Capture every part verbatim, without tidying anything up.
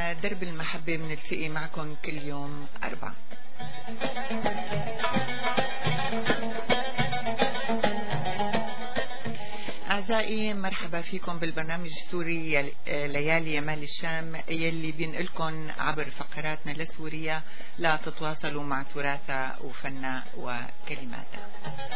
مع درب المحبة بنلتقي معكم كل يوم أربعة. أعزائي مرحبا فيكم بالبرنامج السوري ليالي يمال الشام يلي بينقلكم عبر فقراتنا لسوريا لا تتواصلوا مع تراثها وفنها وكلماتها.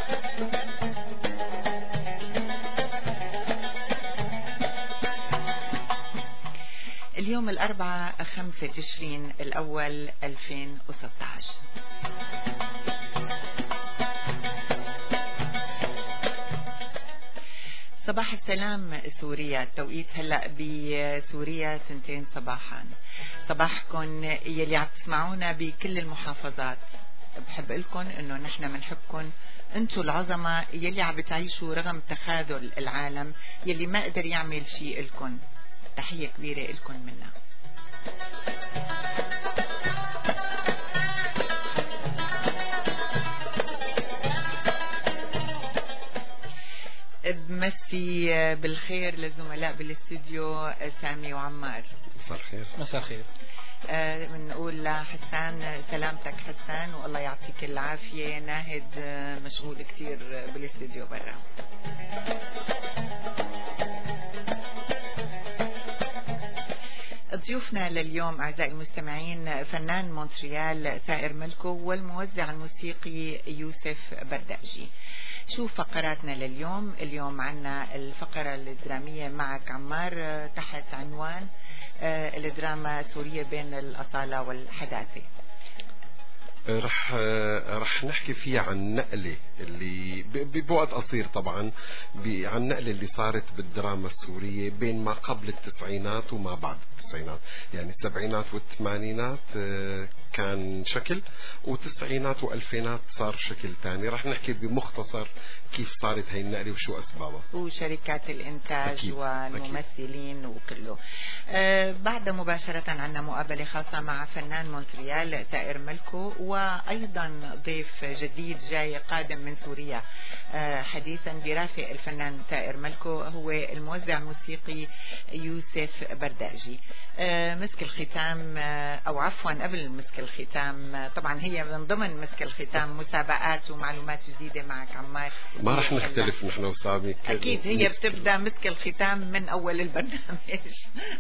اليوم الأربعاء خمسة تشرين الأول ألفين وستة عشر. صباح السلام سوريا، التوقيت هلأ بسوريا سنتين صباحا. صباحكم يلي عم تسمعونا بكل المحافظات، بحب لكم انه نحن منحبكم، انتو العظمة يلي عم بتعيشوا رغم تخاذل العالم يلي ما قدر يعمل شيء لكم. تحية كبيرة لكم منا. بمسي بالخير للزملاء بالاستديو سامي وعمار. مساء الخير. مساء الخير. بنقول آه لحسان سلامتك حسان، والله يعطيك العافية. ناهد مشغول كتير بالاستديو برا. ضيوفنا لليوم أعزائي المستمعين فنان مونتريال ثائر ملكو والموزع الموسيقي يوسف برداجي. شو فقراتنا لليوم؟ اليوم عنا الفقرة الدرامية معك عمار تحت عنوان الدراما السورية بين الأصالة والحداثة. رح رح نحكي فيها عن نقلة اللي بوقت قصير طبعا عن نقلة اللي صارت بالدراما السورية بين ما قبل التسعينات وما بعد التسعينات. يعني السبعينات والثمانينات كان شكل، والتسعينات والألفينات صار شكل تاني. رح نحكي بمختصر كيف صارت هاي النقلة وشو أسبابها وشركات الإنتاج أكيد. والممثلين أكيد. وكله. آه بعد مباشرة عنا مقابلة خاصة مع فنان مونتريال ثائر ملكو، وأيضا ضيف جديد جاي قادم من سوريا آه حديثا برافق الفنان ثائر ملكو، هو الموزع الموسيقي يوسف برداجي. آه مسك الختام آه أو عفوا قبل مسك الختام، طبعا هي من ضمن مسك الختام مسابقات ومعلومات جديدة معك عمار. ما رح نختلف نحن وسامي، أكيد هي بتبدأ مسك الختام من أول البرنامج.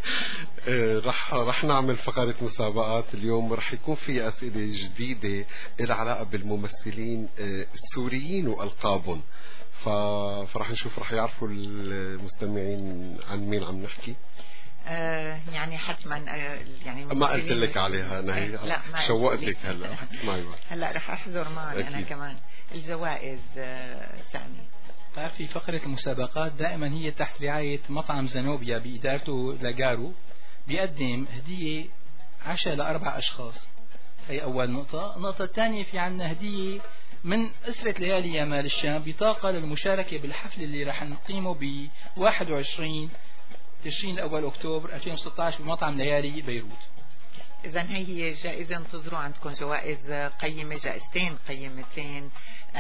رح رح نعمل فقرة مسابقات اليوم، رح يكون في أسئلة جديدة إلى علاقة بالممثلين السوريين وألقابهم، فرح نشوف رح يعرفوا المستمعين عن مين عم نحكي. آه يعني حتما آه يعني ما قلت لك عليها أنا، هي شوقت لك هلا. هلا رح أحضر معي أنا كمان الجوائز. آه ثاني في فقرة المسابقات دائما هي تحت رعاية مطعم زنوبيا بإدارته لجارو، بيقدم هدية عشاء لأربع أشخاص. هي أول نقطة. النقطة الثانية في عنا هدية من أسرة ليالي يمال الشام، بطاقة للمشاركة بالحفل اللي راح نقيمه ب واحد وعشرين تشرين الأول أكتوبر ألفين وستة عشر بمطعم ليالي بيروت. إذا هي هي جائزة، انتظروا عندكم جوائز قيمة، جائزتين قيمتين.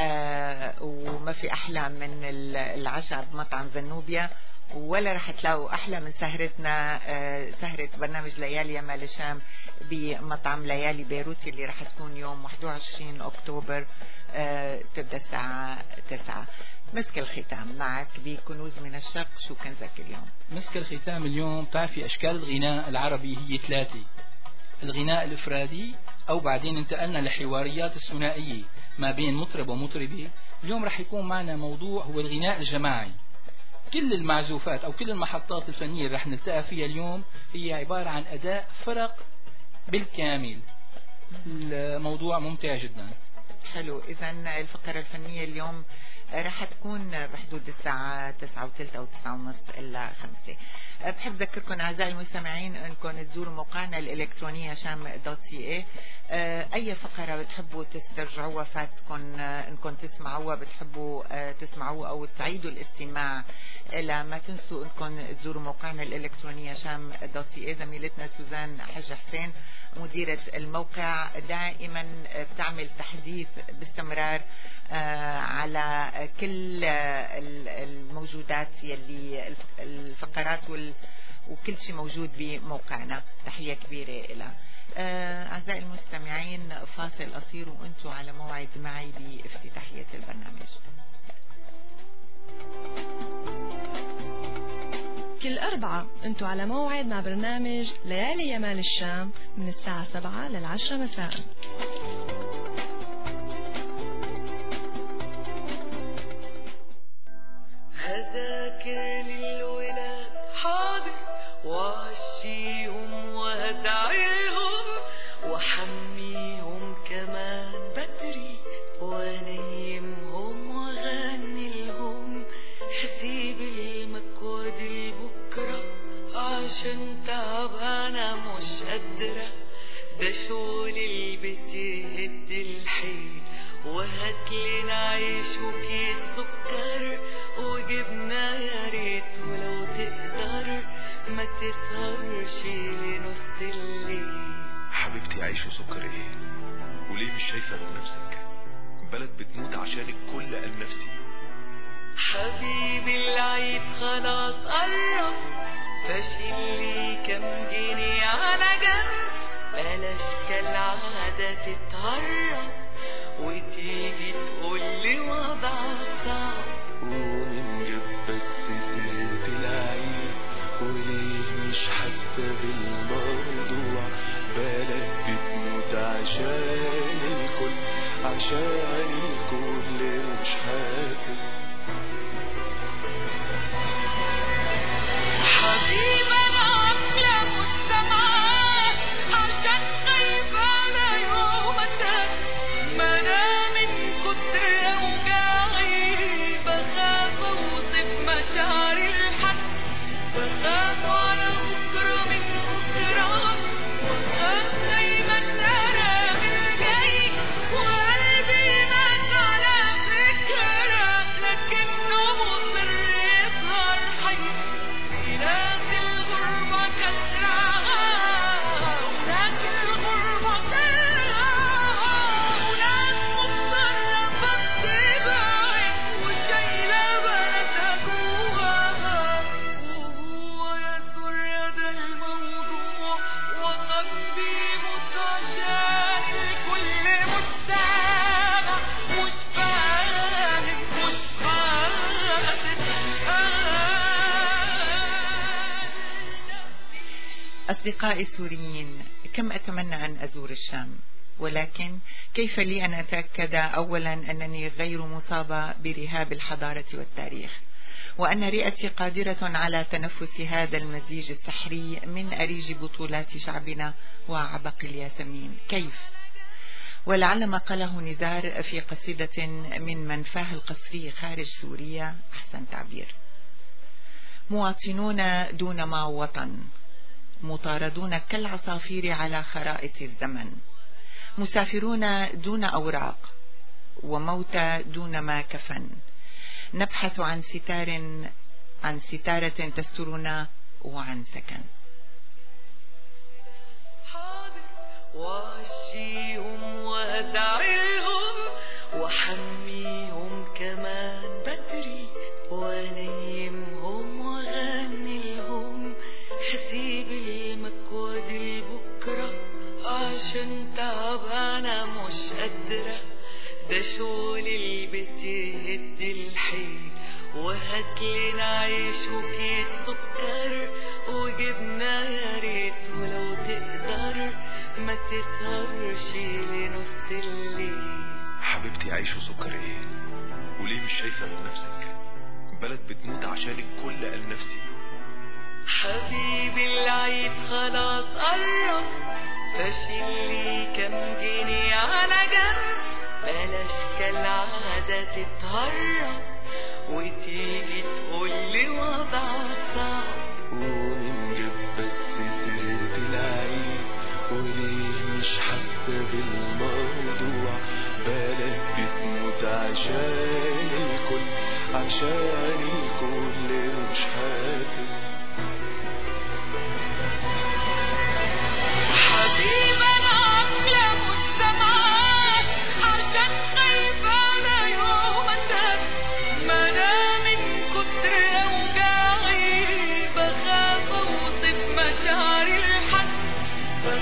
آه وما في أحلى من العشاء بمطعم زنوبيا، ولا رح تلاقوا أحلى من سهرتنا آه سهرة برنامج ليالي يمال الشام بمطعم ليالي بيروت اللي رح تكون يوم واحد وعشرين أكتوبر آه تبدأ الساعة تسعة. مسك الختام معك بكنوز من الشرق، شو كنزك اليوم؟ مسك الختام اليوم تعرفي أشكال الغناء العربي هي ثلاثة: الغناء الإفرادي، أو بعدين انتقلنا لحواريات الثنائية ما بين مطرب ومطربة. اليوم رح يكون معنا موضوع هو الغناء الجماعي. كل المعزوفات أو كل المحطات الفنية اللي رح نلتقى فيها اليوم هي عبارة عن أداء فرق بالكامل. الموضوع ممتع جدا. حلو. إذا الفقرة الفنية اليوم رح تكون بحدود الساعة تسعة وثلث أو تسعة ونص إلا خمسة. بحب أذكركم أعزائي المستمعين أنكم تزوروا موقعنا الإلكترونية شام دوت سي اي. أي فقرة بتحبوا تسترجعوها فاتكم أنكم تسمعوها، بتحبوا تسمعوها أو تعيدوا الاستماع إلى، ما تنسوا أنكم تزوروا موقعنا الإلكترونية شام دوت سي اي. زميلتنا سوزان حج حسين مديرة الموقع دائما بتعمل تحديث باستمرار على كل الموجودات يلي الفقرات وكل شيء موجود بموقعنا. تحية كبيرة لها. آه، أعزائي المستمعين، فاصل قصير وأنتم على موعد معي بافتتاحية البرنامج. كل أربعة أنتم على موعد مع برنامج ليالي يمال الشام من الساعة سبعة للعشرة مساء. هذاكر للولاد حاضر وعشيهم وادعيهم وحميهم كمان بدري ونيمهم وغنيلهم حسيب المكواد البكرة عشان تعبانة مش قادرة ده شغل البيت يهد الحيل وهاتلنا عيش وكيس سكر وجبنا يا ريت ولو تقدر ما تسهرش لنص الليل. حبيبتي عيش وسكر ايه؟ وليه مش شايفه غير نفسك؟ بلد بتموت عشانك كل قلب نفسي. حبيبي العيد خلاص قرب فاشيل لي كام جنيه على جنب بلاش كالعادة تتهرب وتيجي تقولي وضعك صعب. ومن جاب بس سيرة العيد وليه مش حاسة بالموضوع؟ بلد بتموت عشان الكل عشان الكل مش حاسس. حبيبي انا عاملة مستمعات عشان خايفة على يومك ما انا من كتر اوجاعي بخاف اوصف مشاعري الحق بخاف على بكرة من بكرة وخاف دايما ارى الجاي وقلبي مات على فكرة لكنه مصر يظهر حي. ناس الغربة كسرها وناس الغربة كسرها وناس مضطرة بتبعد وشايلة بلدها جواها وهو يسر يد الموضوع وخبي موت عشان الكل مش سامع مش فاهم مش حاسس. أصدقائي السوريين، كم أتمنى أن أزور الشام، ولكن كيف لي أن أتأكد أولا أنني غير مصابة برهاب الحضارة والتاريخ، وأن رئتي قادرة على تنفس هذا المزيج السحري من أريج بطولات شعبنا وعبق الياسمين؟ كيف؟ ولعل ما قاله نزار في قصيدة من منفاه القصري خارج سوريا أحسن تعبير: مواطنون دون ما وطن، مطاردون كالعصافير على خرائط الزمن، مسافرون دون أوراق، وموتى دون ما كفن، نبحث عن ستار عن ستارة تسترنا وعن سكن. حاضر وعشيهم وادعيهم وحميهم كمان بدري ونيمهم وغنيلهم حسيب المكواد البكرة عشان تعبانة مش قادرة ده شغل البيت يهد الحيل وهاتلنا عيش وكيس سكر وجبنا يا ريت ولو تقدر ما تسهرش لنص الليل. حبيبتي عيش وسكر ايه؟ وليه مش شايفه غير نفسك؟ بلد بتموت عشانك كل قلب نفسي. حبيبي العيد خلاص قرب فاشيل لي كام جنيه على جنب بلاش كالعادة تتهرب وتيجي تقولي وضعك صعب. ومن جاب بس سيرة العيد وليه مش حاسة بالموضوع؟ بلد بتموت عشان الكل عشان الكل مش حاسس. حبيبي انا عاملة مستمعات عشان خايفة على يومك ما انا من كتر اوجاعي بخاف اوصف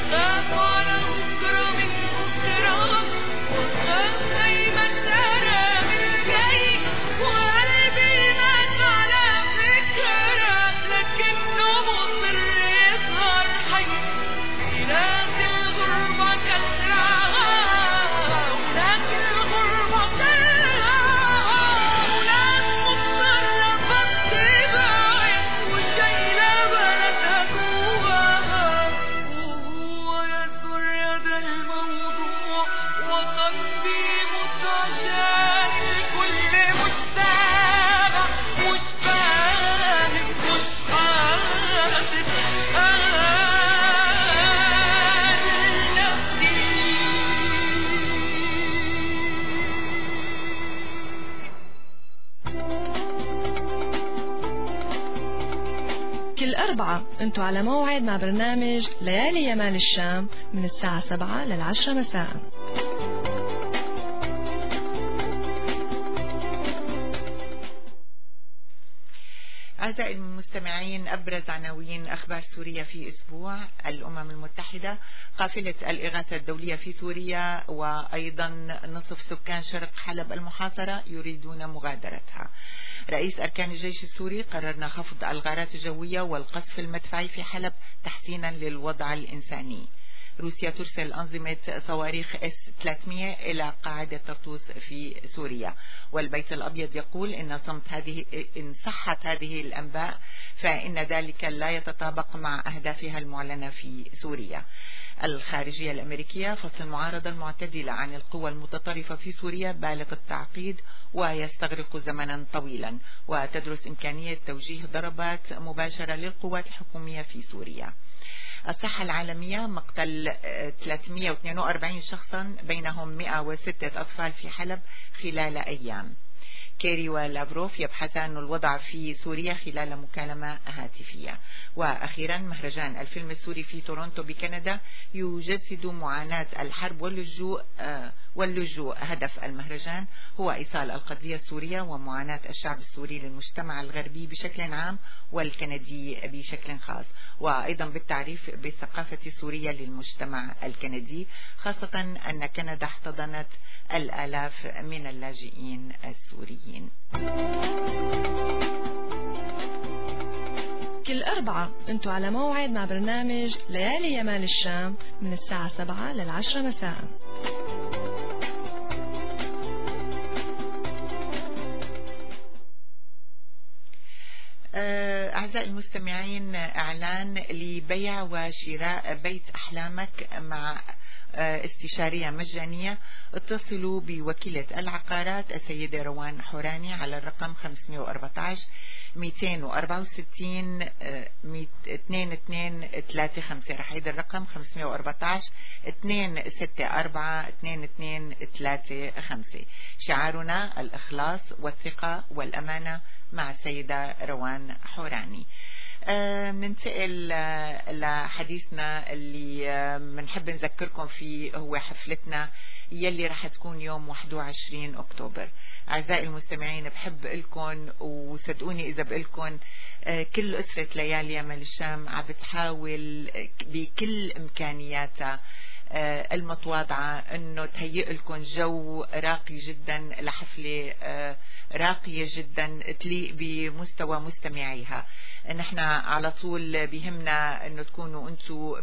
الأربعة أنتوا على موعد مع برنامج ليالي يمال الشام من الساعة سبعة للعشرة مساء. أعزائي المستمعين، أبرز عناوين أخبار سوريا في أسبوع: الأمم المتحدة، قافلة الإغاثة الدولية في سوريا وأيضا نصف سكان شرق حلب المحاصرة يريدون مغادرتها. رئيس أركان الجيش السوري: قررنا خفض الغارات الجوية والقصف المدفعي في حلب تحسينا للوضع الإنساني. روسيا ترسل أنظمة صواريخ إس ثلاثمئة إلى قاعدة طرطوس في سوريا. والبيت الأبيض يقول إن صمت هذه إن صحت هذه الأنباء فإن ذلك لا يتطابق مع أهدافها المعلنة في سوريا. الخارجية الأمريكية: فصل المعارضة المعتدلة عن القوى المتطرفة في سوريا بالغ التعقيد ويستغرق زمنا طويلا، وتدرس إمكانية توجيه ضربات مباشرة للقوات الحكومية في سوريا. الصحة العالمية: مقتل ثلاثمئة واثنين وأربعين شخصا بينهم مئة وستة أطفال في حلب خلال أيام. كيري ولافروف يبحثان الوضع في سوريا خلال مكالمة هاتفية. وأخيرا مهرجان الفيلم السوري في تورونتو بكندا يجسد معاناة الحرب واللجوء واللجوء. هدف المهرجان هو إيصال القضية السورية ومعاناة الشعب السوري للمجتمع الغربي بشكل عام والكندي بشكل خاص، وأيضا بالتعريف بالثقافة السورية للمجتمع الكندي، خاصة أن كندا احتضنت الآلاف من اللاجئين السوريين. كل أربعة أنتوا على موعد مع برنامج ليالي يمال الشام من الساعة سبعة للعشرة مساء. أعزائي المستمعين، إعلان لبيع وشراء بيت أحلامك مع استشارية مجانية. اتصلوا بوكيلة العقارات السيدة روان حوراني على الرقم خمسمئة وأربعة عشر مئتين وأربعة وستين اثنين اثنين ثلاثة خمسة. رح عيد الرقم خمسمئة وأربعة عشر اثنين ستة أربعة اثنين اثنين ثلاثة خمسة. شعارنا الإخلاص والثقة والأمانة مع السيدة روان حوراني. بننتقل لحديثنا اللي بنحب نذكركم فيه، هو حفلتنا يلي رح تكون يوم واحد وعشرين أكتوبر. أعزائي المستمعين، بحب لكم وصدقوني إذا بقلكم كل أسرة ليالي يمال الشام عم بتحاول بكل إمكانياتها المتواضعة أنه تهيئ لكم جو راقي جدا لحفلة راقية جدا تليق بمستوى مستمعيها. نحن على طول بيهمنا أنه تكونوا أنتوا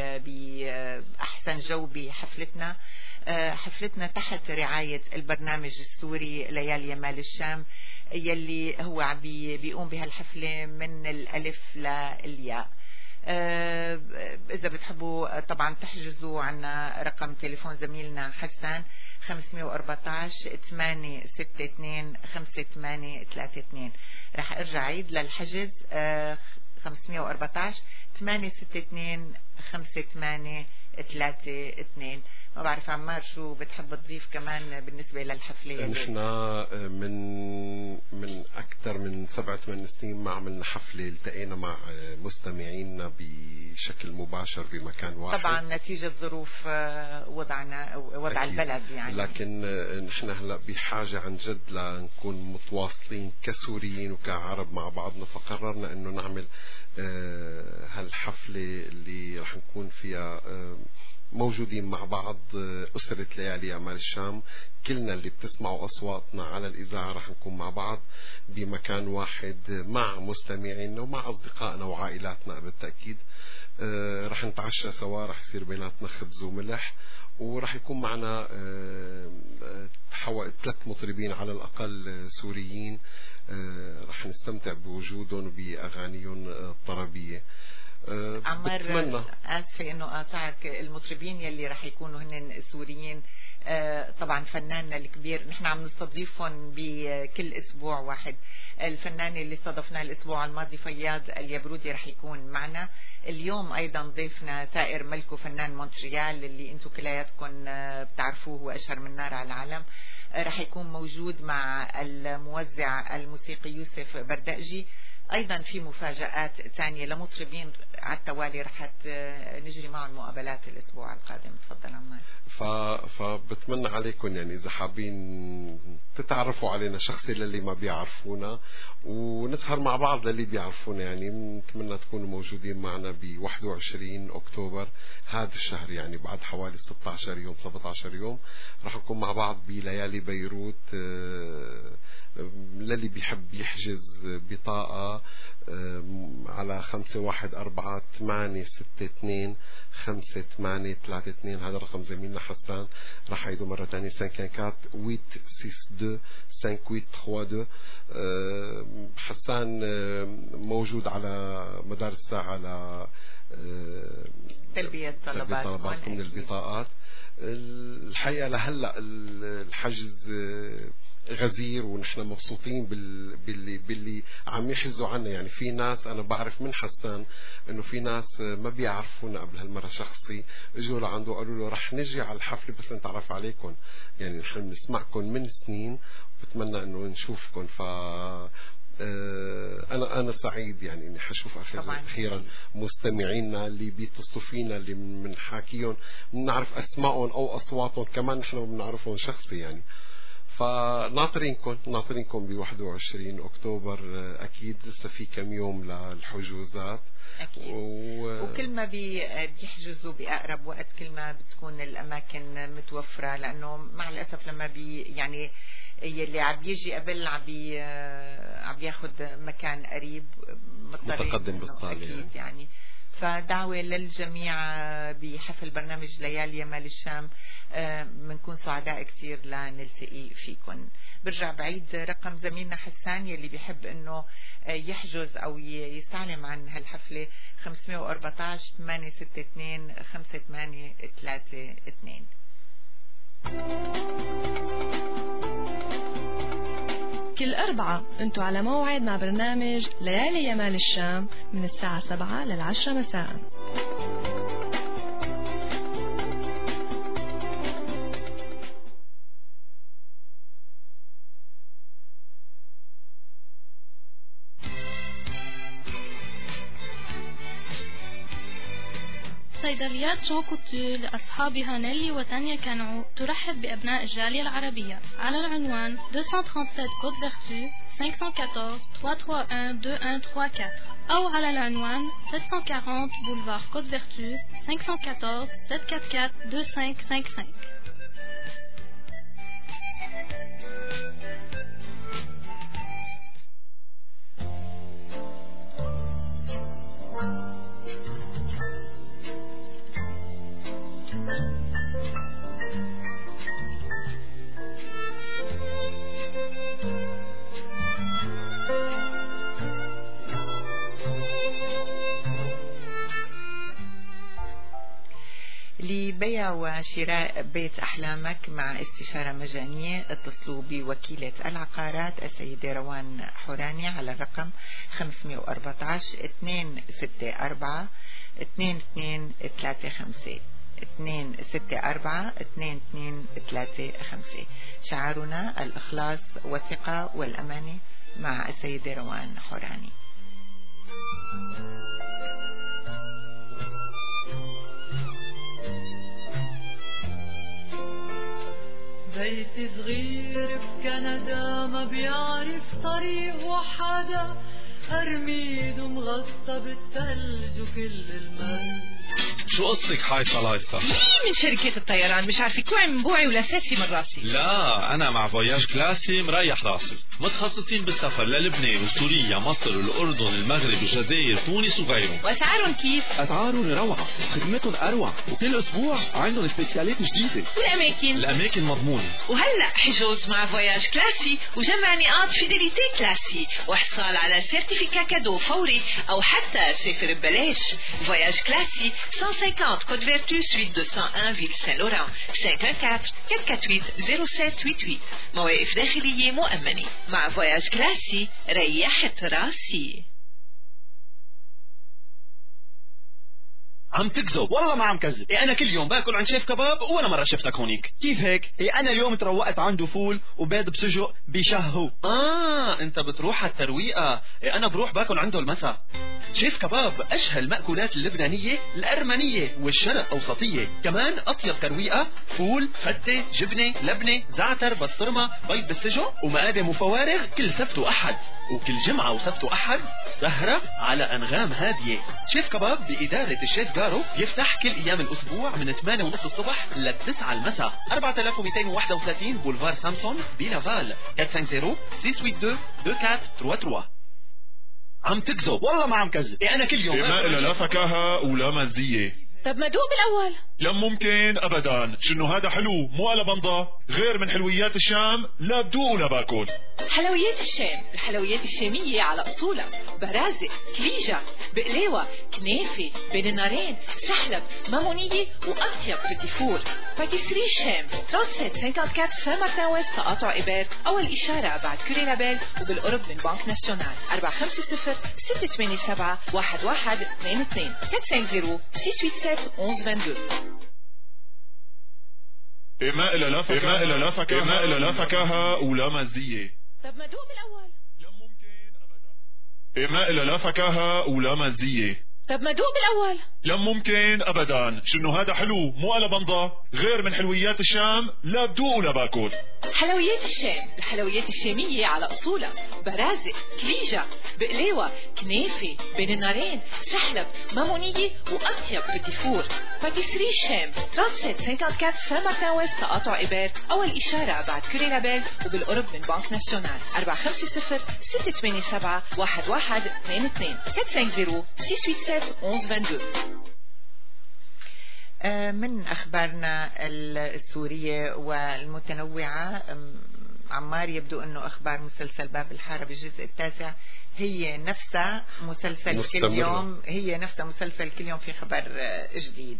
بأحسن جو بحفلتنا. حفلتنا تحت رعاية البرنامج السوري ليالي يمال الشام يلي هو عم بيقوم بهالحفلة من الألف للياء. إذا بتحبوا طبعا تحجزوا عنا رقم تليفون زميلنا حسان خمسمئة وأربعة عشر ثمانية ستة اثنين خمسة ثمانية ثلاثة اثنين. رح ارجع عيد للحجز خمسمئة وأربعة عشر ثمانية ستة اثنين خمسة ثمانية ثلاثة اثنين. ما بعرف عمار شو بتحب تضيف كمان بالنسبة للحفلة؟ نحن من من أكثر من سبع ثمان سنين ما عملنا حفلة، التقينا مع مستمعينا بشكل مباشر بمكان واحد، طبعا نتيجة ظروف وضعنا وضع أكيد. البلد يعني، لكن نحن هلا بحاجة عن جد لنكون متواصلين كسوريين وكعرب مع بعضنا، فقررنا إنه نعمل هالحفلة اللي رح نكون فيها موجودين مع بعض أسرة ليالي أعمال الشام. كلنا اللي بتسمعوا أصواتنا على الإذاعة رح نكون مع بعض بمكان واحد مع مستمعينا ومع أصدقائنا وعائلاتنا بالتأكيد. رح نتعشى سوا، رح يصير بيناتنا خبز وملح، ورح يكون معنا حوالي ثلاث مطربين على الأقل سوريين، رح نستمتع بوجودهم وبأغانيهم الطربية. عمار آسفة إنه قاطعك، المطربين يلي رح يكونوا هن سوريين طبعا فناننا الكبير نحن عم نستضيفهم بكل أسبوع واحد. الفنان اللي استضفناه الأسبوع الماضي فياض اليبرودي رح يكون معنا اليوم. أيضا ضيفنا ثائر ملكو فنان مونتريال اللي انتم كلياتكم بتعرفوه وأشهر من نار على العالم، رح يكون موجود مع الموزع الموسيقي يوسف بردقجي. أيضا في مفاجآت ثانية لمطربين على التوالي رح نجري معهم مقابلات الأسبوع القادم. تفضل عمار. فبتمنى عليكم يعني إذا حابين تتعرفوا علينا شخصي للي ما بيعرفونا ونسهر مع بعض للي بيعرفونا، يعني نتمنى تكونوا موجودين معنا ب واحد وعشرين أكتوبر هذا الشهر، يعني بعد حوالي ستة عشر يوم سبعة عشر يوم رح نكون مع بعض بليالي بيروت. للي بيحب يحجز بطاقة على خمسة واحد أربعة ثمانية ستة اثنين خمسة ثمانية ثلاثة اثنين، هذا رقم زميلنا حسان. راح أعيده مرة ثانية خمسة أربعة ثمانية ستة اثنين خمسة ثمانية ثلاثة اثنين. حسان موجود على مدار الساعة على تلبية طلباتكم من البطاقات. الحقيقة لهلأ الحجز غزير ونحن مبسوطين باللي باللي عم يحجزوا عنا. يعني في ناس انا بعرف من حسان انه في ناس ما بيعرفونا قبل هالمره شخصي اجوا لعنده قالوا له رح نجي على الحفله بس نتعرف عليكم، يعني نحن بنسمعكم من سنين وبتمنى انه نشوفكم. ف انا انا سعيد يعني اني حشوف اخيرا مستمعينا اللي بيتصلوا فينا اللي بنحاكيهم بنعرف اسمائهم او اصواتهم كمان نحن ما بنعرفهم شخصي يعني. فناطرينكم ناطرينكم ب واحد وعشرين أكتوبر أكيد. لسه في كم يوم للحجوزات أكيد. و... وكل ما بيحجزوا بأقرب وقت كل ما بتكون الأماكن متوفرة، لأنه مع الأسف لما بي يعني يلي عم يجي قبل عم بي عم ياخد مكان قريب متقدم بالصالة أكيد يعني. فدعوة للجميع بحفل برنامج ليالي يمال الشام، بنكون سعداء كتير لنلتقي فيكم. برجع بعيد رقم زميلنا حسان يلي بيحب انه يحجز او يستعلم عن هالحفلة خمسة أربعة عشر ثمانية ستة اثنين خمسة ثمانية ثلاثة اثنين. كل أربعة أنتوا على موعد مع برنامج ليالي يمال الشام من الساعة سبعة للعشرة مساء. صيدليات جون كوتور لأصحابها نيلي وتانيا كانعو ترحب بأبناء الجالية العربية على العنوان مئتين وسبعة وثلاثين كود فيرتو خمسة أربعة واحد ثلاثة ثلاثة واحد اثنين واحد ثلاثة أربعة أو على العنوان سبعمئة وأربعين بولفار كود فيرتو خمسة أربعة أربعة سبعة أربعة أربعة اثنين خمسة خمسة خمسة. لبيع وشراء بيت أحلامك مع استشارة مجانية اتصلوا بوكيلة العقارات السيدة روان حوراني على الرقم خمسة أربعة عشر اثنين ستة أربعة اثنين اثنين ثلاثة خمسة اثنين ستة أربعة اثنين اثنين ثلاثة خمسة. شعارنا الإخلاص والثقة والأمانة مع السيدة روان حوراني. بيت صغير بكندا ما بيعرف طريق وحدا، أرميد مغطى بالثلج وكل الماء. شو قصك حايصة لايصة؟ مين من شركة الطيران مش عارفة كوعي من بوعي ولفاتي من راسي؟ لا أنا مع فواياج كلاسي مريح راسي، متخصصين بالسفر للبنان وسوريا مصر والأردن المغرب الجزائر تونس وغيرهم. وأسعارهم كيف؟ أسعارهم روعة، خدمتهم أروع، وكل أسبوع عندهم سبيشالات جديدة. والأماكن؟ الأماكن مضمونة. وهلأ حجوز مع فواياج كلاسي وجمع نقاط فيديليتي كلاسي وحصال على سيرتيفيكا كادو فوري أو حتى سافر ببلاش. فواياج كلاسي مئة وخمسين كود فيرتو سويت مئتين وواحد فيل سان لوران خمسة أربعة أربعة أربعة ثمانية صفر سبعة ثمانية ثمانية. مواقف داخلية مؤمنة. مع فواياج كلاسي ريحت راسي. عم تكذب. والله ما عم كذب. إيه أنا كل يوم باكل عند شيف كباب ولا مرة شفتك هونيك. كيف هيك؟ إيه أنا اليوم تروقت عنده فول وبيض بسجق بشهو. آه أنت بتروح على الترويقة. إيه أنا بروح باكل عنده المساء. شيف كباب أشهى المأكولات اللبنانية الأرمنية والشرق أوسطية، كمان أطيب ترويقة، فول فتة جبنة لبنة زعتر بسطرمة بيض بالسجق ومقادم وفوارغ كل سبت وأحد، وكل جمعة وسبت وأحد سهرة على أنغام هادية. شيف كباب بإدارة الشيف جارو يفتح كل أيام الأسبوع من ثمانية ونص الصبح لتسعة المساء. أربعة آلاف ومئتين وواحد وثلاثين بولفار سامسون بلافال أربعة خمسة صفر ستة ثمانية اثنين اثنين أربعة ثلاثة ثلاثة. عم تكذب. والله ما عم كذب. إيه أنا كل يوم ما إلا لا فكاهة ولا مزية. طب ما دوق بالأول. لا ممكن أبدا، شنو هذا حلو مو على بنضة، غير من حلويات الشام لا بدوق ولا باكل. حلويات الشام، الحلويات الشامية على أصولها، برازق، كليجة، بقلاوة، كنافة، بين النارين، سحلب، مامونية وأطيب بتيفور. باتيسري الشام ثلاثة وثلاثين أربعة وخمسين سان مارتن ويست تقاطع إبار، أول إشارة بعد كوري لابيل وبالقرب من بنك ناسيونال. أربعة خمسة صفر ستة ثمانية سبعة واحد واحد اثنين اثنين أربعة خمسة صفر ستة ثمانية سبعة واحد واحد اثنين اثنين. إيه ما إلا لا فكاهة، إيه ما إلا لا فكاهة، إيه ما إلا لا فكاهة ولا مزية. طب ما دوق بالأول. لا ممكن أبدا. إيه ما إلا لا فكاهة ولا مزية. طب ما دوق بالأول. لا ممكن أبدا، شنو هذا حلو مو على بنضة، غير من حلويات الشام لا بدوق ولا باكل. حلويات الشام، الحلويات الشامية على أصولها، برازق، كليجة، بقلاوة، كنافة، بين النارين، سحلب، مامونية وأطيب بتيفور. باتيسري الشام ثلاثة وثلاثين أربعة سان مارتن ويست تقاطع إبار، أول إشارة بعد كوري لابيل وبالقرب من بنك ناسيونال. أربعة خمسة صفر ستة ثمانية سبعة واحد واحد اثنين اثنين أربعة خمسة صفر ستة ثمانية سبعة واحد واحد اثنين اثنين. من أخبارنا السورية والمتنوعة، عمار يبدو أنه أخبار مسلسل باب الحارة بالجزء التاسع هي نفسها مسلسل مستمر. كل يوم هي نفسها مسلسل كل يوم في خبر جديد.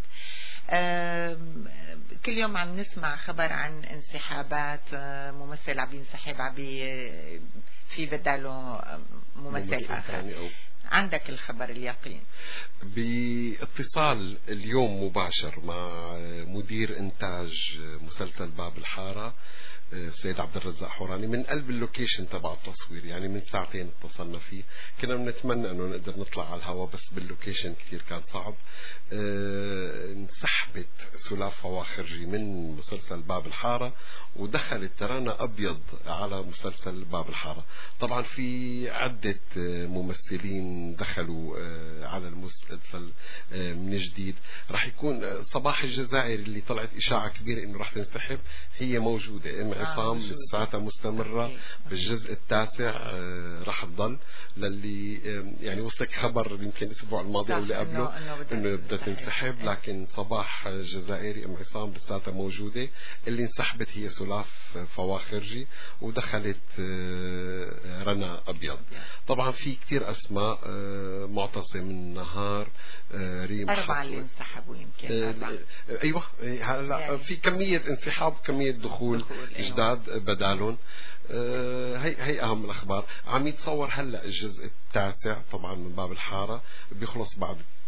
كل يوم عم نسمع خبر عن انسحابات ممثل عم ينسحب عم في بداله ممثل آخر. عندك الخبر اليقين؟ باتصال اليوم مباشر مع مدير إنتاج مسلسل باب الحارة سيد عبد الرزاق حوراني من قلب اللوكيشن تبع التصوير، يعني من ساعتين اتصلنا فيه. كنا بنتمنى انه نقدر نطلع على الهواء بس باللوكيشن كثير كان صعب. اه انسحبت سلاف فواخرجي من مسلسل باب الحارة ودخلت ترانا أبيض على مسلسل باب الحارة. طبعا في عدة ممثلين دخلوا اه على المسلسل اه من جديد. راح يكون صباح الجزائري اللي طلعت إشاعة كبيرة انه راح تنسحب، هي موجودة. ام عصام لساتها مستمرة بالجزء التاسع، آه راح تضل للي آه يعني وصلك خبر يمكن الاسبوع الماضي او اللي قبله انه بدها تنسحب، لكن صباح الجزائري ام عصام لساتها موجودة. اللي انسحبت هي سلاف فواخرجي ودخلت آه رنا ابيض. طبعا في كتير اسماء، آه معتصم النهار، آه ريم أربعة اللي انسحبوا يمكن آه ايوه هلا يعني في كمية انسحاب وكمية دخول, دخول جداد بدالهم. آه هي هي اهم الاخبار. عم يتصور هلا الجزء التاسع طبعا من باب الحارة بيخلص بعد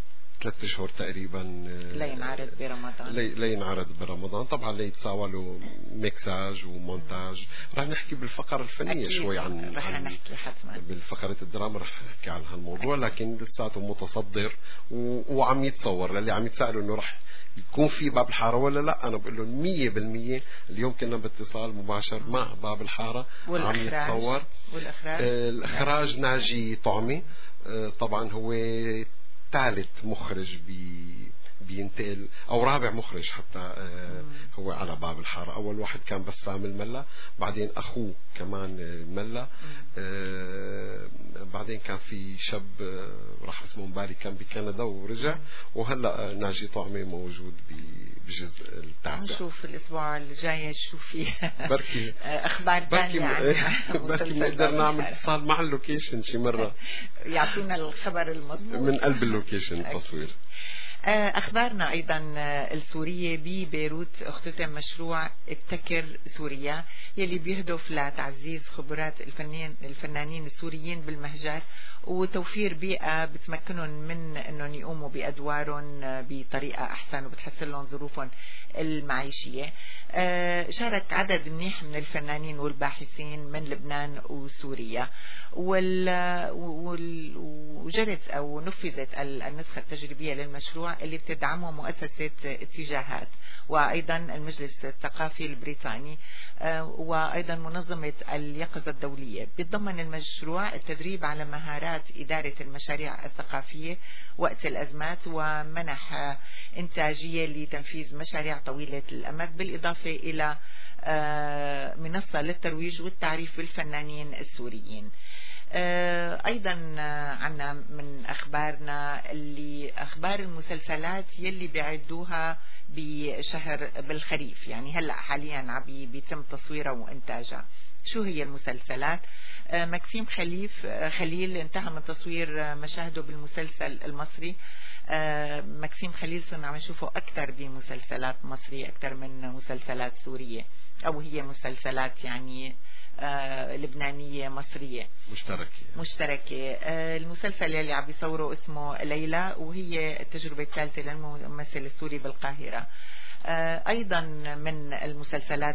ثلاث اشهر تقريبا لينعرض برمضان. لي لينعرض برمضان طبعا، ليتساوى له ميكساج ومونتاج. رح نحكي بالفقره الفنيه شوي عن رح نحكي حتما بالفقره الدراما، رح نحكي عن هالموضوع، لكن لساته متصدر و... وعم يتصور. للي عم يتسالوا انه رح يكون في باب الحاره ولا لا، انا بقول لهم مية بالمية. اليوم كنا باتصال مباشر مع باب الحاره عم يتصور. والاخراج آه الاخراج ناجي طعمي. آه طبعا هو ثالث مخرج بي بينتقل او رابع مخرج حتى. آه هو على باب الحاره. اول واحد كان بسام الملا، بعدين اخوه كمان الملا، آه بعدين كان في شاب آه راح اسمه مبالي كان بكندا ورجع، وهلا ناجي طعمي موجود بجزء التاسع. نشوف الاسبوع الجاي شو في بركي اخبار ثانيه عن بركي بنقدر نعمل اتصال مع اللوكيشن شي مره يعطونا الخبر المضبوط من قلب اللوكيشن التصوير. أخبارنا أيضا السورية. ببيروت اختتم مشروع ابتكر سوريا يلي بيهدف لتعزيز خبرات الفنانين الفنانين السوريين بالمهجر وتوفير بيئة بتمكنهم من أنهم يقوموا بأدوارهم بطريقة أحسن وبتحسن لهم ظروفهم المعيشية. شارك عدد منيح من الفنانين والباحثين من لبنان وسوريا، وجرت أو نفذت النسخة التجريبية للمشروع اللي بتدعمه مؤسسة اتجاهات وأيضا المجلس الثقافي البريطاني وأيضا منظمة اليقظة الدولية. بيتضمن المشروع التدريب على مهارات إدارة المشاريع الثقافية وقت الأزمات ومنح إنتاجية لتنفيذ مشاريع طويلة الأمد، بالإضافة إلى منصة للترويج والتعريف بالفنانين السوريين. أيضا عنا من أخبارنا اللي أخبار المسلسلات يلي بيعدوها بشهر بالخريف، يعني هلأ حاليا عم بيتم تصويرها وإنتاجها. شو هي المسلسلات؟ مكسيم خليف خليل انتهى من تصوير مشاهده بالمسلسل المصري. مكسيم خليل صرنا عم نشوفه أكثر بمسلسلات مصرية أكثر من مسلسلات سورية، أو هي مسلسلات يعني آه لبنانية مصرية مشتركة مشتركة. آه المسلسل اللي عم بيصوره اسمه ليلى، وهي التجربة الثالثة للممثل السوري بالقاهرة. آه أيضا من المسلسلات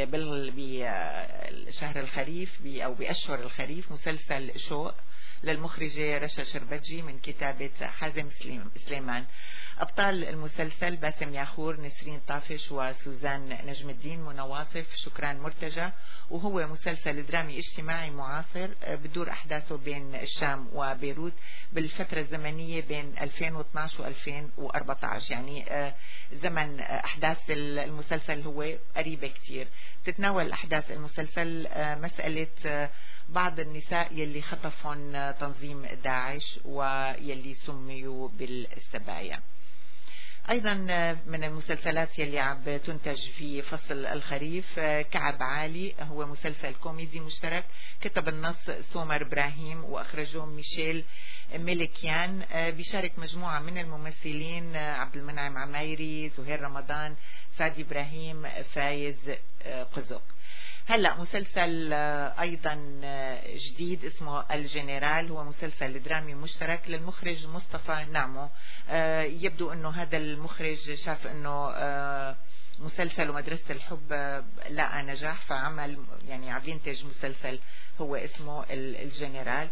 بشهر الخريف بي أو بأشهر الخريف مسلسل شوق للمخرجة رشا شربتجي من كتابة حازم سليمان. أبطال المسلسل باسم ياخور، نسرين طافش، وسوزان نجم الدين، منى واصف، شكران مرتجى. وهو مسلسل درامي اجتماعي معاصر بدور أحداثه بين الشام وبيروت بالفترة الزمنية بين ألفين واثناشر و ألفين وأربعة عشر، يعني زمن أحداث المسلسل هو قريبة كتير. تتناول أحداث المسلسل مسألة بعض النساء يلي خطفهم تنظيم داعش ويلي سميوا بالسبايا. أيضا من المسلسلات يلي عم تنتج في فصل الخريف كعب عالي، هو مسلسل كوميدي مشترك كتب النص سومر إبراهيم وأخرجه ميشيل ملكيان. بيشارك مجموعة من الممثلين عبد المنعم عمايري، زهير رمضان، سعد إبراهيم، فايز قزق. هلأ مسلسل أيضا جديد اسمه الجنرال، هو مسلسل درامي مشترك للمخرج مصطفى نعمو. يبدو أنه هذا المخرج شاف أنه مسلسل ومدرسة الحب لقى نجاح فعمل يعني عم ينتج مسلسل هو اسمه الجنرال.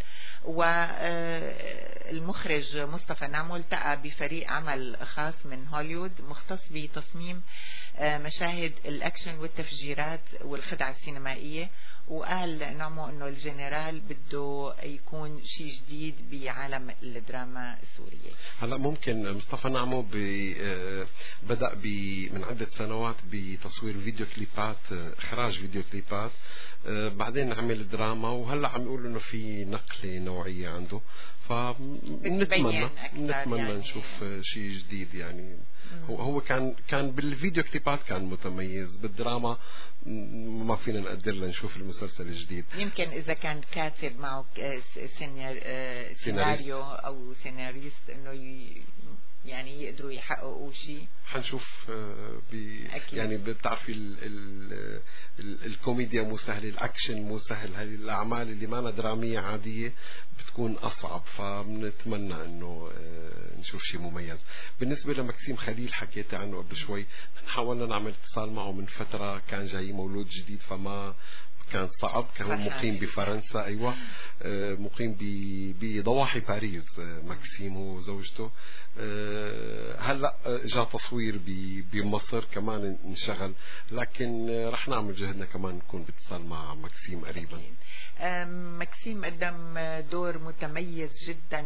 والمخرج مصطفى نعمو التقى بفريق عمل خاص من هوليوود مختص بتصميم مشاهد الأكشن والتفجيرات والخدعة السينمائية، وقال نعمو أنه الجنرال بده يكون شيء جديد بعالم الدراما السورية. هلا ممكن مصطفى نعمو بدأ من عدة سنوات بتصوير فيديو كليبات، إخراج فيديو كليبات، بعدين عمل دراما، وهلا عم يقولوا انه في نقله نوعيه عنده، فنتمنى نتمنى يعني نشوف شيء جديد. يعني هو هو كان كان بالفيديو كليبات كان متميز، بالدراما ما فينا نقدر لنشوف المسلسل الجديد. يمكن اذا كان كاتب معه سيناريو او سيناريست انه يعني يقدروا يحققوا شيء؟ حنشوف بي يعني بتعرفي ال ال ال الكوميديا مو سهل، الاكشن مو سهل، هذه الاعمال اللي ما دراميه عاديه بتكون اصعب، فبنتمنى انه نشوف شيء مميز. بالنسبه لمكسيم خليل حكيت عنه قبل شوي، حاولنا نعمل اتصال معه من فتره، كان جاي مولود جديد فما كان صعب، كان مقيم بفرنسا. ايوه مقيم بضواحي باريس مكسيم وزوجته. هلا جاء تصوير بمصر كمان انشغل، لكن رح نعمل جهدنا كمان نكون باتصال مع مكسيم قريبا. مكسيم قدم دور متميز جدا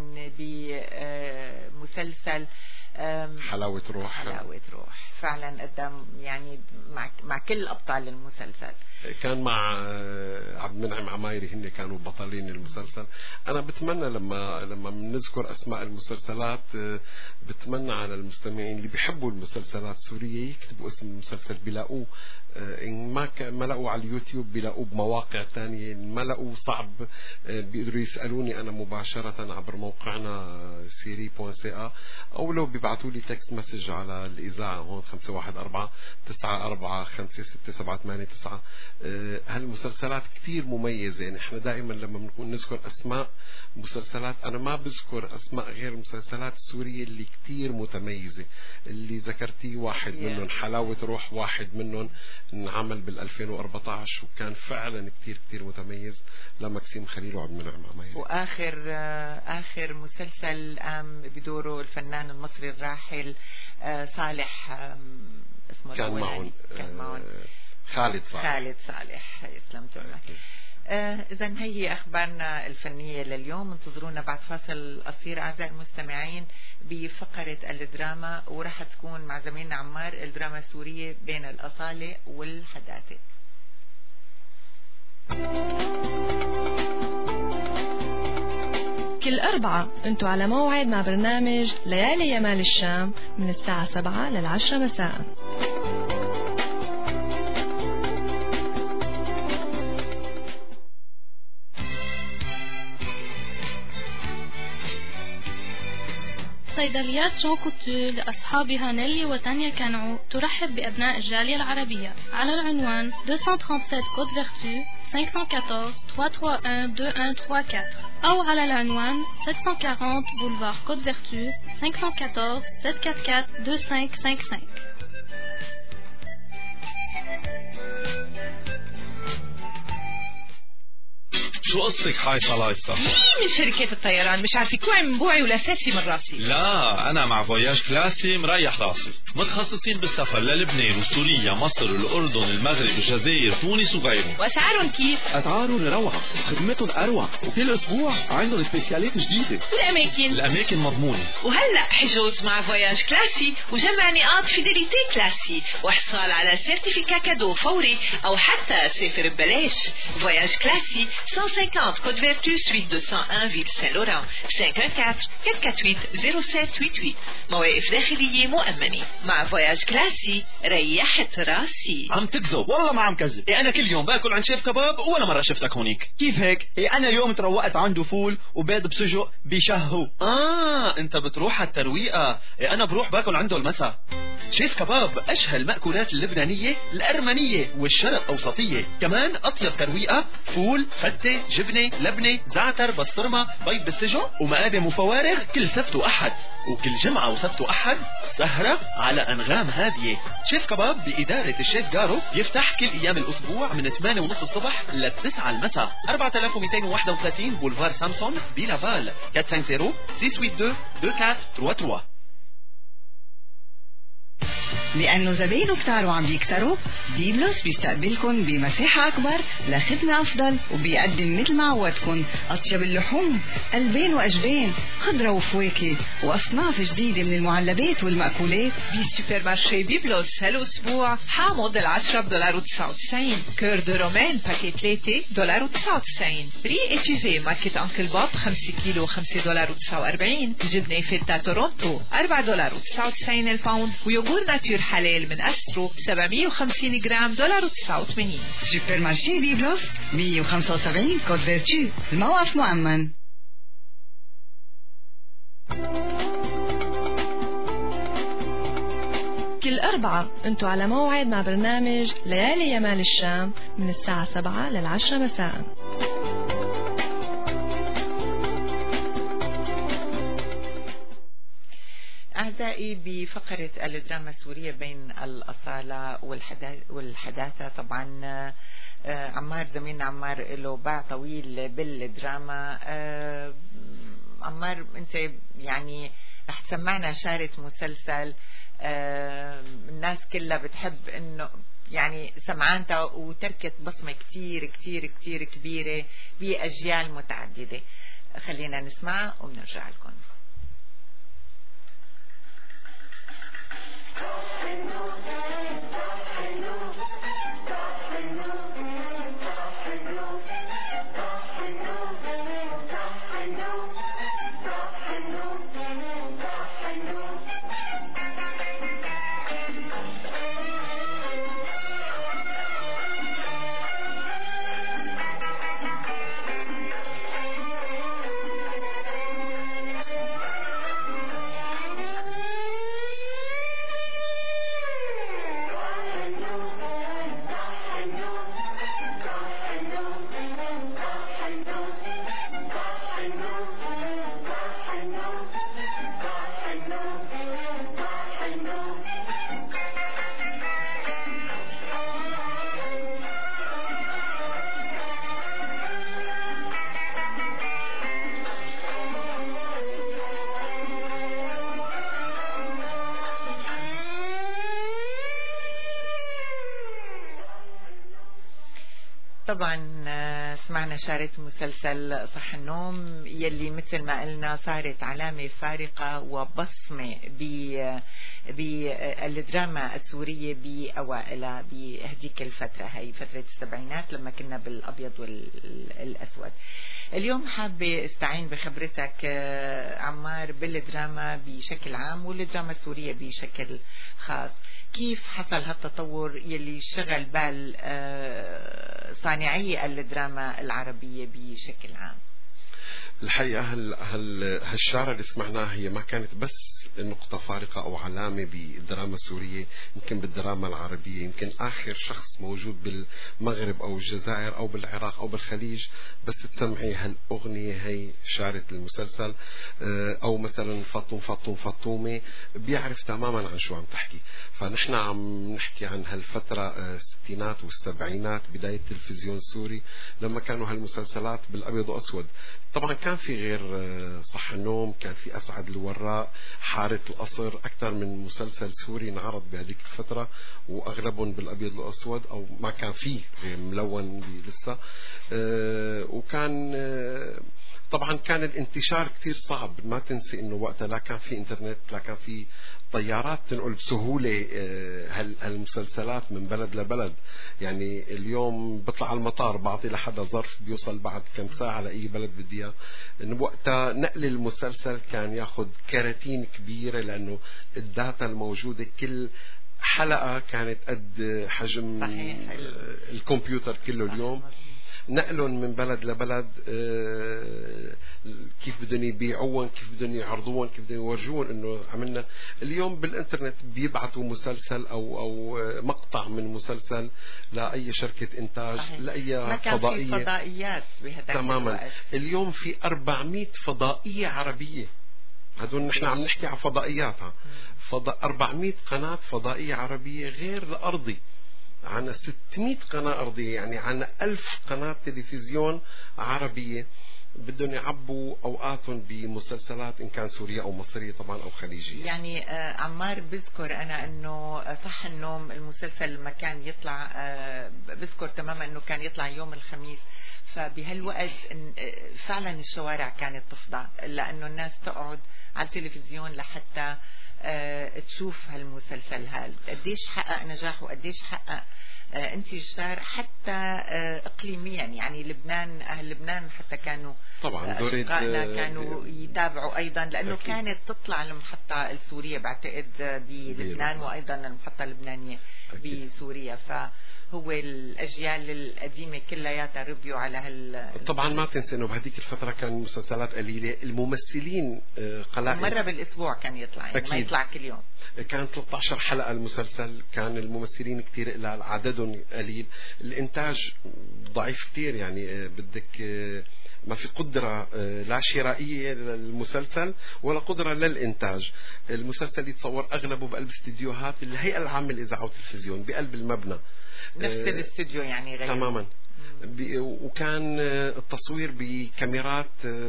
بمسلسل حلاوة روح. حلاوة روح فعلا قدم يعني مع مع كل أبطال المسلسل. كان مع عبد المنعم عمايري، هن كانوا بطلين المسلسل. أنا بتمنى لما لما بنذكر أسماء المسلسلات بتمنى على المستمعين اللي بيحبوا المسلسلات السورية يكتبوا اسم المسلسل بيلاقوه، إن ما ما لقوا على اليوتيوب بيلاقوه بمواقع تانية، إن ما لقوا صعب بيقدروا يسألوني أنا مباشرة عبر موقعنا سيري بوان سي آ، أو لو بيبعتوا لي تكست مسج على الإذاعة هون خمسة واحد أربعة تسعة أربعة خمسة ستة سبعة ثمانية تسعة. هالمسلسلات كتير مميزة، يعني احنا دائما لما بنكون نذكر أسماء مسلسلات أنا ما بذكر أسماء غير المسلسلات السورية اللي كتير متميزة اللي ذكرتيه، واحد منهم حلاوة روح، واحد منهم انعمل بال ألفين وأربعة عشر وكان فعلا كتير كتير متميز لمكسيم خليل وعبد المنعم عمايري. وآخر آخر مسلسل قام بدوره الفنان المصري الراحل صالح، اسمه كان معهم كان معهم خالد صالح. خالد صالح يسلم جملك. آه إذا هي أخبارنا الفنية لليوم. انتظرونا بعد فاصل قصير أعزائي المستمعين بفقرة الدراما، وراح تكون مع زميلنا عمار الدراما السورية بين الأصالة والحداثة. كل أربعة أنتوا على موعد مع برنامج ليالي يمال الشام من الساعة سبعة للعشرة مساء. صيدليات جون كوتو لأصحابها نيلي وتانيا كانعو ترحب بأبناء الجالية العربية على العنوان مئتين وسبعة وثلاثين كود فيرتو خمسة أربعة واحد ثلاثة واحد واحد اثنين واحد ثلاثة أربعة أو على العنوان سبعمئة وأربعين بولفار كود فيرتو خمسة أربعة أربعة سبعة أربعة أربعة اثنين خمسة خمسة. شو قصتك حايصة لايصة؟ مين من شركات الطيران مش عارفة كوعي من بوعي ولا ساسي من راسي؟ لا أنا مع فواياج كلاسي مريح راسي، متخصصين بالسفر للبنان وسوريا مصر الأردن المغرب الجزائر تونس وغيرهم. وأسعارهم كيف؟ أسعارهم روعة، خدمتهم أروع، وكل أسبوع عندهم سبيسيالات جديدة. والأماكن؟ الأماكن مضمونة. وهلأ حجوز مع فواياج كلاسي وجمع نقاط فيديليتي كلاسي وحصال على سيرتيفيكا كادو فوري أو حتى سافر ببلاش. فواياج كلاسي مئتين وخمسين كود فيرتو سويت مئتين وواحد فيل سان لوران خمسة أربعة أربعة ثمانية ثمانية صفر سبعة ثمانية ثمانية. مواقف داخلية مؤمنة. مع فواياج كلاسي ريحت راسي. عم تكذب؟ والله ما عم كذب. إيه أنا كل يوم باكل عند شيف كباب ولا مرة شفتك هونيك. كيف هيك؟ إيه أنا اليوم تروقت عنده فول وبيض بسجق بشهو. آه أنت بتروح على الترويقة. إيه أنا بروح باكل عنده المساء. شيف كباب أشهى المأكولات اللبنانية الأرمنية والشرق أوسطية، كمان أطيب ترويقة فول فتة جبنة لبنة زعتر بسطرمة بيض بالسجق ومقادم وفوارغ كل سبت وأحد، وكل جمعة وسبت وأحد سهرة على أنغام هادية. شيف كباب بإدارة الشيف جارو يفتح كل أيام الأسبوع من ثمانية ونص الصبح ل تسعة المساء. أربعة آلاف ومئتين وواحد وثلاثين بولفار سامسون بلافال أربعة خمسة صفر ستة ثمانية اثنين اثنين أربعة ثلاثة ثلاثة. لأنه زباينه كتار وعم بيكتروا، بيبلوس بيستقبلكن بمساحة أكبر لخدمة أفضل، وبيقدم مثل ما عودكن أطيب اللحوم ألبان وأجبان خضرة وفواكه وأصناف جديدة من المعلبات والمأكولات. بسوبر مارشي بيبلوس هالأسبوع حامض العشرة بدولار وتسعة وتسعين، كور دو رومان باكيت ثلاثة دولار وتسعة وتسعين، ري إتيفي ماركة أنكل باب خمسة كيلو خمسة دولار وتسعة وأربعين، جبنة فيتا تورونتو أربعة دولار وتسعة وتسعين الباوند، ويوغور ناتور حلال من أسترو سبعمئة وخمسين جرام دولار وتسعة وثمانين. سوبر مارشي بيبلوس مئة وخمسة وسبعين كود فيرتو، الموقف مؤمن. أربعة أنتوا على موعد مع برنامج ليالي يمال الشام من الساعة سبعة للعشرة مساء. أعزائي، بفقرة الدراما السورية بين الأصالة والحداثة، طبعا عمار زميلنا عمار له باع طويل بالدراما. عمار، أنت يعني رح تسمعنا شارة مسلسل الناس كلها بتحب إنه يعني سمعانتها وتركت بصمة كتير كتير كتير كبيرة بأجيال متعددة. خلينا نسمعها وبنرجع لكم. طبعا سمعنا شارة مسلسل صح النوم يلي مثل ما قلنا صارت علامة فارقة وبصمة بالدراما السورية بأوائلها بهديك الفترة، هي فترة السبعينات لما كنا بالأبيض والأسود. اليوم حابة استعين بخبرتك عمار بالدراما بشكل عام والدراما السورية بشكل خاص. كيف حصل هالتطور يلي شغل بال صانعي الدراما العربية بشكل عام؟ الحقيقة هال هال هالشارة اللي سمعناها هي ما كانت بس نقطة فارقة أو علامة بالدراما السورية، يمكن بالدراما العربية. يمكن آخر شخص موجود بالمغرب أو الجزائر أو بالعراق أو بالخليج بس تسمعي هالأغنية هي شارة المسلسل، أو مثلا فطوم فطوم فطومة، بيعرف تماما عن شو عم تحكي. فنحن عم نحكي عن هالفترة الستينات والسبعينات، بداية التلفزيون السوري لما كانوا هالمسلسلات بالأبيض وأسود. طبعا كان في غير صح النوم، كان في أسعد الوراء، حارة القصر، أكثر من مسلسل سوري انعرض بهذيك الفترة وأغلبهم بالأبيض والأسود أو ما كان فيه ملون لسه. أه وكان أه طبعا كان الانتشار كتير صعب. ما تنسي انه وقتها لا كان في انترنت، لا كان في طيارات تنقل بسهولة هالمسلسلات من بلد لبلد. يعني اليوم بطلع على المطار بعطي لحدا ظرف بيوصل بعد كم ساعة لأي بلد بدي اياه. انه وقتها نقل المسلسل كان ياخد كراتين كبيرة، لانه الداتا الموجودة كل حلقة كانت قد حجم صحيح. الكمبيوتر كله اليوم. نقلهم من بلد لبلد، كيف بدهم يبيعوهم، كيف بدهم يعرضوهم، كيف بدهم يورجوهم انه عملنا. اليوم بالانترنت بيبعتوا مسلسل او او مقطع من مسلسل لاي شركة انتاج، لاي فضائية. ما كان في فضائيات بهذاك تماما الوقت. اليوم في أربعمية فضائية عربية. هدول نحن عم نحكي عن فضائياتها. فضاء أربعمية قناة فضائية عربية غير الأرضي، عن ستمية قناة أرضية، يعني عن ألف قناة تلفزيون عربية بدهم يعبوا أوقاتهم بمسلسلات إن كان سورية أو مصرية طبعا أو خليجية. يعني آه عمار، بذكر أنا أنه صح النوم المسلسل لما كان يطلع، آه بذكر تماما أنه كان يطلع يوم الخميس. فبهالوقت فعلا الشوارع كانت تفضى، لأنه الناس تقعد على التلفزيون لحتى أه تشوف هالمسلسل هذا قديش حقق نجاح وقديش حقق أه انتشار حتى أه اقليميا. يعني لبنان، اهل لبنان حتى كانوا طبعا اشقائنا كانوا يتابعوا ايضا، لانه أكيد. كانت تطلع المحطة السورية بعتقد بلبنان وايضا المحطة اللبنانية بسوريا. ف هو الأجيال القديمة كلياتها ربيوا على هال. طبعا ما تنسى إنه بهذيك الفترة كان مسلسلات قليلة، الممثلين قلائل، مرة بالأسبوع كان يطلع، يعني أكيد. يطلع كل يوم؟ كان ثلاثة عشر حلقة المسلسل، كان الممثلين كتير قلال، عددهم قليل، الإنتاج ضعيف كتير، يعني بدك ما في قدرة لا شرائية للمسلسل ولا قدرة للإنتاج. المسلسل يتصور أغلبه بقلب استديوهات الهيئة العامة للإذاعة والتلفزيون بقلب المبنى، نفس الاستوديو يعني غير تماما. وكان التصوير بكاميرات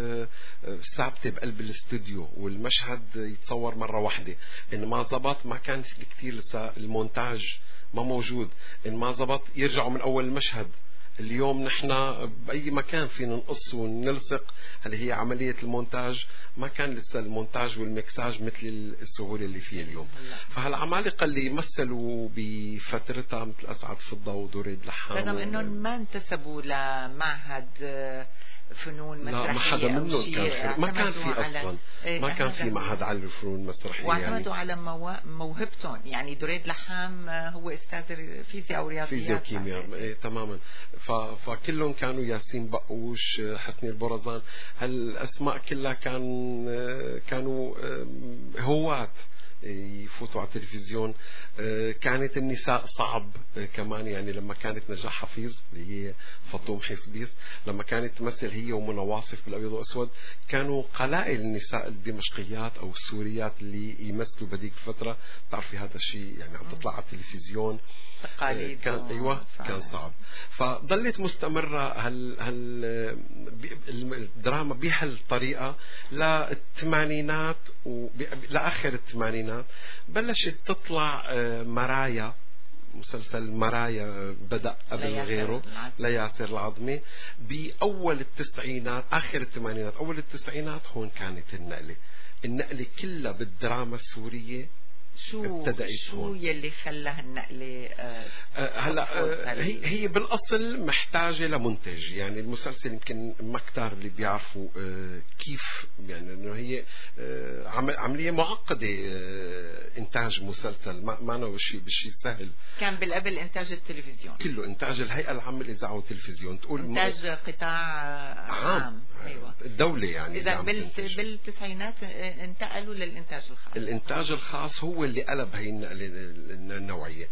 ثابتة بقلب الاستوديو، والمشهد يتصور مرة واحدة. إن ما زبط ما كان كتير لسه المونتاج ما موجود، إن ما زبط يرجعوا من أول المشهد. اليوم نحن بأي مكان فينا نقص ونلصق، هل هي عملية المونتاج ما كان لسه المونتاج والمكساج مثل السهولة اللي فيه اليوم. فهالعمالقة اللي مثلوا بفترتها مثل أسعد فضة ودوريد لحام، رغم أنهم ما انتسبوا لمعهد فنون مسرحية، لا ما حدا منهم كان، ما كان في أصلا، ما كان في معهد على الفنون المسرحية، واعتمدوا يعني على موهبتهم. يعني دريد لحام هو أستاذ فيزياء ورياضيات، فيزياء وكيمياء، إيه تماما. فكلهم كانوا ياسين بقوش، حسني البرزان، هالأسماء كلها كان كانوا هواة يفوتوا على التلفزيون. كانت النساء صعب كمان، يعني لما كانت نجاح حفيظ اللي هي فطوم حسبيس لما كانت تمثل هي ومنى واصف بالأبيض والأسود، كانوا قلائل النساء الدمشقيات أو السوريات اللي يمثلوا بهذيك الفترة. تعرفي هذا الشيء يعني عم تطلع على التلفزيون كان ايوه كان صعب. فضلت مستمره هال هال الدراما بهالطريقه للثمانينات ولاخر الثمانينات. بلشت تطلع مرايا، مسلسل مرايا بدأ قبل غيره لياسر العظمي بأول التسعينات، آخر الثمانينات أول التسعينات. هون كانت النقلة النقلة كلها بالدراما السورية. شو شو يلي خلى هالنقله؟ آه هلا آه هي هي بالاصل محتاجه لمنتج. يعني المسلسل يمكن ما كتار اللي بيعرفوا آه كيف، يعني انه هي آه عمليه معقده. آه انتاج مسلسل ما ما شيء بشيء سهل. كان بالقبل انتاج التلفزيون كله، انتاج الهيئه العامه للاذاعه والتلفزيون، تقول انتاج قطاع عام, عام. ايوه الدوله. يعني اذا بالتسعينات انتقلوا للانتاج الخاص. الانتاج الخاص هو اللي قلب هي النوعية.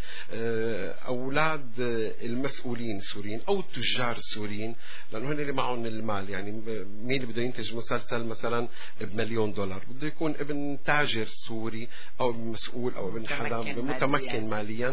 أولاد المسؤولين السوريين أو التجار السوريين، لأنه هن اللي معهم المال. يعني مين اللي بده ينتج مسلسل مثلا بمليون دولار؟ بده يكون ابن تاجر سوري أو ابن مسؤول أو ابن حدا متمكن ماليا.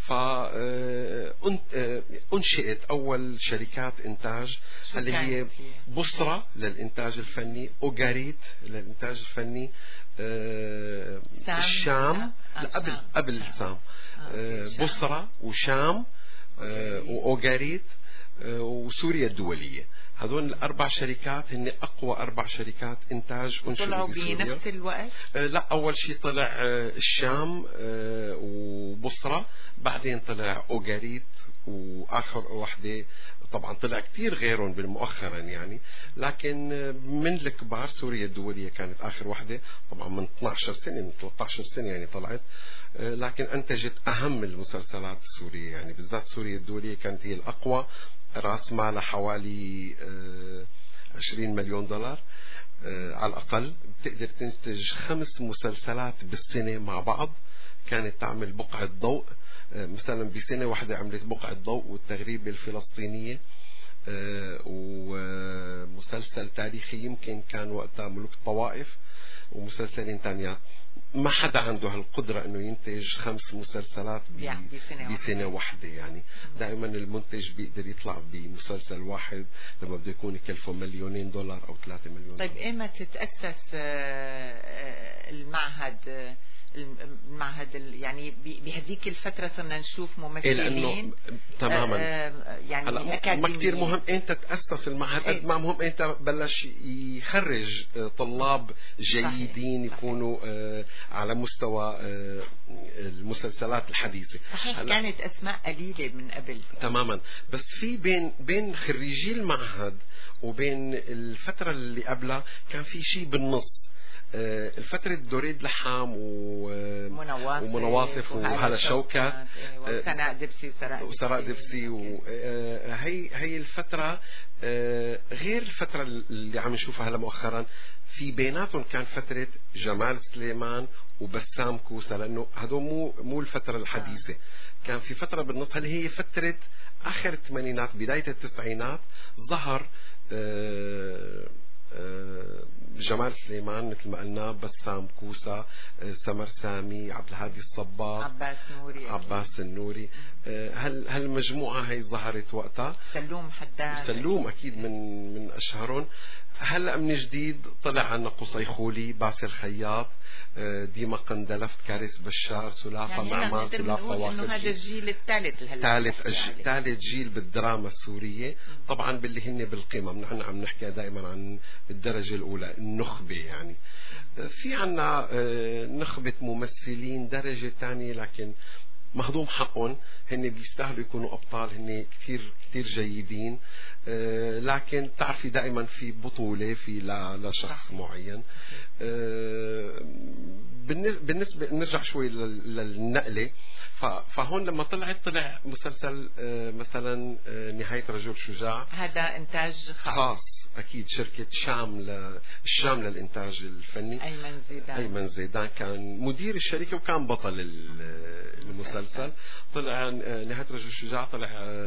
فأنشئت أول شركات إنتاج اللي هي بصرة للإنتاج الفني، أوغاريت للإنتاج الفني، آه الشام آه قبل آه قبل السام آه بصرة وشام آه وأوغاريت آه وسوريا الدولية. هذول الأربع شركات هن أقوى أربع شركات إنتاج أنشئوا طلعوا بنفس الوقت؟ آه لا، أول شيء طلع آه الشام آه وبصرة، بعدين طلع أوغاريت، وآخر واحدة طبعا طلع كتير غيرهم بالمؤخرا يعني. لكن من الكبار سوريا الدولية كانت آخر واحدة، طبعا من اثنتي عشرة سنة من ثلاثة عشر سنة يعني طلعت. لكن أنتجت أهم المسلسلات السورية، يعني بالذات سوريا الدولية كانت هي الأقوى، رأس مالها حوالي عشرين مليون دولار على الأقل. بتقدر تنتج خمس مسلسلات بالسنة مع بعض. كانت تعمل بقعة ضوء مثلا بسنة واحدة، عملت بقعة ضوء والتغريبة الفلسطينية، ومسلسل تاريخي يمكن كان وقتها ملوك الطوائف، ومسلسلين تانية. ما حدا عنده هالقدرة انه ينتج خمس مسلسلات بسنة, بسنة واحدة. يعني دائما المنتج بيقدر يطلع بمسلسل واحد لما بده يكون يكلفه مليونين دولار او ثلاثة مليون طيب دولار. ايمت تتأسس المعهد المعهد يعني بهذيك الفترة صرنا نشوف ممثلين؟ لأنه تماما آه يعني ما كتير مهم انت تأسس المعهد قد ما مهم انت بلش يخرج طلاب جيدين صحيح. يكونوا آه على مستوى آه المسلسلات الحديثة. صحيح كانت أسماء قليلة من قبل تماما، بس في بين بين خريجي المعهد وبين الفترة اللي قبلها كان في شيء بالنص. الفترة دوريد لحام ومنواصف وهلا شوكات وسراء دبسي وسراء دبسي وهي هي الفترة غير الفترة اللي عم نشوفها هلا مؤخرا. في بيناتهم كان فترة جمال سليمان وبسام كوسة، لأنه هذول مو مو الفترة الحديثة. كان في فترة بالنص، هل هي فترة آخر الثمانينات بداية التسعينات، ظهر آه جمال سليمان مثل ما قلنا، بسام كوسة، سمر سامي، عبد الهادي الصباغ، عباس نوري عباس النوري. هل هالمجموعة هي ظهرت وقتها. سلوم حداد، سلوم أكيد من من أشهرهم. هلا من جديد طلع عنا قصي خولي، باسل خياط، ديما قندلفت، كاريس بشار، سلافة يعني معمر، سلافة واكر. هذا الجيل الثالث ثالث ثالث جيل بالدراما السورية طبعا، باللي هن بالقمم. نحن عم نحكي دائما عن الدرجة الأولى، النخبة. يعني في عنا نخبة ممثلين درجة ثانية لكن مهضوم حقهم، هن بيستاهلوا يكونوا أبطال، هن كثير كثير جيدين. أه لكن تعرفي دائما في بطولة في لشخص معين. أه بالنسبة نرجع شوي للنقلة، فهون لما طلعت طلع مسلسل أه مثلا أه نهاية رجل شجاع، هذا إنتاج خاص, خاص أكيد شركة شام ل... الشام للإنتاج الفني. أيمن زيدان أيمن زيدان كان مدير الشركة وكان بطل المسلسل. طلع نهاية رجل شجاع، طلع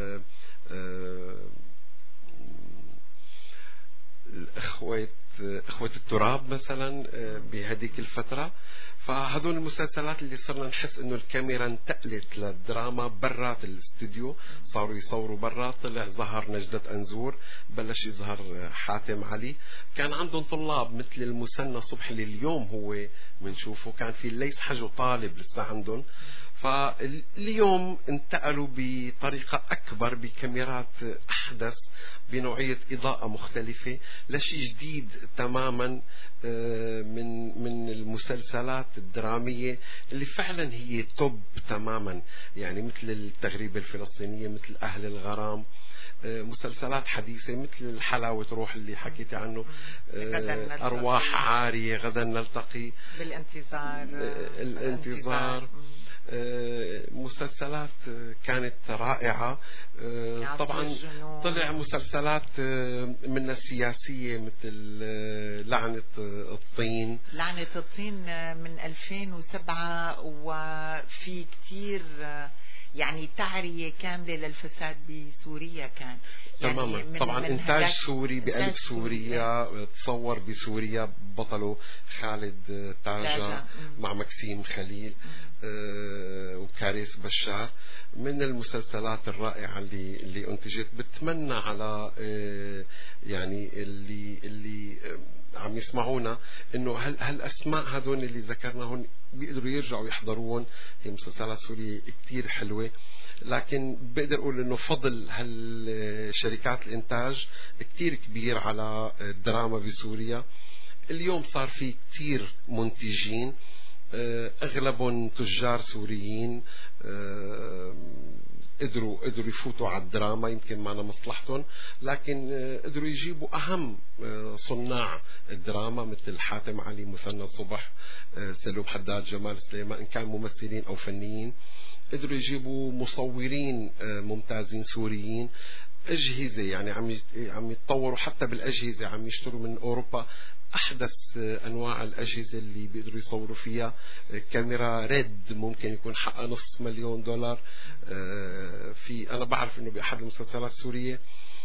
الأخوة إخوة التراب مثلا بهديك الفترة. فهذول المسلسلات اللي صرنا نحس انه الكاميرا انتقلت للدراما برات الاستوديو، صاروا يصوروا برا. طلع ظهر نجدة أنزور، بلش يظهر حاتم علي. كان عندهم طلاب مثل المثنى صبحي اللي اليوم هو بنشوفه، كان في ليس حجو طالب لسه عندهم. فاليوم انتقلوا بطريقة أكبر بكاميرات أحدث بنوعية إضاءة مختلفة لشيء جديد تماما من من المسلسلات الدرامية اللي فعلا هي توب تماما. يعني مثل التغريبة الفلسطينية، مثل أهل الغرام، مسلسلات حديثة مثل حلاوة روح اللي حكيتي عنه، أرواح عارية، غدا نلتقي، بالانتظار، الانتظار. مسلسلات كانت رائعة. طبعا طلع مسلسلات من السياسية مثل لعنة الطين. لعنة الطين من ألفين وسبعة، وفي كتير يعني تعرية كاملة للفساد بسوريا كان. تماما يعني طبعا انتاج سوري بقلب سوريا، تصور بسوريا، بطله خالد تاجا مع مكسيم خليل آه وكاريس بشار. من المسلسلات الرائعة اللي اللي انتجت. بتمنى على آه يعني اللي اللي آه عم يسمعونا انه هل هالاسماء هذول اللي ذكرناهم بيقدروا يرجعوا يحضروهم. هي مسلسلات سورية كتير حلوة، لكن بقدر اقول انه فضل هالشركات الانتاج كتير كبير على الدراما بسوريا. اليوم صار في كتير منتجين، اغلبهم تجار سوريين، قدروا قدروا يفوتوا على الدراما، يمكن معنا مصلحتهم، لكن قدروا يجيبوا أهم صناع الدراما مثل حاتم علي، مثنى صبح، سلوم حداد، جمال سليمان، إن كانوا ممثلين أو فنيين. قدروا يجيبوا مصورين ممتازين سوريين، أجهزة يعني عم عم يتطوروا حتى بالأجهزة، عم يشتروا من أوروبا أحدث أنواع الأجهزة اللي بيقدروا يصوروا فيها. كاميرا ريد ممكن يكون حقها نص مليون دولار. في أنا بعرف إنه بأحد المسلسلات السورية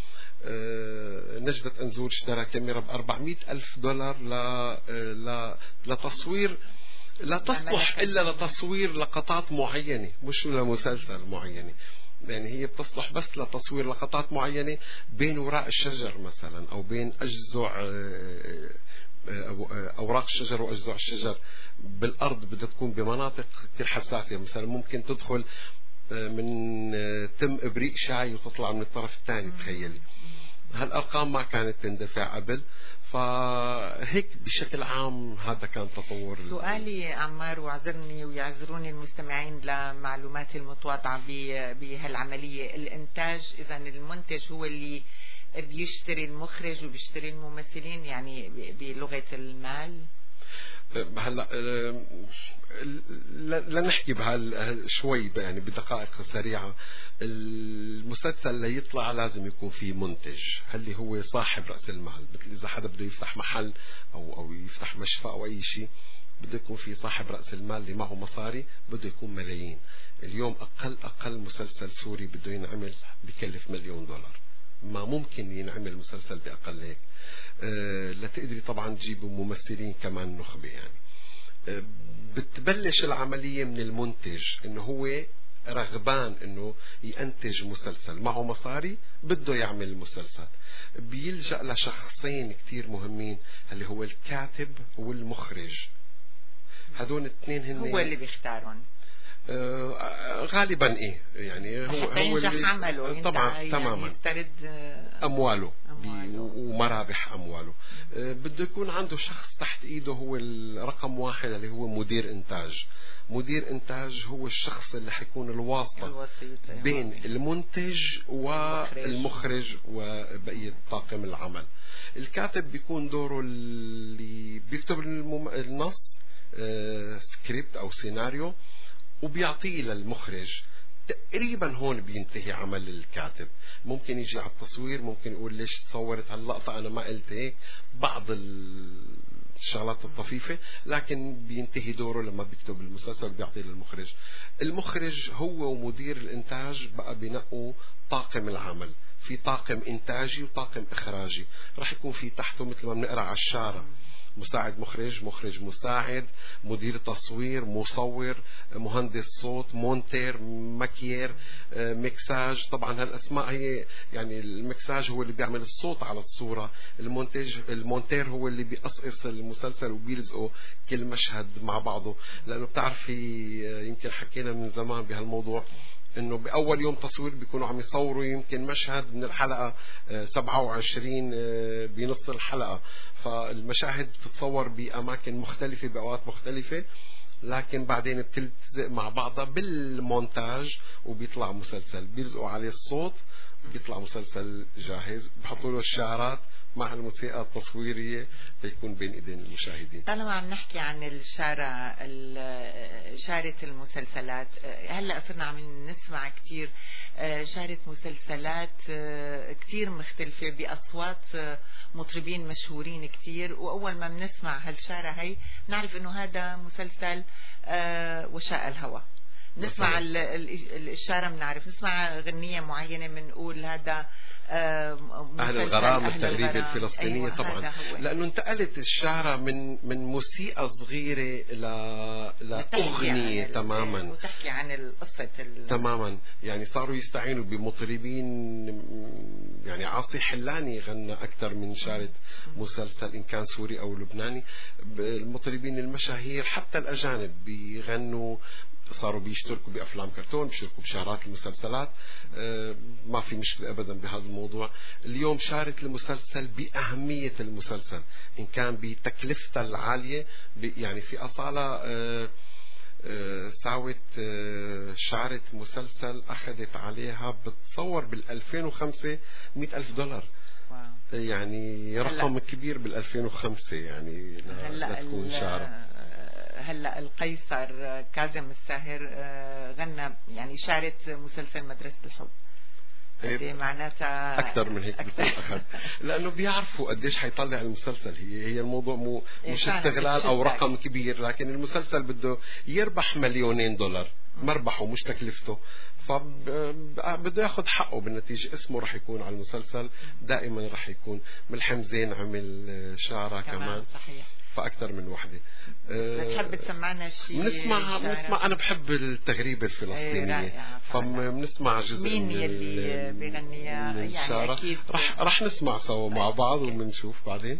نجدة أنزور اشترى كاميرا بأربعمائة ألف دولار ل لتصوير، لا تصلح إلا لتصوير لقطات معينة، مش لمسلسل معينة. يعني هي بتصلح بس لتصوير لقطات معينة بين وراء الشجر مثلا، أو بين أجزع أوراق الشجر وأجزع الشجر بالأرض. بدها تكون بمناطق كتير حساسة، مثلا ممكن تدخل من تم إبريق شاي وتطلع من الطرف الثاني. تخيلي هالأرقام ما كانت تندفع قبل. فهيك بشكل عام هذا كان تطور. سؤالي عمار، وعذرني ويعذروني المستمعين لمعلوماتي المتواضعة بهالعملية. الإنتاج إذا المنتج هو اللي بيشتري المخرج وبيشتري الممثلين، يعني بلغة المال؟ هلا لا نحكي بهال شوي يعني بدقائق سريعة. المسلسل اللي يطلع لازم يكون فيه منتج اللي هو صاحب رأس المال، مثل إذا حدا بده يفتح محل أو أو يفتح مشفى أو أي شيء بده يكون في صاحب رأس المال اللي معه مصاري، بده يكون ملايين. اليوم أقل أقل مسلسل سوري بده ينعمل بكلف مليون دولار، ما ممكن ينعمل مسلسل بأقل هيك. أه لتقدري طبعا تجيبوا ممثلين كمان نخبة يعني. أه بتبلش العملية من المنتج انه هو رغبان انه ينتج مسلسل، معه مصاري بده يعمل المسلسل، بيلجأ لشخصين كتير مهمين اللي هو الكاتب والمخرج. هدول الاثنين هن هو اللي بيختارون آه غالبا ايه يعني هو حتى هو ينجح عمله طبعا يعني تماما يسترد امواله, أمواله. ومرابح امواله. آه بده يكون عنده شخص تحت ايده هو الرقم واحد اللي هو مدير انتاج. مدير انتاج هو الشخص اللي حيكون الواسطة بين المنتج والمخرج وبقية طاقم العمل. الكاتب بيكون دوره اللي بيكتب المم... النص آه سكريبت او سيناريو وبيعطيه للمخرج. تقريبا هون بينتهي عمل الكاتب. ممكن يجي على التصوير ممكن يقول ليش تصورت هاللقطة أنا ما قلت هيك، بعض الشغلات الطفيفة، لكن بينتهي دوره لما بيكتب المسلسل بيعطيه للمخرج. المخرج هو ومدير الإنتاج بقى بينقوا طاقم العمل، في طاقم إنتاجي وطاقم إخراجي. راح يكون في تحته مثل ما بنقرأ على الشارع مساعد مخرج، مخرج مساعد، مدير تصوير، مصور، مهندس صوت، مونتير، ماكيير، ميكساج. طبعا هالاسماء هي يعني الميكساج هو اللي بيعمل الصوت على الصورة، المونتاج المونتير هو اللي بيقصقص المسلسل وبيلزقه كل مشهد مع بعضه. لانه بتعرفي يمكن حكينا من زمان بهالموضوع انه باول يوم تصوير بيكونوا عم يصوروا يمكن مشهد من الحلقة سبعة وعشرين بنص الحلقة، فالمشاهد بتتصور بأماكن مختلفة بأوقات مختلفة، لكن بعدين بتلتزق مع بعضها بالمونتاج وبيطلع مسلسل. بيلزقوا عليه الصوت بيطلع مسلسل جاهز، بحطوا له الشعارات مع الموسيقى التصويرية ليكون بين ايدين المشاهدين. طالما عم نحكي عن الشارع شارة المسلسلات، هلا صرنا عم نسمع كتير شارة مسلسلات كتير مختلفة بأصوات مطربين مشهورين كتير، وأول ما بنسمع هالشارة هي نعرف إنه هذا مسلسل وشاء الهوى. نسمع الشارة بنعرف، نسمع غنية معينة بنقول هذا أهل الغرام التغريبة الفلسطينية. أيوة طبعا لأنه انتقلت الشعرة من من موسيقى صغيرة ل لأغنية تماما، وتحكي عن القصة تماما. يعني صاروا يستعينوا بمطربين، يعني عاصي حلاني غنى أكثر من شارة مسلسل إن كان سوري أو لبناني. المطربين المشاهير حتى الأجانب بيغنوا، صاروا بيشتركوا بأفلام كرتون، بيشتركوا بشارات المسلسلات. آه ما في مشكلة أبدا بهذا الموضوع. اليوم شارة المسلسل بأهمية المسلسل إن كان بتكلفتها العالية، يعني في أصالة آه آه ساوت آه شارة مسلسل أخذت عليها بتصور بالألفين وخمسة مئة ألف دولار. واو. يعني رقم كبير بالألفين وخمسة يعني لتكون شارة. هلا القيصر كاظم الساهر غنى يعني شارة مسلسل مدرسة الحب. إيه معناتها أكثر من هيك بيكون أخذ، لأنه بيعرفوا قديش حيطلع المسلسل. هي هي الموضوع مو مش استغلال أو رقم كبير، لكن المسلسل بده يربح مليونين دولار، مربحه مش تكلفته، فبده ياخذ حقه بالنتيجة. اسمه رح يكون على المسلسل دائما، رح يكون ملحم زين عمل شعرة كمان, كمان. صحيح. فأكثر من وحدة. بتحب تسمعنا شيء؟ بنسمع بنسمع أنا بحب التغريبة الفلسطينية، فبنسمع جزء مين من يلي بيغنيها يعني أكيد رح رح نسمع سوا مع بعض وبنشوف بعدين.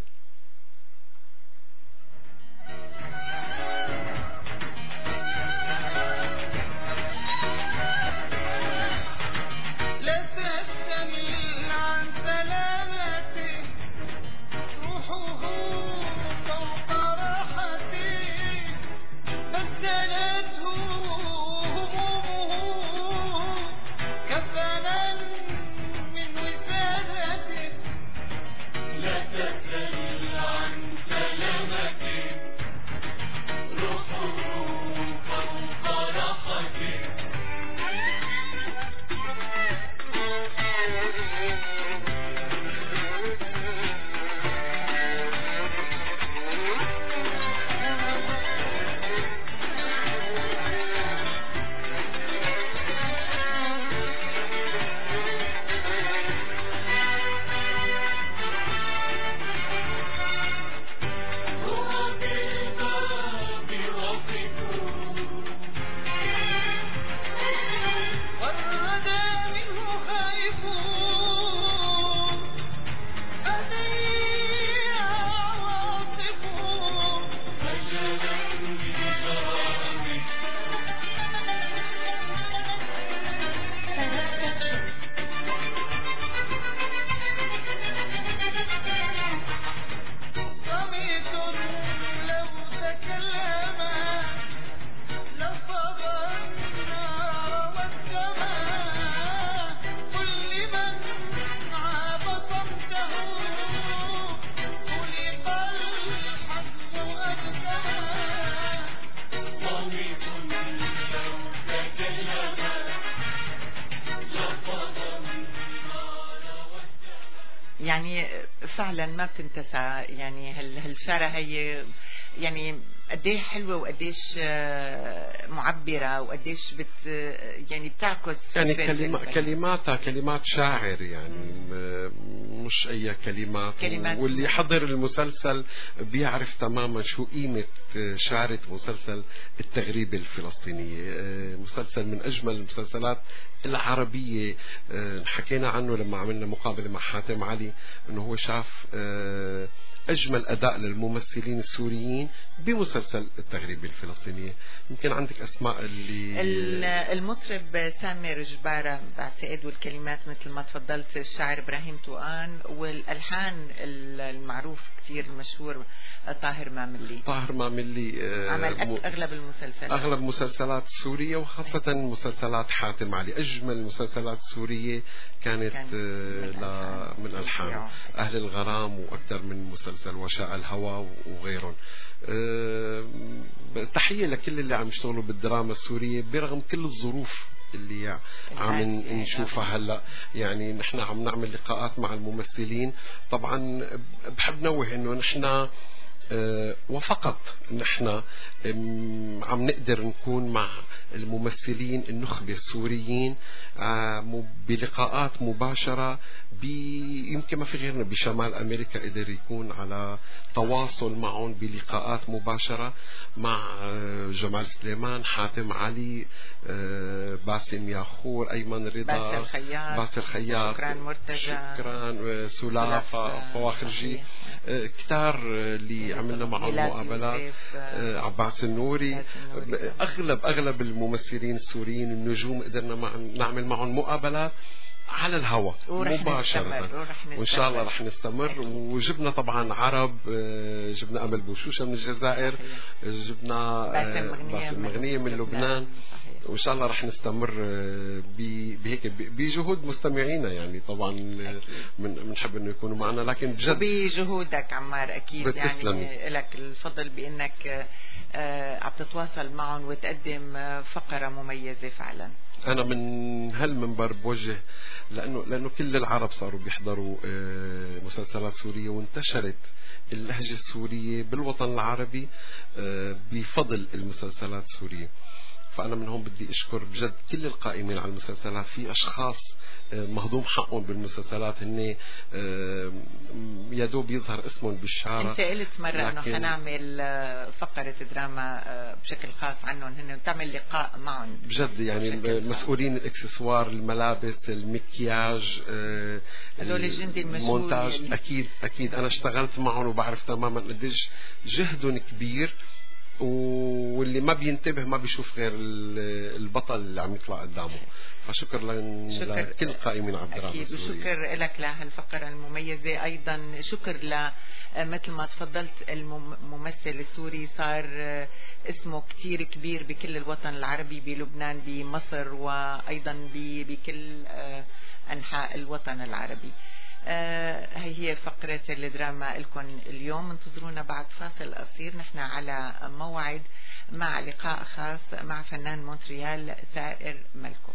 لا تسأل يعني فعلا ما بتنتسى. يعني هال هالشارة هي يعني قديش حلوة وقديش معبرة وقديش بت يعني بتعكس يعني كلمة كلماتها كلمات شاعر يعني مش أي كلمات, كلمات واللي حضر المسلسل بيعرف تماما شو قيمة شعرة مسلسل التغريبة الفلسطينية. مسلسل من أجمل المسلسلات العربية. حكينا عنه لما عملنا مقابلة مع حاتم علي أنه هو شاف أجمل أداء للممثلين السوريين بمسلسل التغريبة الفلسطينية. يمكن عندك أسماء اللي المطرب سامر جبارة بعتقد، والكلمات مثل ما تفضلت الشاعر إبراهيم توقان، والألحان المعروف كتير المشهور طاهر ماملي. طاهر ماملي عمل أغلب المسلسلات أغلب مسلسلات سورية وخاصة مسلسلات حاتم علي. أجمل المسلسلات السورية كانت, كانت من, من ألحان أهل الغرام وأكثر من مسلسل وشاء الهوى وغيرهم. أه تحية لكل اللي عم يشتغلوا بالدراما السورية برغم كل الظروف اللي عم نشوفها هلا. يعني نحن عم نعمل لقاءات مع الممثلين. طبعا بحب نوه انه نحن أه وفقط نحن عم نقدر نكون مع الممثلين النخبة السوريين أه بلقاءات مباشرة. يمكن ما في غيرنا بشمال أمريكا قدر يكون على تواصل معهم بلقاءات مباشرة مع جمال سليمان، حاتم علي، أه باسم ياخور، أيمن رضا، باسل خياط، باسل خياط، شكران مرتجى، شكران سلافة، فواخرجي، أه كتار اللي عملنا معهم مقابلات، أه عباس النوري. أغلب أغلب الممثلين السوريين النجوم قدرنا مع نعمل معهم مقابلات على الهواء مباشرة، وإن شاء الله رح نستمر. وجبنا طبعا عرب، جبنا أمل بوشوشة من الجزائر، جبنا باسم مغنية من لبنان، وإن شاء الله رح نستمر بهيك بجهود مستمعينا. يعني طبعا من بنحب إنه يكونوا معنا، لكن بجد بجهودك عمار أكيد بتسلمي. يعني لك الفضل بأنك عم تتواصل معهم وتقدم فقرة مميزة فعلا. أنا من هالمنبر بوجه لأنه لأنه كل العرب صاروا بيحضروا مسلسلات سورية، وانتشرت اللهجة السورية بالوطن العربي بفضل المسلسلات السورية. فأنا من هون بدي أشكر بجد كل القائمين على المسلسلات. في أشخاص مهضوم حقهم بالمسلسلات هن يا دوب يظهر اسمهم بالشارع. انت قلت مرة انه حنعمل فقرة دراما بشكل خاص عنهم هن، وتعمل لقاء معهم بجد. يعني مسؤولين الاكسسوار، الملابس، المكياج، هذول الجندي المونتاج. المشهور. اكيد اكيد انا اشتغلت معهم وبعرف تماما قديش جهدهم كبير، واللي ما بينتبه ما بيشوف غير البطل اللي عم يطلع قدامه. فشكر لكل القائمين على الدراما أكيد، وشكر لك لهالفقرة المميزة. أيضا شكر ل مثل ما تفضلت الممثل السوري صار اسمه كتير كبير بكل الوطن العربي، بلبنان، بمصر، وأيضا بكل أنحاء الوطن العربي. آه هي هي فقرة الدراما لكم اليوم. انتظرونا بعد فاصل قصير، نحن على موعد مع لقاء خاص مع فنان مونتريال ثائر ملكو.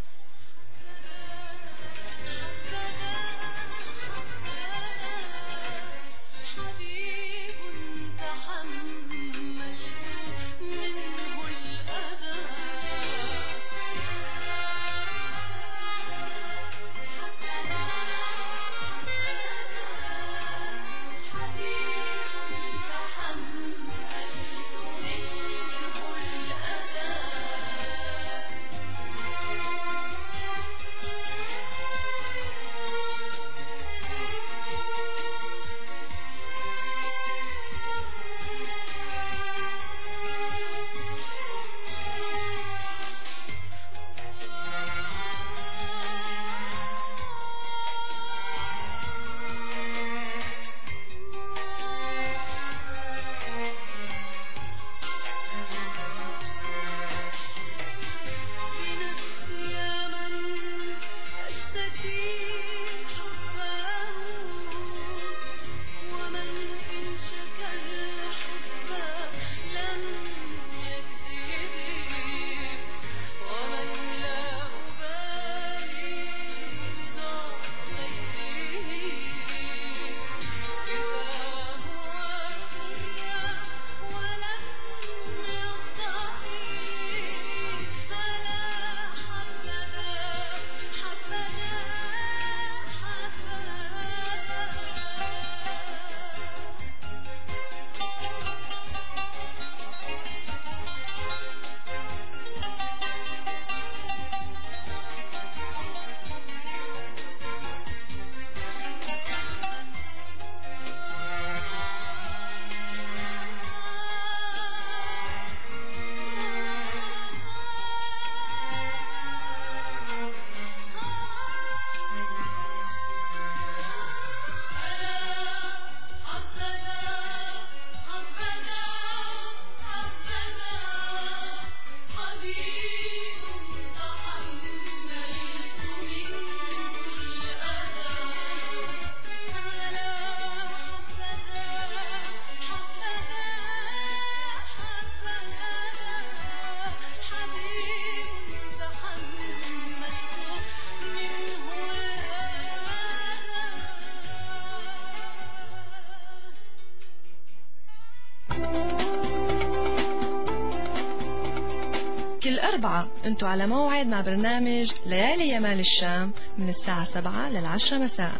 أربعة انتوا على موعد مع برنامج ليالي يمال الشام من الساعة سبعة للعشرة مساء.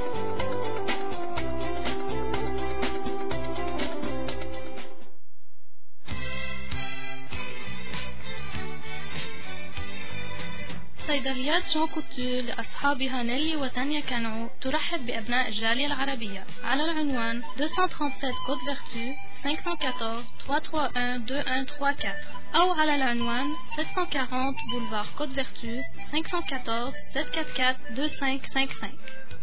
صيدليات جون كوتور لأصحابها نيلي وتانيا كانعو ترحب بأبناء الجالية العربية على العنوان deux cent trente-sept Côte Vertu cinq cent quatorze trois cent trente et un deux un trois quatre أو على العنوان sept cent quarante Boulevard Côte Vertu cinq cent quatorze sept cent quarante-quatre deux cinq cinq cinq.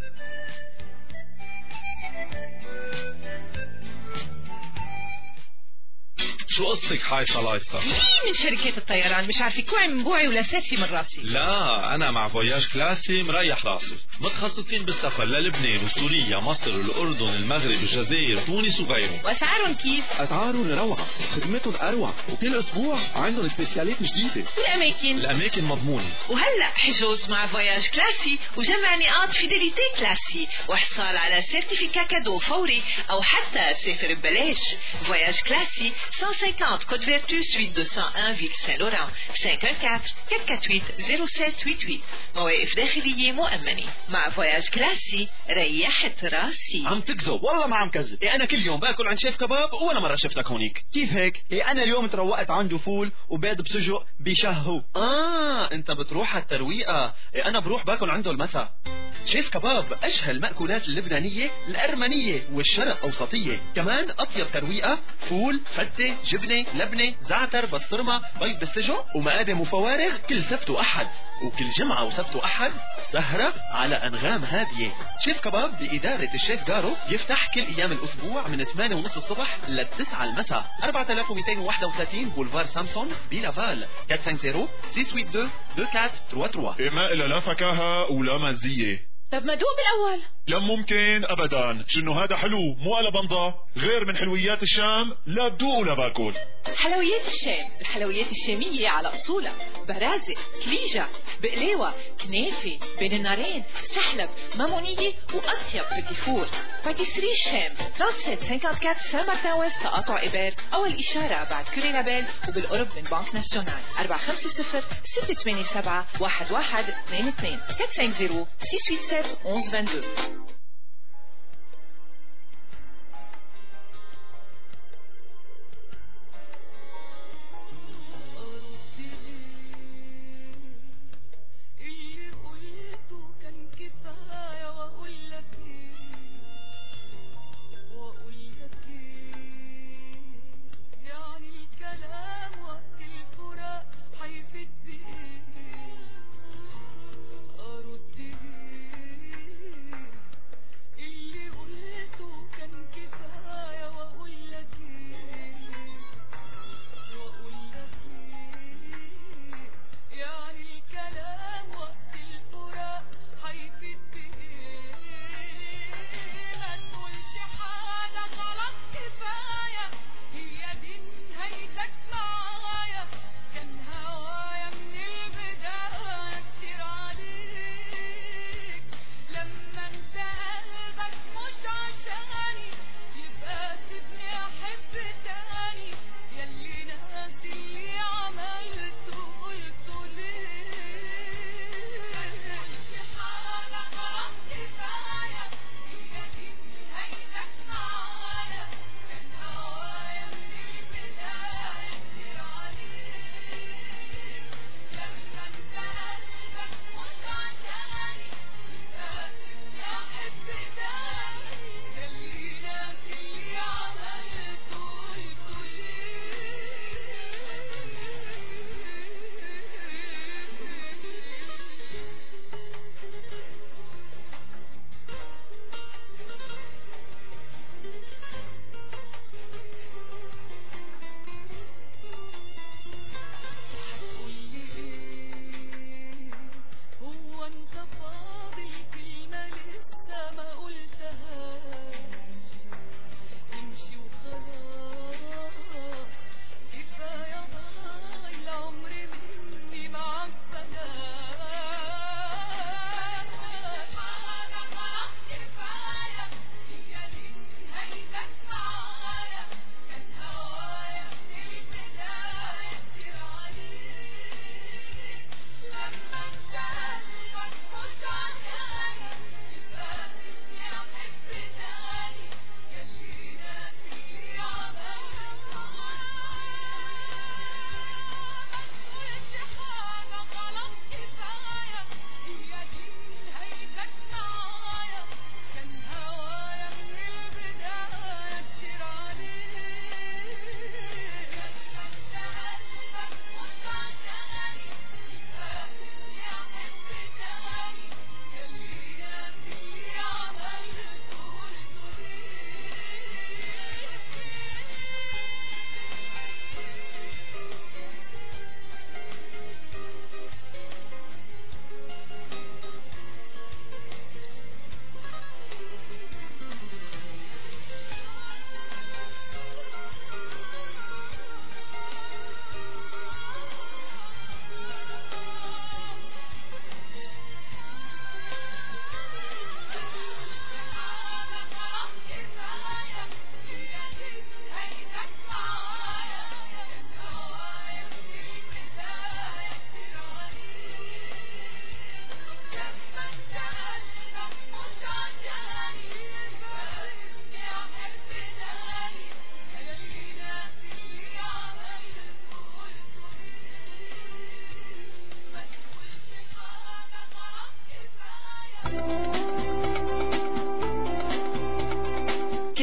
شو قصتك حايصة لايصة؟ مين من شركات الطيران مش عارفة كوعي من بوعي ولا ساسي من راسي؟ لا أنا مع فواياج كلاسي مريح راسي، متخصصين بالسفر للبنان وسوريا مصر والأردن المغرب الجزائر تونس وغيرهم. وأسعارهم كيف؟ أسعارهم روعة، خدمتهم أروع، وكل أسبوع عندهم سبيسيالات جديدة. والأماكن؟ الأماكن مضمونة. وهلأ حجوز مع فواياج كلاسي وجمع نقاط فيديليتي كلاسي وحصال على سيرتيفيكا كادو فوري أو حتى سافر ببلاش. فواياج كلاسي cent cinquante Côte Vertu, suite deux cent un, Ville Saint-Laurent, cinq un quatre quatre quatre huit zéro sept huit huit. مواقف داخلية مؤمنة. مع فواياج كلاسي ريحت راسي. عم تكذب؟ والله ما عم كذب. إيه أنا كل يوم باكل عند شيف كباب ولا مرة شفتك هونيك. كيف هيك؟ إيه أنا اليوم تروقت عنده فول وبيض بسجق بشهو. آه أنت بتروح على الترويقة. إيه أنا بروح باكل عنده المساء. شيف كباب أشهى المأكولات اللبنانية الأرمنية والشرق أوسطية. كمان أطيب ترويقة فول فتة جبنة لبنة زعتر بسطرمة بيض بالسجق ومقادم وفوارغ كل سبت وأحد. وكل جمعة وسبت وأحد سهرة على أنغام هادية. شيف كباب بإدارة الشيف جارو يفتح كل أيام الأسبوع من ثمانية ونص الصبح للتسعة المساء. أربعة آلاف ومئتين وواحد وثلاثين بولفار سامسون بلافال أربعة خمسة صفر ستة ثمانية اثنين اثنين أربعة ثلاثة ثلاثة. ما إلا لا فكاهة ولا مزية. طب ما دوق بالأول. لا ممكن أبدا، شنو هذا حلو مو على بنضة غير من حلويات الشام. لا بدوق ولا باكل. حلويات الشام، الحلويات الشامية على أصولها. برازق، كليجة، بقلاوة، كنافة، بين النارين، سحلب، مامونية وأطيب بتيفور. باتيسري الشام ثلاثة سبعة أربعة أربعة سان مارتن ويست تقاطع إبر. أول إشارة بعد كوري لابيل وبالقرب من بنك ناسيونال. أربعة خمسة صفر ستة ثمانية سبعة واحد واحد اثنين اثنين أربعة خمسة صفر ستة ثمانية سبعة واحد واحد اثنين اثنين.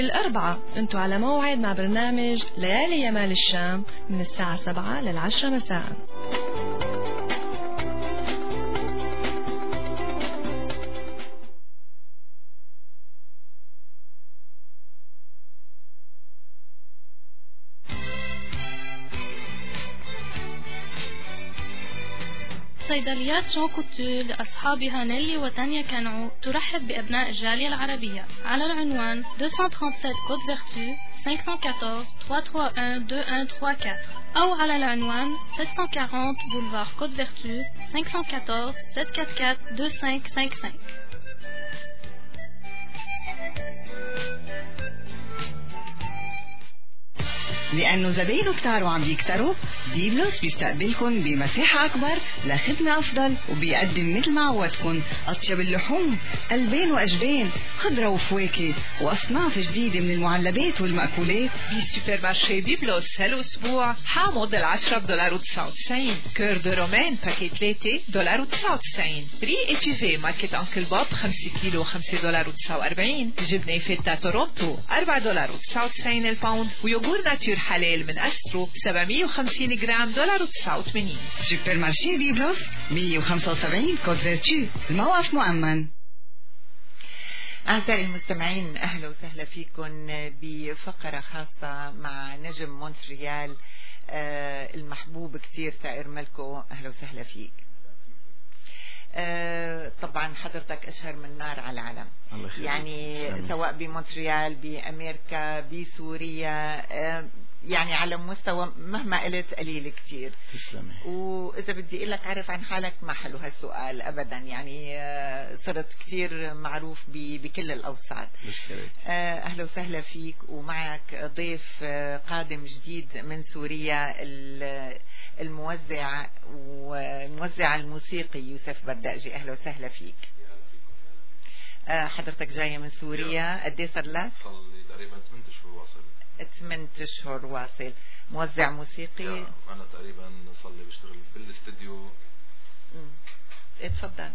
كل أربعة انتو على موعد مع برنامج ليالي يمال الشام من الساعة سبعة للعشرة مساء. صيدليات جون كوتور لأصحابها نيلي وتانيا كانعو ترحب بأبناء الجالية العربية على العنوان deux cent trente-sept Côte Vertu cinq cent quatorze trois cent trente-et un deux un trois quatre أو على العنوان sept cent quarante Boulevard Côte Vertu cinq cent quatorze sept cent quarante-quatre deux cinq cinq cinq. لأنه زباينه كتار وعم بيكتروا، ديبلوس بيستقبلكن بمساحة أكبر لخدمة أفضل، وبيقدم مثل ما عودكن أطيب اللحوم، ألبان وأجبان، خضرة وفواكه، وأصناف جديدة من المعلبات والمأكولات. بالسوبر مارشي بيبلوس هالأسبوع حامض العشرة بدولار وتسعة وتسعين، كور دو رومان باكي ثلاثة دولار وتسعة وتسعين، ري إتيفي ماركة أنكل بوب خمسة كيلو خمسة دولار وتسعة وأربعين، جبنة فيتا تورونتو أربعة دولار وتسعة وتسعين الباوند، ويوغور ناتور حلال من أسترو سبعمية وخمسين جرام دولار وتسعة وثمانين. سوبر مارشي بيبلوس مية وخمسة وسبعين كوت فيرتو، الموقف مؤمن. أعزائي المستمعين، أهلا وسهلا فيكم بفقرة خاصة مع نجم مونتريال آه المحبوب كثير ثائر ملكو. أهلا وسهلا فيك. آه طبعا حضرتك أشهر من نار على العالم، يعني سلامي. سواء بمونتريال بأمريكا بسوريا، آه يعني على مستوى مهما قلت قليل كتير. تسلمي. وإذا بدي أقول لك عارف عن حالك ما حلو هالسؤال أبدا، يعني آه صرت كتير معروف بكل الأوساط. آه أهلا وسهلا فيك، ومعك ضيف آه قادم جديد من سوريا، الموزع والموزع الموسيقي يوسف برداجي. أهلا وسهلا فيك. آه حضرتك جاية من سوريا، قد ايه صار لك؟ صار لي تقريبا ثمانية اشهر واصل. ثمانية اشهر واصل، موزع موسيقي. انا تقريبا صار لي بشتغل بالاستديو. امم اتفضل.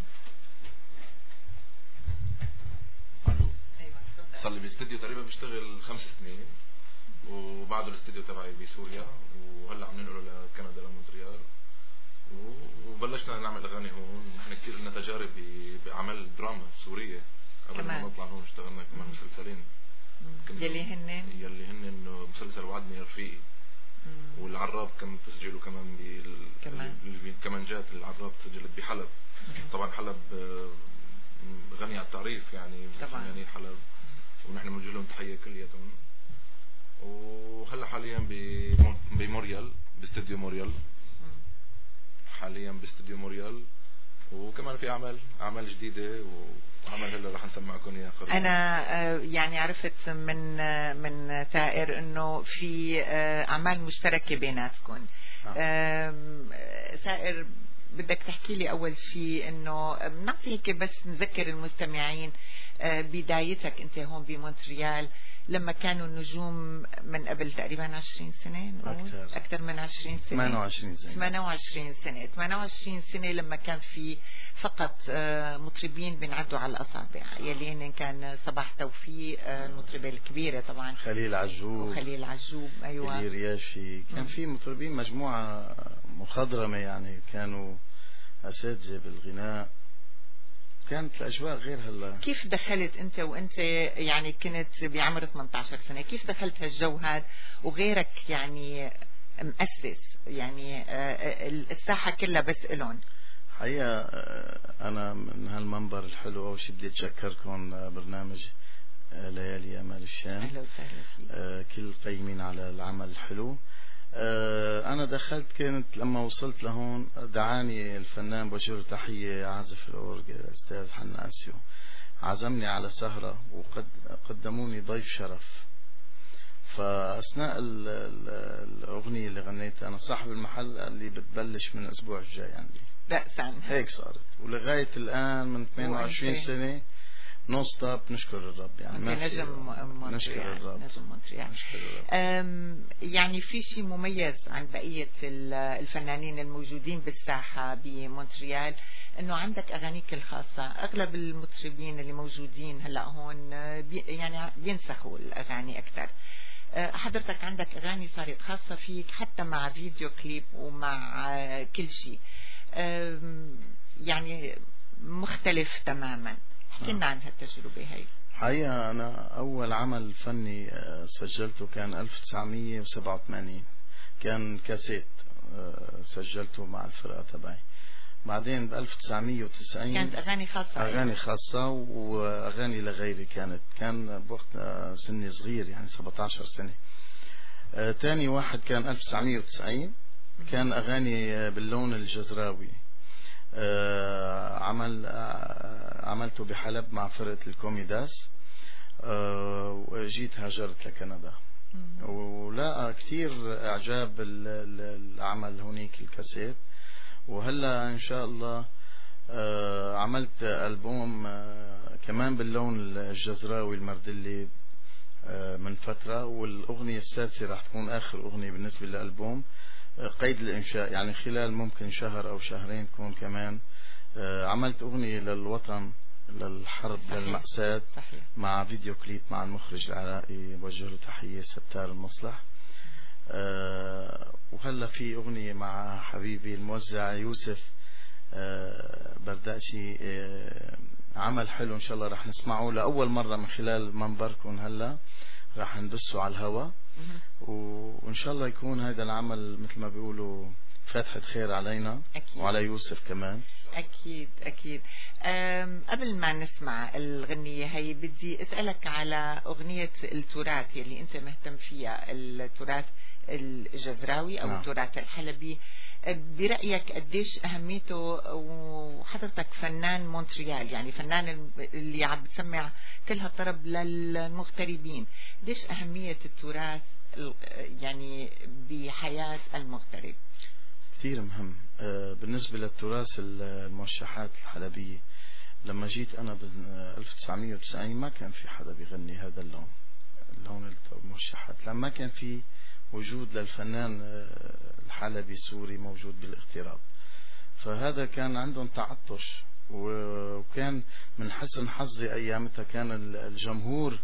الو. ايوه تفضل. صار لي بالاستديو تقريبا بشتغل خمس سنين، وبعده الاستديو تبعي بسوريا، وهلا عم ننقله لكندا لمونتريال، وبلشنا نعمل اغاني هون. نحن كثير لنا تجارب باعمال دراما سوريه قبل ما نطلع هون. اشتغلنا كمان مسلسلين يلي هن يلي هن مسلسل وعدني يا رفيقي، والعراب كان تسجيله كمان بال كمان بالكمانجات. العراب سجلت بحلب. مم. طبعا حلب غني على التعريف، يعني فنانين حلب، ونحن بنوجه لهم تحيه كلياتهم. وهلا حاليا بموريال، باستديو موريال حاليا باستديو موريال، وكمان في اعمال اعمال جديده وعمل هلا رح نسمعكم اياها. انا يعني عرفت من من ثائر انه في اعمال مشتركه بيناتكم. ثائر بدك تحكي لي اول شيء انه بنعطي هيك بس نذكر المستمعين بدايتك انت هون بمونتريال لما كانوا النجوم من قبل تقريبا عشرين سنة، أكثر, أكثر من عشرين سنة، ثمانية وعشرين سنة ثمانية وعشرين سنة ثمانية وعشرين سنة لما كان في فقط مطربين بنعدوا على الأصابع، يلي هن كان صباح توفيق المطربة الكبيرة طبعا، خليل عجوب وخليل عجوب أيوة إلي رياشي. كان م. في مطربين مجموعة مخضرمة، يعني كانوا أساتذة بالغناء، كانت الأجواء غير هلا. كيف دخلت أنت وأنت يعني كنت بعمر ثمانية عشر سنة، كيف دخلت هالجو هذا وغيرك يعني مؤسس يعني الساحة كلها بس إلون؟ حقيقة أنا من هالمنبر الحلو أول شي بدي أتشكركم برنامج ليالي يمال الشام. أهلا وسهلا فيك. كل قيمين على العمل الحلو. أنا دخلت كانت لما وصلت لهون دعاني الفنان بشير تحية عازف الأورج الأستاذ حناسيو، عزمني على سهرة وقدموني ضيف شرف. فأثناء الأغنية اللي غنيتها أنا صاحب المحل قال لي بتبلش من الأسبوع الجاي عندي. رأسا هيك صارت، ولغاية الآن من ثمانية وعشرين سنة نو ستوب نشكر الرب يعني ما في نجم مونتريال نشكر الرب نجم مونتريال نشكر الرب. يعني في شيء مميز عن بقية الفنانين الموجودين بالساحة بمونتريال انه عندك اغانيك الخاصة. اغلب المطربين اللي موجودين هلا هون بي يعني بينسخوا الاغاني اكثر. حضرتك عندك اغاني صارت خاصة فيك حتى مع فيديو كليب ومع كل شيء يعني مختلف تماما. احكي لنا عن هالتجربة هاي. حقيقة أنا أول عمل فني سجلته كان ألف وتسعمية وسبعة وثمانين، كان كاسيت سجلته مع الفرقة تبعي. بعدين ب ألف وتسعمية وتسعين كانت أغاني خاصة أغاني خاصة وأغاني لغيري. كانت كان بوقت سني صغير يعني سبعة عشر سنة. تاني واحد كان ألف وتسعمية وتسعين كان أغاني باللون الجزراوي. آه عمل آه عملته بحلب مع فرقة الكوميداس. آه وجيت هاجرت لكندا ولا كتير اعجاب العمل هونيك الكاسيت. وهلا ان شاء الله آه عملت ألبوم آه كمان باللون الجزراوي المردلي آه من فترة، والاغنية السادسة راح تكون اخر اغنية بالنسبة للألبوم قيد الإنشاء، يعني خلال ممكن شهر أو شهرين تكون كمان. آه عملت أغنية للوطن للحرب صحيح. للمأساة صحيح. مع فيديو كليب مع المخرج العراقي بوجه له تحية ستار المصلح. آه وهلا في أغنية مع حبيبي الموزع يوسف آه برداشي. آه عمل حلو إن شاء الله رح نسمعه لأول مرة من خلال منبركم. هلا رح ندسه على الهواء وإن شاء الله يكون هذا العمل مثل ما بيقولوا فاتحة خير علينا أكيد. وعلى يوسف كمان. أكيد أكيد. قبل ما نسمع الغنية هي بدي أسألك على أغنية التراث يلي أنت مهتم فيها، التراث الجزراوي أو نعم. التراث الحلبي. برأيك قديش أهميته؟ وحضرتك فنان مونتريال يعني فنان اللي عم بتسمع كل هالطرب للمغتربين، قديش أهمية التراث يعني بحياة المغترب؟ كثير مهم. بالنسبة للتراث الموشحات الحلبية، لما جيت أنا ب ألف وتسعمية وتسعين ما كان في حدا بيغني هذا اللون، اللون الموشحات، لما كان في وجود للفنان الحلبي السوري موجود بالاغتراب. فهذا كان عندهم تعطش، وكان من حسن حظي أيامتها كان الجمهور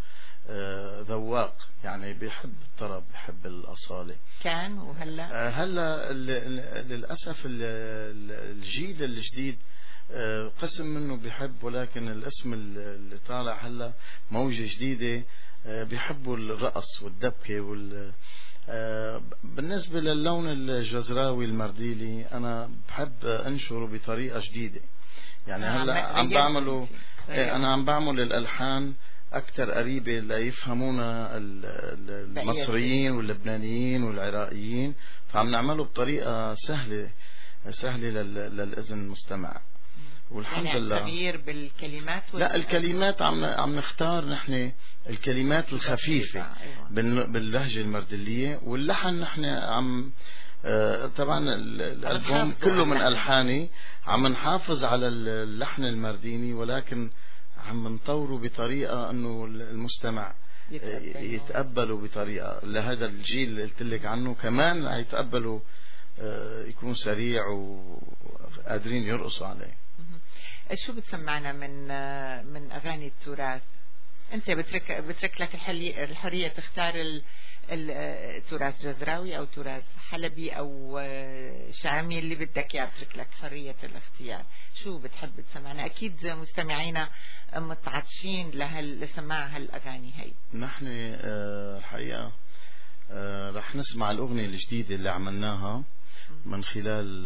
ذواق يعني بيحب الطرب بيحب الأصالة كان. وهلا هلا للأسف الجيل الجديد قسم منه بيحب، ولكن الاسم اللي طالع هلا موجة جديدة بيحبوا الرقص والدبكة وال بالنسبة للون الجزراوي المرديلي أنا بحب أنشره بطريقة جديدة. يعني هلا عم بعمله أنا عم بعمل الألحان أكثر قريبة ليفهمونا المصريين واللبنانيين والعراقيين، فعم نعمله بطريقة سهلة سهلة للأذن المستمع. والحمد يعني لله. تغيير بالكلمات لا الكلمات عم عم نختار نحن الكلمات الخفيفة أيوة. باللهجة المردلية، واللحن نحن عم آه طبعا الألبوم كله من ألحاني عم نحافظ على اللحن المرديني، ولكن عم نطوره بطريقة انه المستمع يتقبلوا بطريقة لهذا الجيل اللي قلت لك عنه، كمان هيتقبلوا يكون سريع وقادرين يرقصوا عليه. شو بتسمعنا من من اغاني التراث؟ انت بترك بترك لك الحرية تختار التراث جزراوي او تراث حلبي او شامي اللي بدك اياه، بترك لك حرية الاختيار. شو بتحب تسمعنا؟ اكيد مستمعينا متعطشين لسماع هالاغاني هي. نحن الحقيقة رح نسمع الاغنية الجديدة اللي عملناها من خلال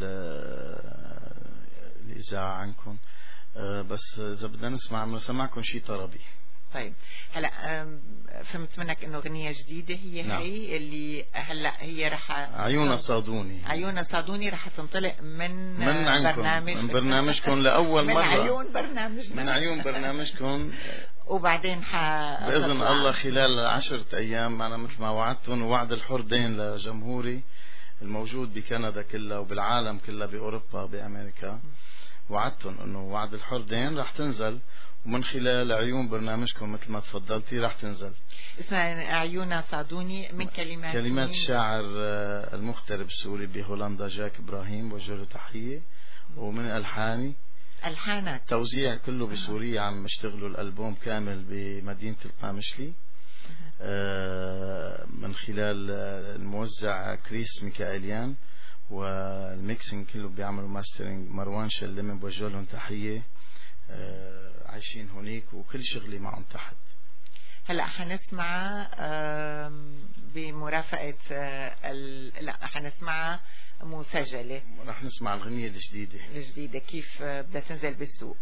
الاذاعة عنكم، بس اذا بدنا نسمع نسمعكم شيء طربي. طيب هلا فهمت منك انه اغنيه جديده هي نعم. هي اللي هلا هي رح عيون صادوني عيون صادوني رح تنطلق من من عنكم برنامج من برنامجكم لاول من مره من عيون برنامجنا من عيون برنامجكم وبعدين ح باذن الله خلال عشرة ايام انا مثل ما وعدتهم ووعد الحر دين لجمهوري الموجود بكندا كلها وبالعالم كلها باوروبا بامريكا. وعدتهم انه وعد الحر دين رح تنزل، ومن خلال عيون برنامجكم مثل ما تفضلتي رح تنزل. اسمها عيونا صعدوني من كلمات كلمات الشاعر المغترب السوري بهولندا جاك ابراهيم، وجه له تحيه، ومن الحاني الحانك توزيع كله بسوريا. عم اشتغلوا الالبوم كامل بمدينه القامشلي من خلال الموزع كريس ميكائيليان، والميكسينج كله بيعملوا ماسترينج مروان شلمي، بوجه لهم تحيه. عايشين هونيك وكل شغلي معهم تحت. هلا حنسمع بمرافقة لا حنسمع مسجلة، رح نسمع الغنية الجديدة الجديدة كيف بدها تنزل بالسوق.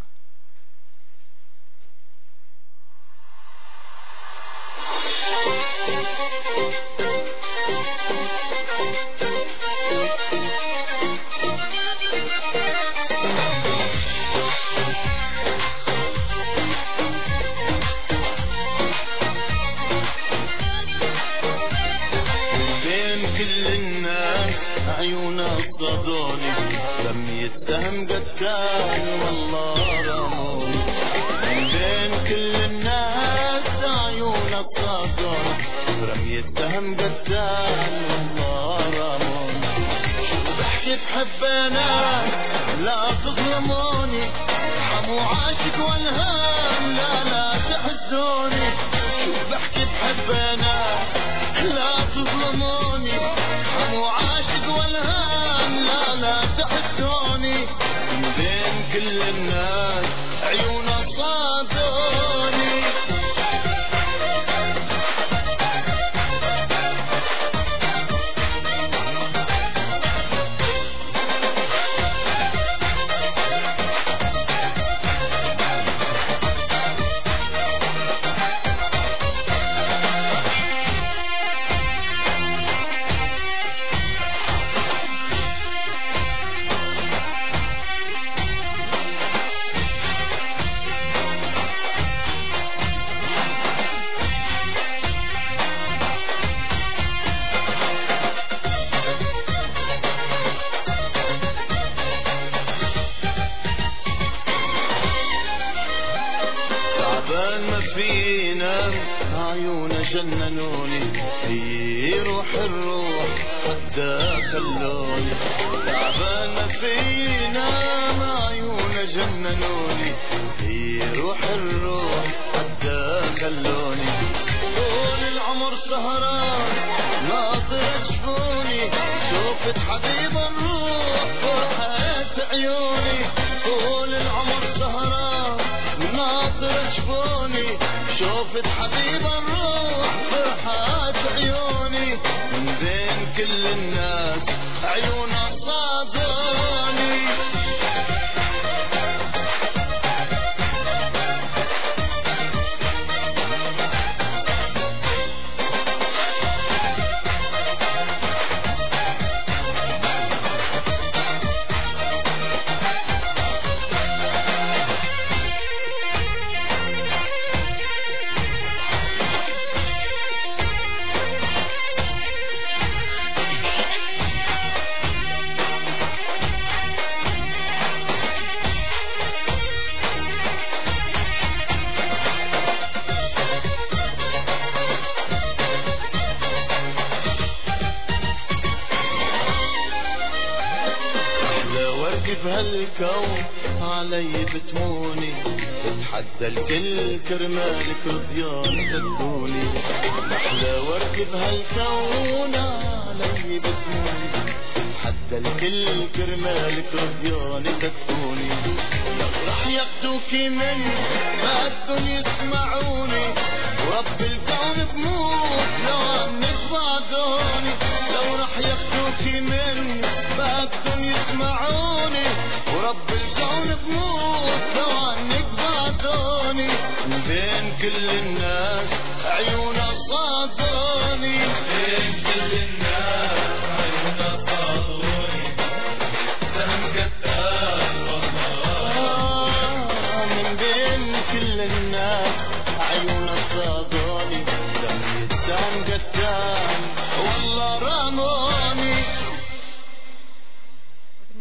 عيونا صدوني رمية سهم قتال والله رموني، من بين كل الناس عيونا صدوني رمية سهم قتال والله رموني. شو بحكي بحبنا لا تظلموني، حمو عاشق والهام لا لا تحزوني. شو بحكي بحبنا لا تظلموني، حمو عاشق والهام لا لا تحسوني. من بين كل الناس عيونا صادوني. عيونا جننوني هي روح الروح حتى خلوني. تعبان ما فينا ما عيونا جننوني هي روح الروح حتى خلوني. طول العمر سهران ناطر جفوني، شوفت حبيب الروح فرحت عيوني. طول العمر سهران ناطر جفوني، شوفت حبيب الروح فرحات عيوني. من بين كل الناس عيونا صادوني. بهالكون علي بتموني، بتحدى الكل كرمالك رضيان تدوني. محلى ورد بهالكون علي بتموني، بتحدى الكل كرمالك رضيان تدوني. لو رح ياخدوكي مني بدهم يسمعوني، ورب الكون بموت لو عنك بعدوني. لو رح ياخدوكي مني بدهم يسمعوني، ورب الكون بموت لو عنك بعدوني. من بين كل الناس عيونا صادوني، بين كل الناس عيونا صادوني. سهم قتال والله، من بين كل الناس عيونا صادوني. دمي سهم قتال والله رموني. أغنية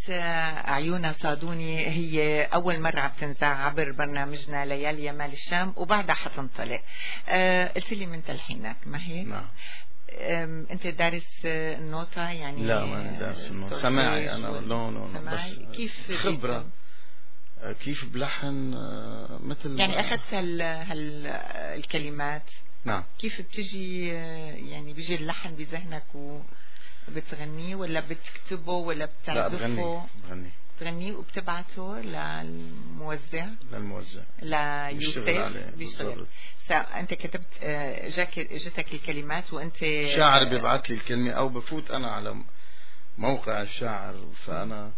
عيونا صادوني هي أول مرة عم تنزع عبر برنامجنا ليالي يمال الشام وبعدها حتنطلق. قلت لي من تلحينك ما هيك؟ نعم. أنت دارس النوتة يعني؟ لا ما دارس النوتة، سماعي أنا. لا لا بس كيف خبرة كيف بلحن مثل يعني أخذت هال هالكلمات. نعم. كيف بتجي يعني بيجي اللحن بذهنك وبتغنيه ولا بتكتبه ولا بتعزفه؟ لا بغني بغني بتغنيه وبتبعته للموزع للموزع ليوسف بيشتغل. انت كتبت جاك اجتك الكلمات وانت شاعر بيبعث لي الكلمه او بفوت انا على موقع الشاعر فانا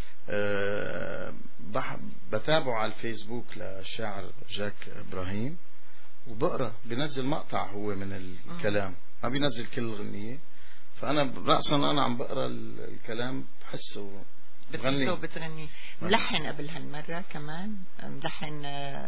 أه بتابعه على الفيسبوك للشاعر جاك ابراهيم وبقرا بنزل مقطع هو من الكلام ما بينزل كل الغنيه فانا راسا انا عم بقرا الكلام بحسه بتغني وبتغني. ملحن قبل هالمره كمان ملحن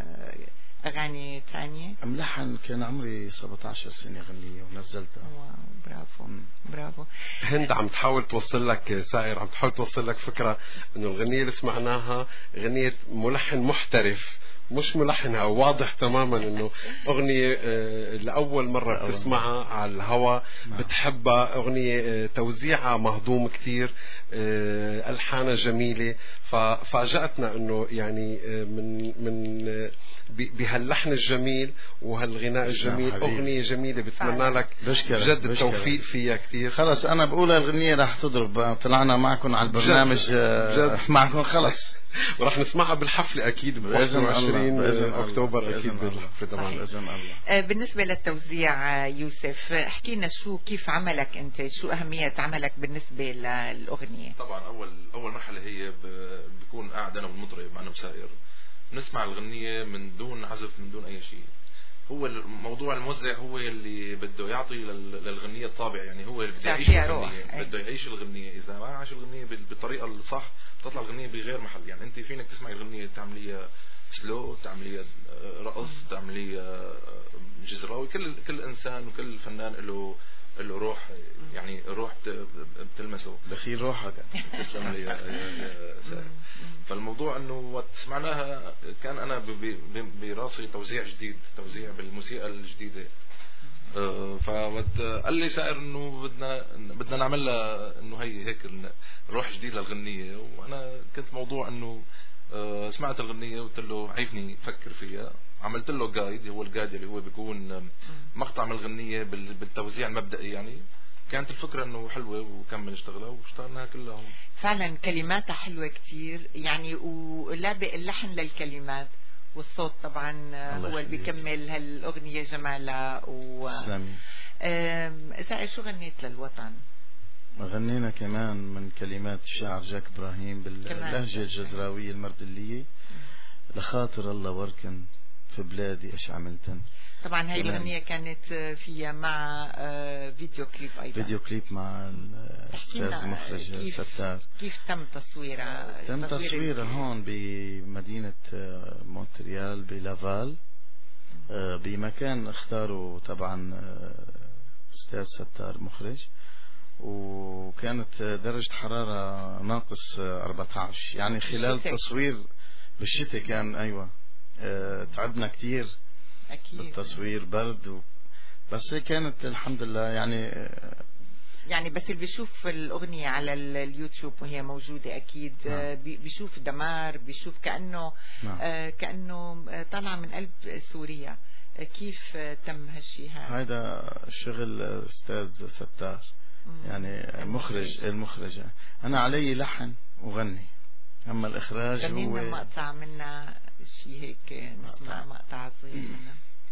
اغاني ثانيه؟ ملحن كان عمري سبعة عشر سنه غنيه ونزلتها. واو برافو م. برافو. هند عم تحاول توصل لك سائر عم تحاول توصل لك فكره انه الغنيه اللي سمعناها غنيه ملحن محترف مش ملحنها واضح تماما انه اغنيه لاول مره بتسمعها على الهواء بتحبها اغنيه توزيعها مهضوم كتير الحانها جميله ففاجأتنا انه يعني من من بهاللحن الجميل وهالغناء الجميل اغنيه جميله بتمنى لك جد التوفيق فيها كتير. خلص انا بقول الغنيه رح تضرب طلعنا معكم على البرنامج جد. معكم خلص ورح نسمعها بالحفلة أكيد ب واحد وعشرين أكتوبر أكيد بالحفلة طبعا بإذن الله. بالنسبة للتوزيع يوسف احكي لنا شو كيف عملك أنت شو أهمية عملك بالنسبة للأغنية؟ طبعا أول أول مرحلة هي بكون قاعد أنا والمطرب معنا مسائر نسمع الغنية من دون عزف من دون أي شيء. هو الموضوع الموزع هو اللي بده يعطي للغنية الطابع يعني هو اللي بده يعيش الغنية بده يعيش الغنية إذا ما عاش الغنية بالطريقة الصح بتطلع الغنية بغير محل. يعني أنت فينك تسمعي الغنية تعمليها سلو تعمليها رقص تعمليها جزراوي كل كل إنسان وكل فنان له له روح يعني روح بتلمسه دخيل روحك تسلم لي يا سائر. فالموضوع انه وقت سمعناها كان انا براسي توزيع جديد توزيع بالموسيقى الجديده فوقت قال لي سائر انه بدنا بدنا نعملها انه هي هيك روح جديد للغنيه وانا كنت موضوع انه سمعت الغنيه وقلت له عيفني فكر فيها عملت له جايد هو الجايد اللي هو بيكون مقطع من الغنيه بالتوزيع المبدئي يعني كانت الفكرة انه حلوة وكمل اشتغلها واشتغلناها كلها هون. فعلا كلماتها حلوة كتير يعني ولابق اللحن للكلمات والصوت طبعا هو اللي بيكمل هالأغنية جمالها و سائر شو غنيت للوطن؟ غنينا كمان من كلمات الشاعر جاك إبراهيم باللهجة الجزراوية المردلية لخاطر الله وركن في بلادي ايش عملتن. طبعا هاي الأغنية كانت فيها مع فيديو كليب أيضا فيديو كليب مع الأستاذ المخرج ستار. كيف تم تصويرها؟ تم تصويرها هون بمدينة مونتريال بلافال بمكان اختاروا طبعا أستاذ ستار مخرج وكانت درجة حرارة ناقص أربعة عشر يعني خلال التصوير بالشتاء كان أيوة تعبنا كتير أكيد بالتصوير برد و... بس كانت الحمد لله يعني يعني بس اللي بيشوف الأغنية على اليوتيوب وهي موجودة أكيد نعم. بيشوف دمار بيشوف كأنه نعم. آه كأنه طالع من قلب سوريا. كيف تم هالشيء هذا؟ هذا شغل أستاذ ستار يعني مخرج المخرج أنا علي لحن وغني أما الإخراج هو غنينا مقطع منا شيء هيك نسمع مقطع صغير منها.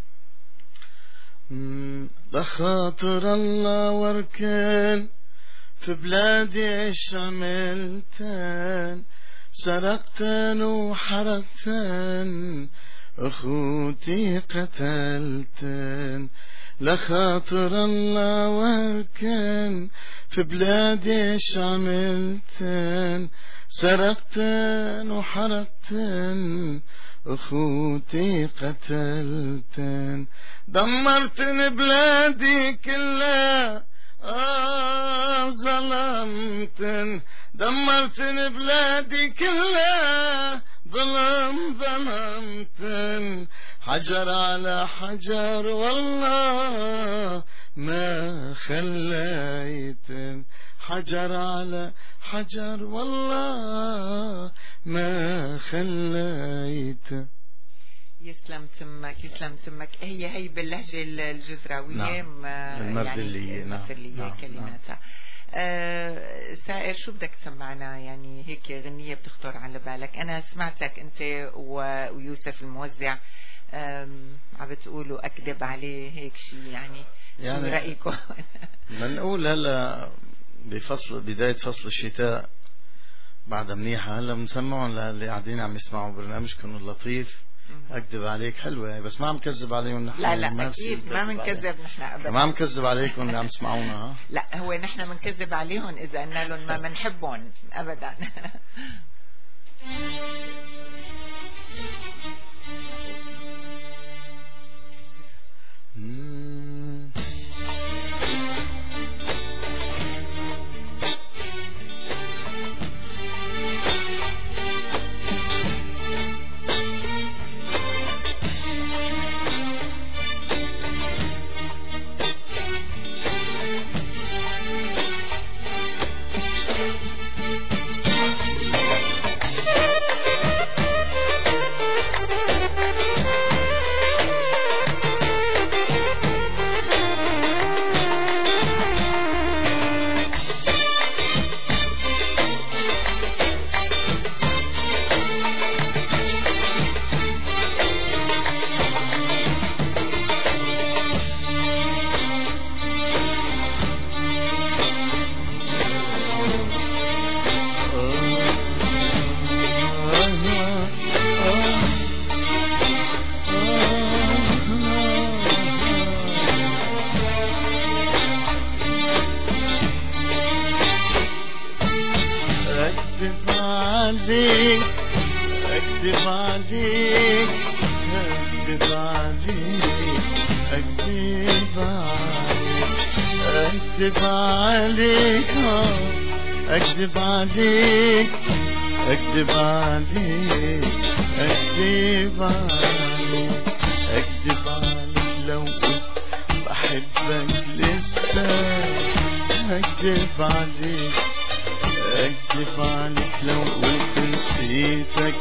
لخاطر الله وركن في بلادي ايش عملتن سرقتن وحرقتن اخوتي قتلتن لخاطر الله وركن في بلادي ايش عملتن سرقتن وحرقتن اخوتي قتلتن دمرتن بلادي كلها آه ظلمتن دمرتن بلادي كلها ظلم ظلمتن حجر على حجر والله ما خليتن حجر على حجر والله ما خليتن. يسلم تمك يسلم تمك. هي هي باللهجة الجزراوية. نعم. المردلية. يعني نعم. نعم. كلماتها. آه سائر شو بدك تسمعنا يعني هيك غنية بتخطر على بالك؟ أنا سمعتك أنت ويوسف الموزع عم بتقولوا أكذب عليه هيك شيء يعني, يعني شو رأيكم؟ بنقول هلا بفصل بداية فصل الشتاء بعد منيحة هلا بنسمعهم للي قاعدين عم يسمعوا برنامجكم اللطيف. أكذب عليك حلوة بس ما عم كذب عليهم نحن. لا لا أكيد ما بنكذب نحن أبدا. ما عم كذب عليكم اللي عم تسمعونا. ها لا هو نحن بنكذب عليهم إذا قلنا لهم ما بنحبهم أبدا. أكذب عليك أكذب عليك أكذب عليك أكذب عليك لو بحبك لسه أكذب عليك أكذب عليك لو قلت نسيتك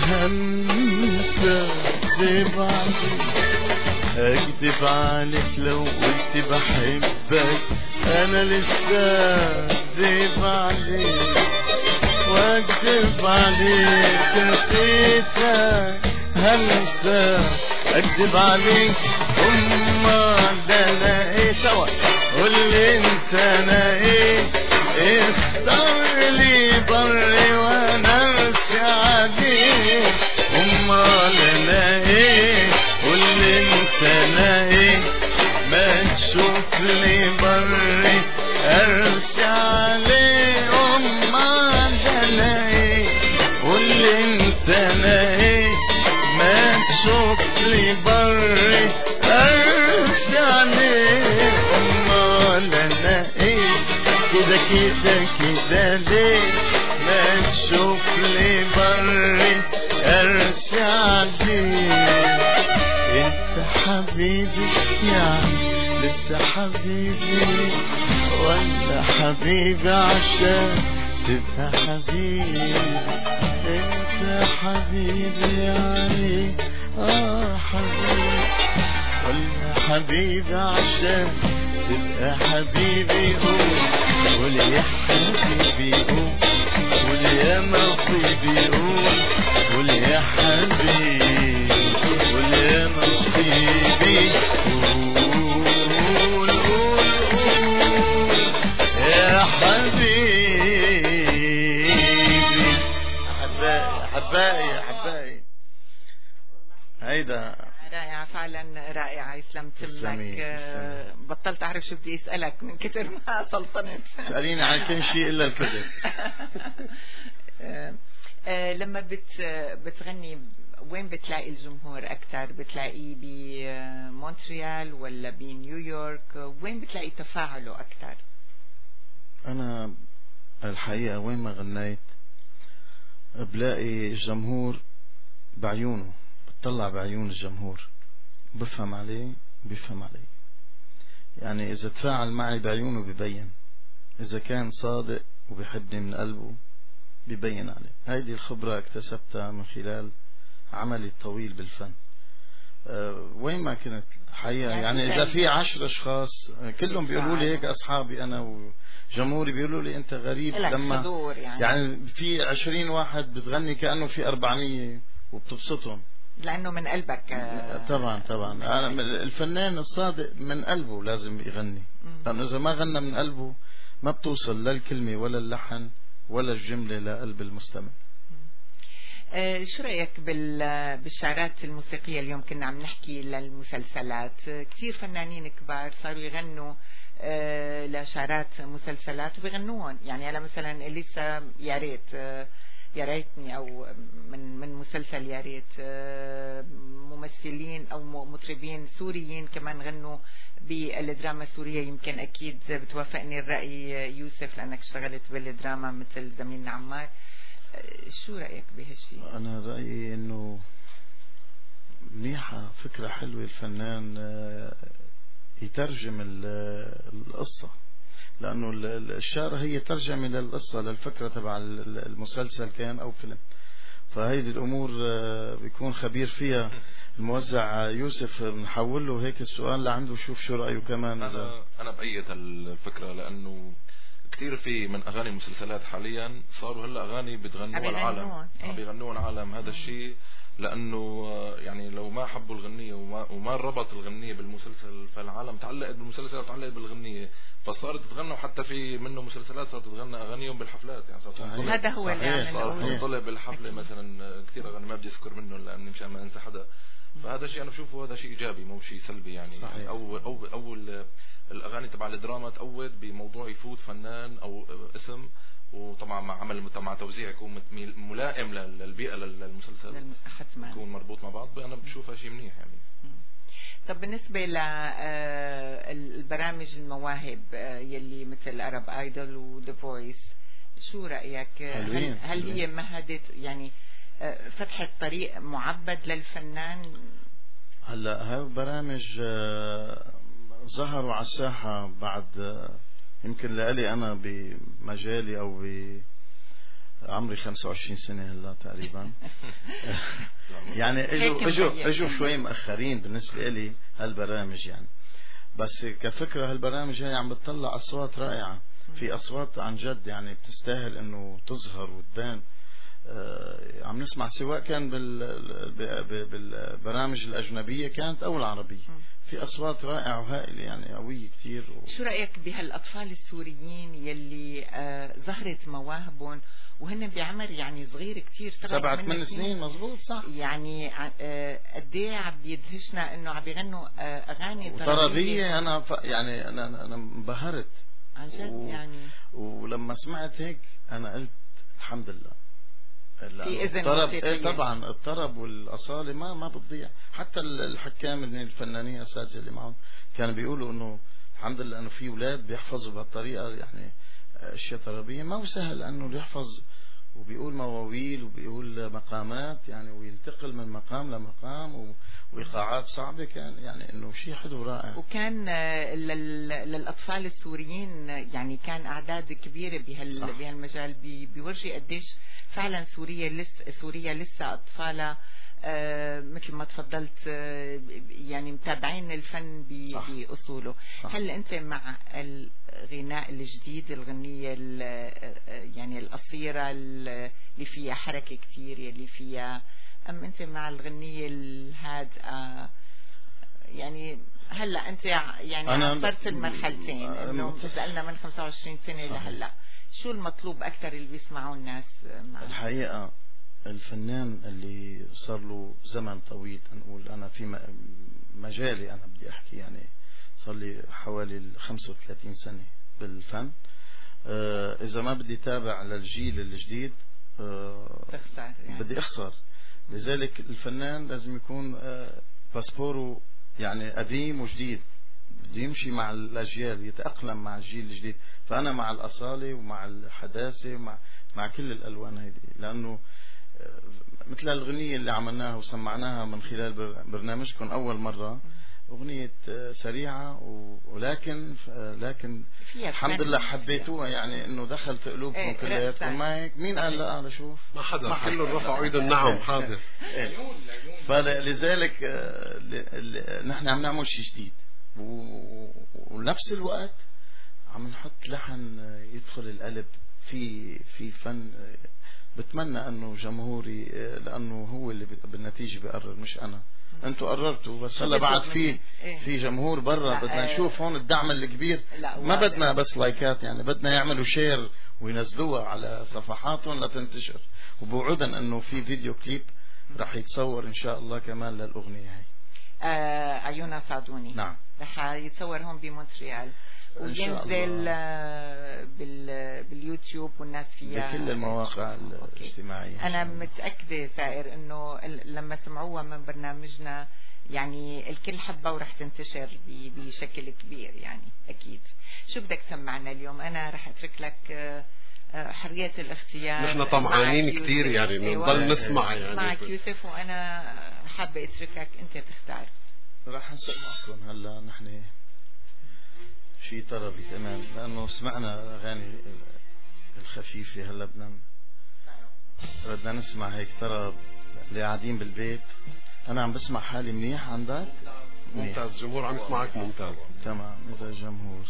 همسة أكذب عليك أكذب عليك لو قلت بحبك أنا لسه أكذب عليك وأكذب عليك نسيتك همسة أكذب عليك أمال ده أنا إيه سوا قولي أنت أنا إيه اختار لي بري وأنا أرسي عليك أمال أنا إيه قولي أنت أنا إيه ما تشوف لي بري أرسي عليك أمال أنا إيه قولي أنت أنا إيه ما تشوف لي بري أرسي عليك أمال أنا إيه كده كده كده ليه ما تشوف لي بري أرسي عليك انت حبيبي يعني لسه حبيبي ولا حبيبي عشان تبقى حبيبي انت حبيبي يعني اه حبيبي ولا حبيبي عشان تبقى حبيبي قول قول يا حبيبي قول قول يا نصيبي قول قول يا حبيبي قول يا نصيبي قول قول قول يا حبيبي أحبائي أحبائي أحبائي هيدا رائعة فعلا رائعة. يسلم تمك. بطلت أعرف شو بدي أسألك من كتر ما سلطنت. اسأليني عن كل شيء إلا الكذب. لما بت بتغني وين بتلاقي الجمهور أكتر؟ بتلاقيه بمونتريال ولا بنيويورك؟ وين بتلاقي تفاعله أكتر؟ أنا الحقيقة وين ما غنيت بلاقي الجمهور بعيونه، بتطلع بعيون الجمهور، بفهم عليه بيفهم علي. يعني إذا تفاعل معي بعيونه ببين، إذا كان صادق وبيحبني من قلبه بيبين عليه. هذه الخبرة اكتسبتها من خلال عملي الطويل بالفن. أه وين ما كنت حقيقة يعني إذا في عشر أشخاص كلهم بيقولوا لي هيك، أصحابي أنا وجمهوري بيقولوا لي أنت غريب لما يعني. يعني في عشرين واحد بتغني كأنه في أربعمية وبتبسطهم لأنه من قلبك. طبعا طبعا أنا الفنان الصادق من قلبه لازم يغني، لأنه إذا ما غنى من قلبه ما بتوصل لا الكلمة ولا اللحن ولا الجملة لقلب المستمع. أه شو رأيك بالشعارات الموسيقية؟ اليوم كنا عم نحكي للمسلسلات، كثير فنانين كبار صاروا يغنوا أه لشعارات مسلسلات وبيغنوهم. يعني أنا مثلا لسه يا ريت أه يا ريتني او من من مسلسل يا ريت أه ممثلين او مطربين سوريين كمان غنوا بالدراما السورية. يمكن اكيد بتوافقني الرأي يوسف لانك اشتغلت بالدراما مثل زميلنا عمار. شو رأيك بهالشيء؟ أنا رأيي إنه منيحة، فكرة حلوة الفنان يترجم القصة، لأنه الشعر هي ترجمة للقصة للفكرة تبع المسلسل كان أو فيلم. فهيدي الأمور بيكون خبير فيها الموزع يوسف، بنحول له هيك السؤال لعنده شوف شو رأيه كمان. أنا, أنا بأيد الفكرة لأنه كتير في من أغاني المسلسلات حاليا صاروا هلا أغاني بتغنوها العالم، عم بيغنوها العالم. هذا الشيء لأنه يعني لو ما حبوا الغنية وما, وما ربط الغنية بالمسلسل فالعالم تعلقت بالمسلسل وتعلقت بالغنية، فصارت تتغنى. وحتى في منه مسلسلات صارت تتغنى أغانيهم بالحفلات. يعني صارت هذا هو اللي صارت تنطلع بالحفلة مثلا كثير أغاني ما بدي أذكر منه لأني مشان ما أنسى حدا. فهذا شيء أنا بشوفه هذا شيء إيجابي مو شيء سلبي. يعني صحيح. أو أو أو الأغاني تبع الدراما تقود بموضوع يفوت فنان أو اسم، وطبعا مع عمل مع توزيع يكون ملائم للبيئة للمسلسل يكون مربوط مع بعض. أنا بشوفها شيء منيح يعني. طب بالنسبة للبرامج المواهب يلي مثل أرب آيدول وذا فويس، شو رأيك؟ هل, هل هي مهدت يعني فتحت طريق معبد للفنان؟ هلا هاي برامج ظهروا على الساحة بعد يمكن لألي أنا بمجالي أو بعمري خمسة وعشرين سنة هلا تقريبا. يعني اجوا اجوا اجوا شوي مأخرين بالنسبة لي هالبرامج يعني، بس كفكرة هالبرامج هي عم بتطلع أصوات رائعة، في أصوات عن جد يعني بتستاهل إنه تظهر وتبان. آه عم نسمع سواء كان بالبرامج الأجنبية كانت أو العربية، في أصوات رائعة وهائلة يعني قوية كتير. و... شو رأيك بهالأطفال السوريين يلي آه ظهرت مواهبهم وهن بعمر يعني صغير كتير، سبعة ثمان سنين؟ مزبوط صح. يعني آه قد ايه عم بيدهشنا انه عم بيغنوا آه اغاني طربية. انا ف... يعني انا انا انبهرت عن جد و... يعني ولما سمعت هيك انا قلت الحمد لله. في إذن الطرب ايه طبعا الطرب والاصاله ما ما بتضيع. حتى الحكام الفنانين الاساتذه اللي معهم كانوا بيقولوا انه الحمد لله انه في اولاد بيحفظوا بهالطريقه يعني اشياء طربيه. ما هو سهل انه يحفظ وبيقول مواويل وبيقول مقامات يعني وينتقل من مقام لمقام وإيقاعات صعبة. كان يعني انه شيء حلو رائع. وكان للاطفال السوريين يعني كان اعداد كبيره بهال بهالمجال بيورجي قديش فعلا سوريا لسه سوريا لسه اطفالها آه مثل ما تفضلت آه يعني متابعين الفن باصوله. هل انت مع الغناء الجديد، الغنيه يعني القصيره اللي فيها حركه كثير اللي فيها، ام انت مع الغنيه الهادئه؟ يعني هلا انت يعني عبرت المرحلتين انه سالنا من خمسة وعشرين سنه لهلا شو المطلوب اكثر اللي بيسمعوه الناس معه؟ الحقيقه الفنان اللي صار له زمن طويل، نقول انا في مجالي انا بدي احكي يعني صار لي حوالي خمسة وثلاثين سنه بالفن. آه اذا ما بدي تابع للجيل الجديد آه يعني. بدي اخسر. لذلك الفنان لازم يكون آه باسبوره يعني قديم وجديد بده يمشي مع الأجيال، يتأقلم مع الجيل الجديد. فأنا مع الأصالة ومع الحداثة ومع مع كل الألوان هذه، لأنه مثل الأغنية اللي عملناها وسمعناها من خلال برنامجكم أول مرة، أغنية سريعة ولكن لكن الحمد لله حبيتوها، يعني إنه دخلت قلوبكم ايه كلياتكم. ما هيك مين قال لا؟ أنا شوف ما حدا، كلهم رفعوا ايدهم نعم حاضر. فلذلك نحن عم نعمل شيء جديد، ونفس الوقت عم نحط لحن يدخل القلب في في فن. بتمنى انه جمهوري، لانه هو اللي بالنتيجه بيقرر مش انا. انتوا قررتوا، بس هلا بعد في في جمهور برا بدنا نشوف هون الدعم الكبير. ما بدنا بس لايكات، يعني بدنا يعملوا شير وينزلوها على صفحاتهم لتنتشر. وبوعدن انه في فيديو كليب رح يتصور ان شاء الله كمان للاغنيه هاي. آه عيونا صعدوني. نعم. رح يتصور هون بمونتريال وينزل بال باليوتيوب والناس فيها بكل المواقع الاجتماعية. أنا متأكدة سائر إنه لما سمعوها من برنامجنا يعني الكل حبها ورح تنتشر بشكل كبير، يعني أكيد. شو بدك تسمعنا اليوم؟ أنا رح أترك لك حرية الاختيار. نحن طمعانين كثير يعني إنه نضل نسمع يعني معك يوسف، وأنا حابة أتركك أنت تختار. رح نسمعكم هلا نحن في طربي كمان، لأنه سمعنا أغاني الخفيفة. هلا بدنا بدنا نسمع هيك طرب اللي قاعدين بالبيت. أنا عم بسمع حالي منيح عندك؟ ممتاز. الجمهور عم يسمعك ممتاز. تمام. إذا الجمهور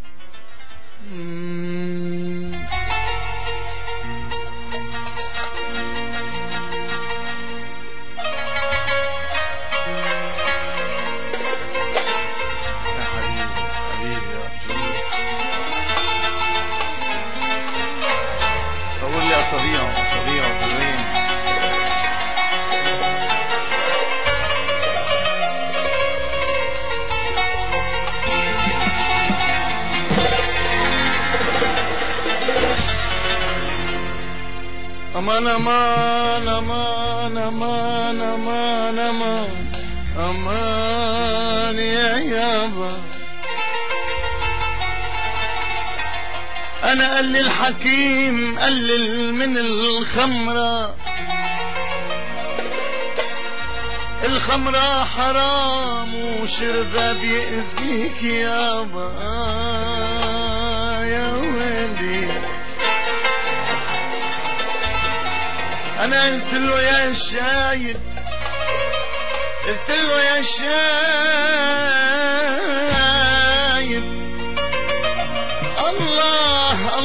صبيعه صبيعه حلوين. أمان أمان أمان أمان أمان أمان أمان يا يابا. أنا قل الحكيم قلل من الخمرة، الخمرة حرام وشربها بيأذيك يابا يا ويلي. أنا قلت له يا شايب، قلت له يا شايب الله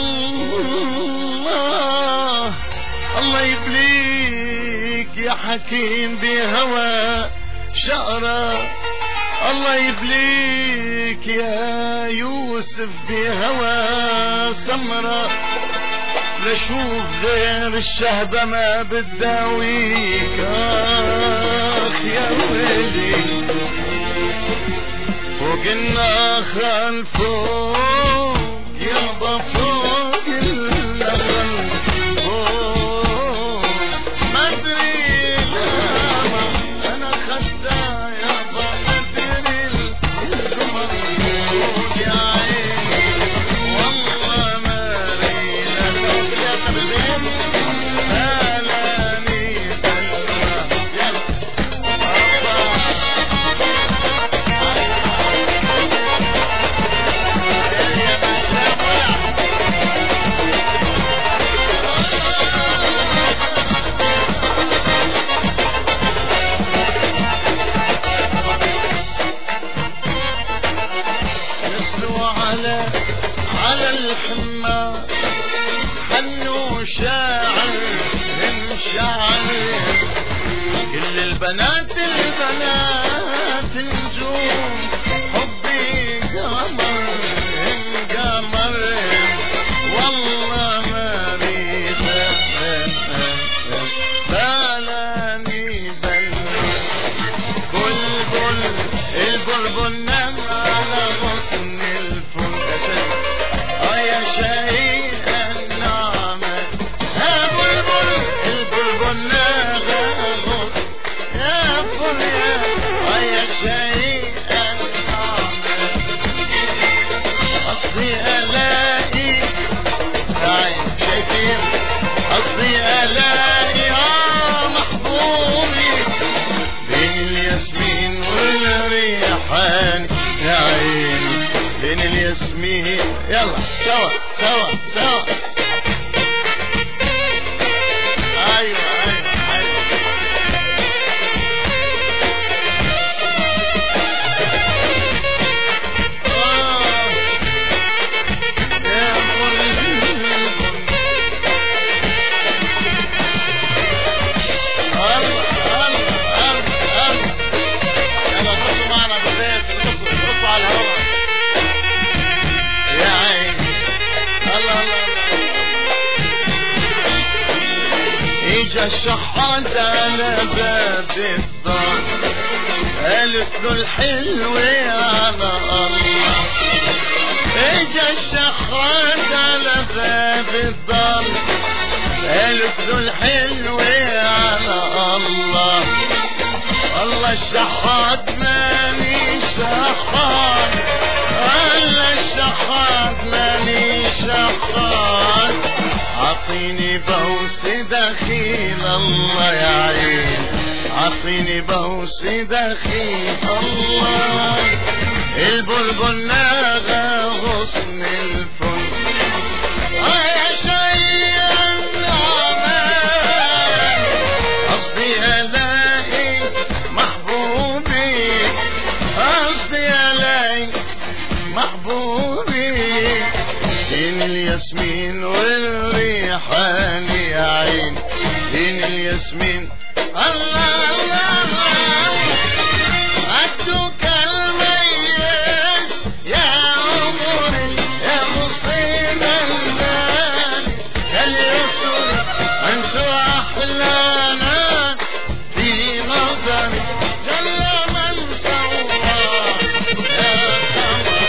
الله الله يبليك يا حكيم بهوى شقرة، الله يبليك يا يوسف بهوى سمرة. لشوف غير الشهبة ما بداويك آخ يا ويلي. فوق النخل فوق يابا فوق النخل فوق ما ادري لما انا خدها يابا ادري القمر فوق يا عيني والله ما رينا يا تبلين هلاني دلما يلا الله يلا سوا سوا سوا. ايوه ايوه ايوه الشحات على باب الدار قالت له الحلو على الله. اجا الشحات على باب الدار قالت له الحلو على الله. الله الشحات مالي شحات، الله الشحات مالي شحات. عطيني بوس دخيل الله يا عين، عطيني بوس دخيل الله. البلبل ناغى غصن الفل يا شيء النعمان. قصدي الاقي محبوبي، قصدي الاقي محبوبي. دين الياسمين والريحان يا عين، دين الياسمين. الله الله الله عدوك الميز يا عمري يا مصيب البال يا اليسر. انتو احلى ناس في نظري جل من سوى يا قمر.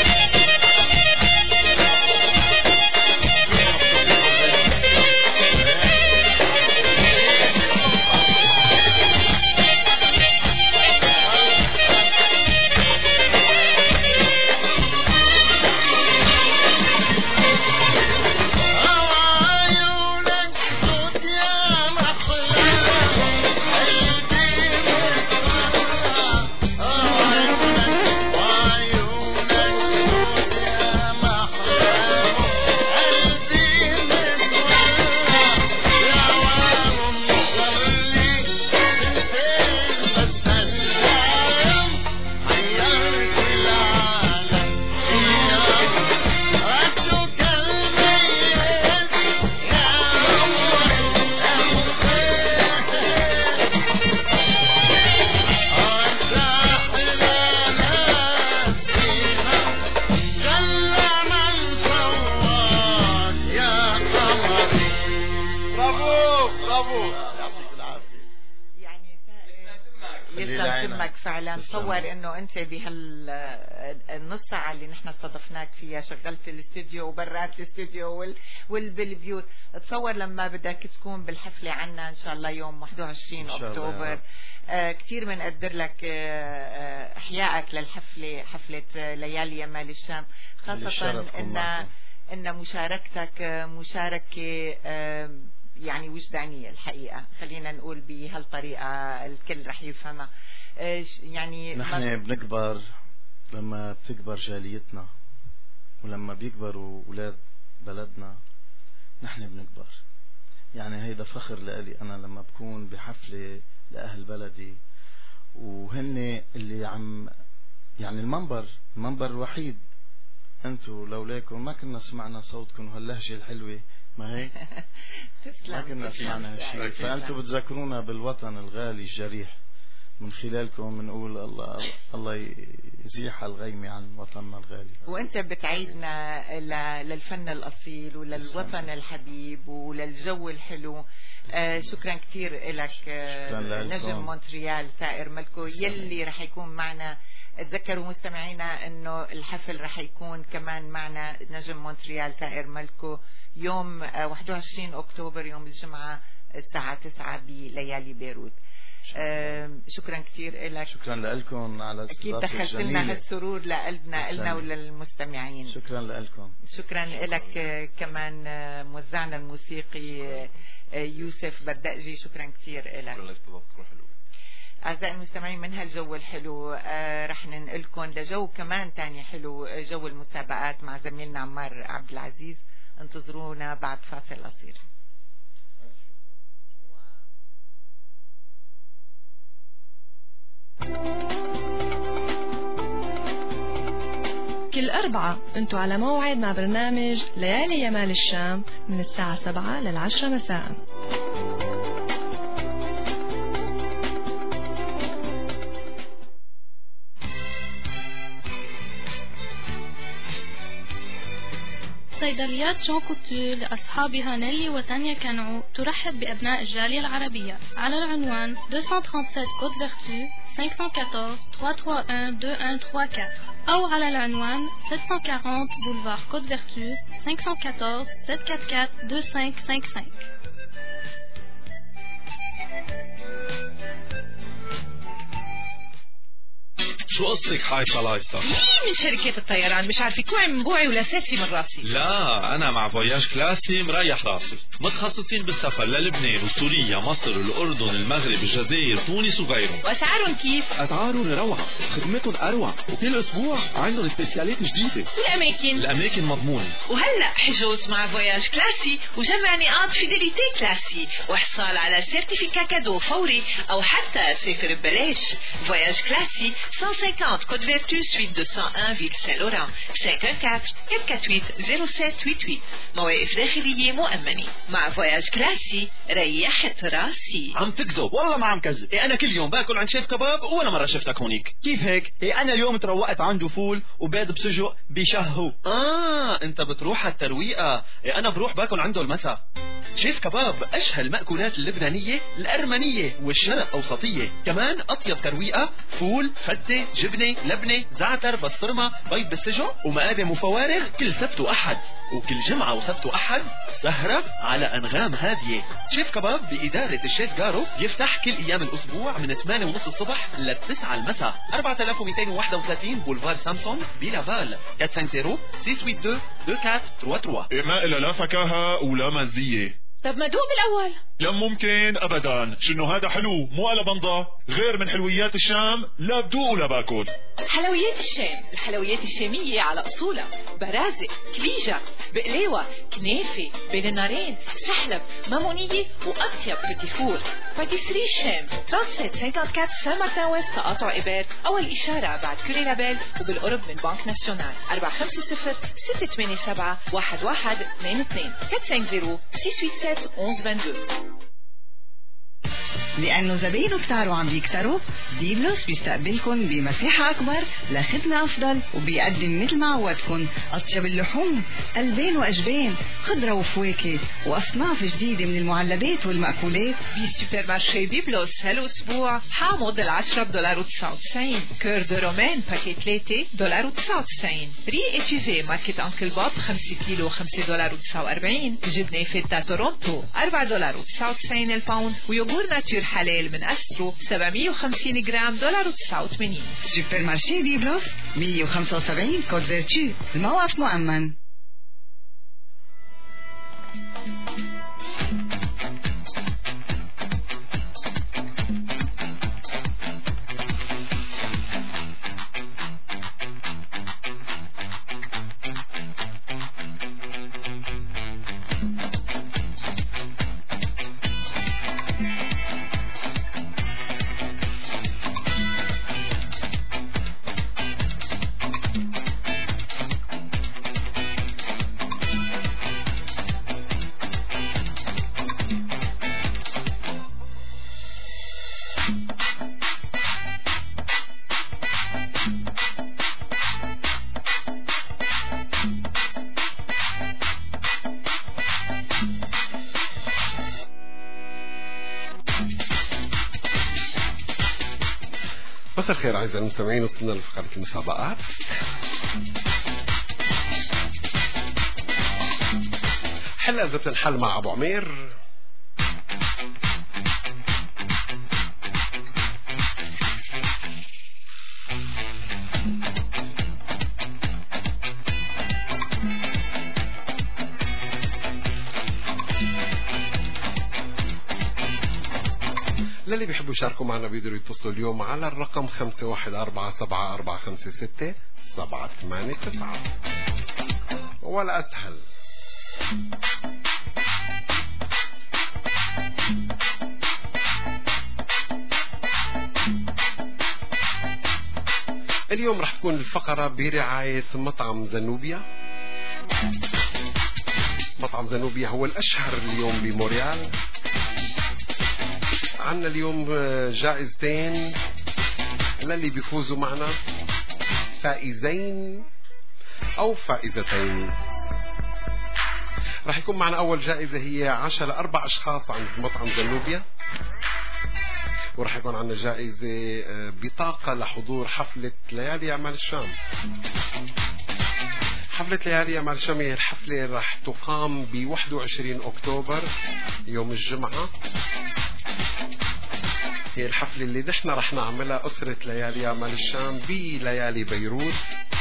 تصور انه انت بهالنص ساعه اللي نحن استضفناك فيها شغلت الاستوديو وبرات الاستوديو وال... والبالبيوت. تصور لما بدك تكون بالحفله عنا ان شاء الله يوم واحد وعشرين اكتوبر. آه كثير بنقدر لك آه احيائك للحفله، حفله ليالي يمال الشام، خاصه ان ان مشاركتك مشاركه آه يعني وجدانيه الحقيقه، خلينا نقول بهالطريقه الكل رح يفهمها. يعني نحن بنكبر لما بتكبر جاليتنا، ولما بيكبروا أولاد بلدنا نحن بنكبر. يعني هيدا فخر لألي أنا لما بكون بحفلة لأهل بلدي وهن اللي عم يعني المنبر المنبر الوحيد. انتوا لولاكم ما كنا سمعنا صوتكم وهاللهجة الحلوة، ما هيك؟ ما كنا سمعنا هالشيء. فأنتوا بتذكرونا بالوطن الغالي الجريح. من خلالكم بنقول الله الله يزيح الغيمة عن وطننا الغالي. وانت بتعيدنا للفن الأصيل وللوطن الحبيب وللجو الحلو. آه شكرا كثير لك آه نجم مونتريال ثائر ملكو يلي رح يكون معنا. تذكروا مستمعينا انه الحفل رح يكون كمان معنا نجم مونتريال ثائر ملكو يوم آه واحد وعشرين اكتوبر يوم الجمعة الساعة تسعة بليالي بيروت. آه شكرا كثير لك. شكرا لكم على اكيد دخلت لنا هالسرور لقلبنا لنا وللمستمعين. شكرا لكم. شكرا لك آه كمان آه موزعنا الموسيقي آه يوسف بردقجي. شكرا كثير لك. أعزائي المستمعين من هالجو الحلو آه رح ننقلكم لجو كمان تاني حلو، جو المسابقات مع زميلنا عمار عبد العزيز. انتظرونا بعد فاصل قصير. كل أربعة انتوا على موعد مع برنامج ليالي يمال الشام من الساعة سبعة للعشرة مساء. صيدليات جون كوتور لأصحابها نيلي وتانيا كنعو ترحب بأبناء الجالية العربية على العنوان مئتين وسبعة وثلاثين كوت فيرتو خمسة أربعة واحد ثلاثة واحد واحد اثنين واحد ثلاثة أربعة أو على العنوان سبعمية وأربعين بولفار كوت فيرتو خمسة أربعة أربعة سبعة أربعة أربعة اثنين خمسة خمسة. شو قصتك حايصة لايصة؟ مين من شركات الطيران مش عارفة كوعي من بوعي ولا ساسي من راسي؟ لا أنا مع فواياج كلاسي مريح راسي، متخصصين بالسفر للبنان وسوريا مصر الأردن المغرب الجزائر تونس وغيرهم. وأسعارهم كيف؟ أسعارهم روعة، خدمتهم أروع، وكل أسبوع عندهم سبيسيالات جديدة. والأماكن؟ الأماكن مضمونة. وهلأ حجوز مع فواياج كلاسي وجمع نقاط فيديليتي كلاسي وحصال على سيرتيفيكا كادو فوري أو حتى سافر ببلاش. فواياج كلاسي مئتين وخمسين Côte Vertu suite deux cent un Ville Saint-Laurent خمسة أربعة أربعة quatre ثمانية ثمانية صفر سبعة ثمانية ثمانية. مواقف داخلية مؤمنة. مع فواياج كلاسي ريحت راسي. عم تكذب؟ والله ما عم كذب. إيه أنا كل يوم باكل عند شيف كباب ولا مرة شفتك هونيك. كيف هيك؟ إيه أنا اليوم تروقت عنده فول وبيض بسجق بشهو. آه أنت بتروح على الترويقة. إيه أنا بروح باكل عنده المساء. شيف كباب أشهى المأكولات اللبنانية الأرمنية والشرق أوسطية، كمان أطيب ترويقة فول فتة جبنة لبنة زعتر بسطرمة بيض بالسجق ومقادم وفوارغ كل سبت وأحد، وكل جمعة وسبت وأحد سهرة على أنغام هادية. شيف كباب بإدارة الشيف جارو يفتح كل أيام الأسبوع من ثمانية ونص الصبح للتسعة المساء. أربعة آلاف ومئتين وواحد وثلاثين بولفار سامسون بلافال أربعة صفر صفر ستة ثمانية اثنين اثنين أربعة ثلاثة ثلاثة. ما إلا لا فكاهة ولا مزية. طب ما دوب الأول. لا ممكن أبدا، شنو هذا حلو مو على بنضة، غير من حلويات الشام لا بدوق ولا باكل. حلويات الشام، الحلويات الشامية على أصولها، برازق، كليجة، بقليوة، كنافة، بين النارين، سحلب، مامونية وأطيب بتيفور. باتيسري الشام سبعة ثلاثة أربعة سان مارتن ويست تقاطع إباد، أول إشارة بعد كوري لابيل وبالقرب من بنك ناسيونال. أربعة خمسة صفر ستة ثمانية سبعة واحد واحد اثنين اثنين أربعة خمسة صفر ستة ثمانية سبعة واحد واحد اثنين اثنين. لأنه زباينه كتار وعم بيكتروا، ديبلوس بيستقبلكن بمساحة أكبر لخدمة أفضل وبيقدم مثل ما عودكن أطيب اللحوم، ألبان وأجبان، خضرة وفواكه وأصناف جديدة من المعلبات والمأكولات. بسوبر مارشي بيبلوس هالأسبوع حامض العشرة بدولار وتسعة وتسعين، كور دو رومان باكيت ثلاثة دولار وتسعة وتسعين، ري اتيفي ماركة أنكل باب خمسة كيلو خمسة دولار وتسعة وأربعين، جبنة فيتا تورونتو أربعة دولار وتسعة وتسعين الباوند، ويوغور ناتور حلال من أسترو سبعمية وخمسين جرام دولار وتسعة وثمانين. سوبر مارشي بيبلوس مية وخمسة وسبعين كوت فيرتو، الموقف مؤمن. مساء الخير أعزائي المستمعين، وصلنا لفقرة المسابقات. حلقة زبط الحل مع أبو عمير. يلي بيحبوا يشاركوا معنا بيقدروا يتصلوا اليوم على الرقم خمسة واحد أربعة سبعة أربعة خمسة ستة سبعة ثمانية تسعة ولا أسهل. اليوم رح تكون الفقرة برعاية مطعم زنوبيا. مطعم زنوبيا هو الأشهر اليوم بموريال. عنا اليوم جائزتين للي بيفوزوا معنا، فائزين أو فائزتين. رح يكون معنا أول جائزة هي عشاء لأربع أشخاص عند مطعم زنوبيا، ورح يكون عنا جائزة بطاقة لحضور حفلة ليالي أعمال الشام. حفلة ليالي أعمال الشام هي الحفلة رح تقام ب واحد وعشرين أكتوبر يوم الجمعة. هي الحفلة اللي نحن رح نعملها أسرة ليالي أعمال الشام بليالي بيروت.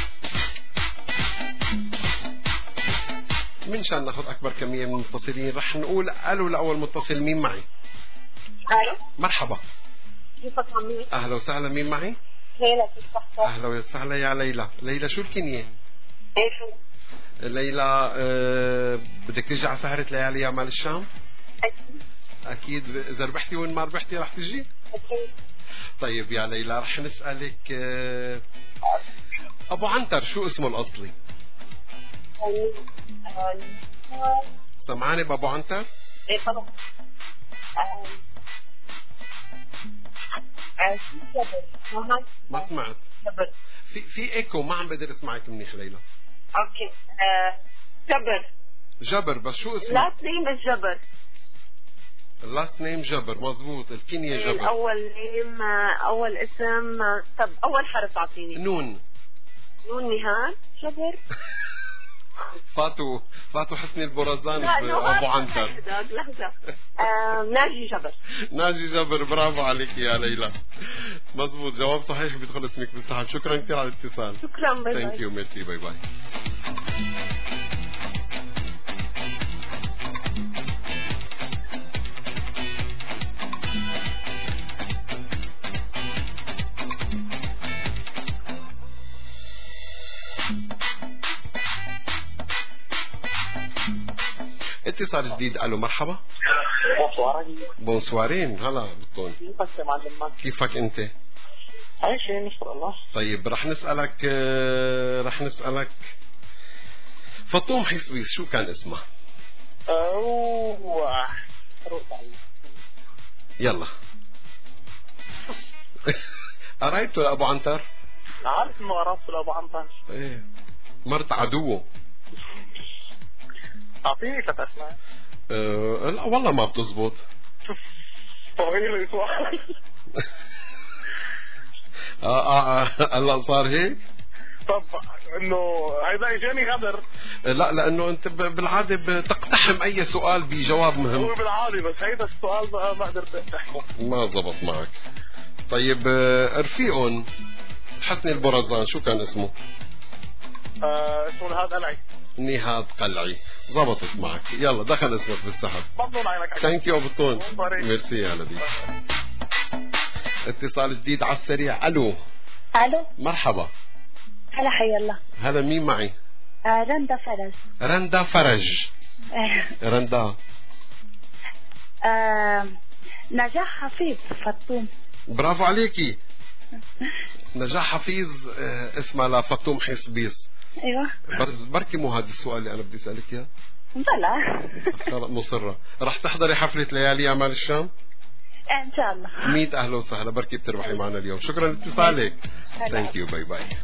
من شان ناخذ أكبر كمية من المتصلين رح نقول ألو لأول متصل. مين معي؟ ألو مرحبا. كيفك عمي؟ أهلا وسهلا. مين معي؟ ليلى. كيف صحتك؟ أهلا وسهلا يا ليلى. ليلى شو الكنية؟ إيه شو؟ ليلى أه بدك تيجي على سهرة ليالي أعمال الشام؟ أكيد. أكيد. إذا ربحتي وين ما ربحتي رح تجي؟ أكيد. طيب يا ليلى رح نسألك أه أبو عنتر شو اسمه الأصلي؟ سمعاني بأبو عنتر؟ إيه طبعا. ما سمعت. في في ايكو ما عم بقدر اسمعك منيح ليلى. اوكي آه. جبر. جبر بس شو اسمه؟ لاست نيم جبر. اللاست نيم جبر مزبوط. الكنية جبر. الاول نيم اول اسم. طب اول حرف اعطيني. نون. نون نهاد جبر. فاتو فاتو حسني البرزان ابو عنتر. لحظة. آه، ناجي جبر. ناجي جبر. برافو عليك يا ليلى. مزبوط جواب صحيح. بيدخل اسمك بالسحب. شكرا كثير على الاتصال. شكرا. باي باي. ثانك يو ميرسي. باي باي. اتصال جديد. الو مرحبا. بونسوارين. بونسوارين. هلا بطون. كيفك يا معلم؟ كيفك انت؟ عايشين نشكر الله. طيب رح نسألك رح نسألك فطوم حسبيس شو كان اسمها؟ اوه يلا. قرايبته لأبو عنتر؟ عارف انه قرايبته لأبو عنتر. ايه مرت عدوه. اعطيني ثلاث اسماء. أه لا والله ما بتزبط. طويل سؤال. اه اه هلا صار هيك؟ طب انه هيدا اجاني غدر. لا لانه انت بالعاده بتقتحم اي سؤال بجواب مهم. هو بالعاده بس هيدا السؤال بقى ما قدرت اقتحمه. ما زبط معك. طيب رفيقهم حسني البرزان شو كان اسمه؟ آه اسمه نهاد قلعي. نهاد قلعي. زبطت معك. يلا دخل اسمك بالسحب. مضمون عينك. ثانك يو ابو طون. ميرسي يا لبيب. اتصال جديد على السريع. الو. الو. مرحبا. هلا حي الله. هلا مين معي؟ آه رندا فرج. رندا فرج. رندا. آه نجاح حفيظ فطوم. برافو عليكي. نجاح حفيظ آه اسمها لفطوم حسبيس. ايوه. بركي مو هذا السؤال اللي انا بدي اسالك اياه. بلا. مصرة. رح تحضري حفلة ليالي أعمال الشام؟ ان شاء الله. ميت اهلا وسهلا. بركي بتربحي معنا اليوم. شكرا لاتصالك. ثانك يو. باي باي.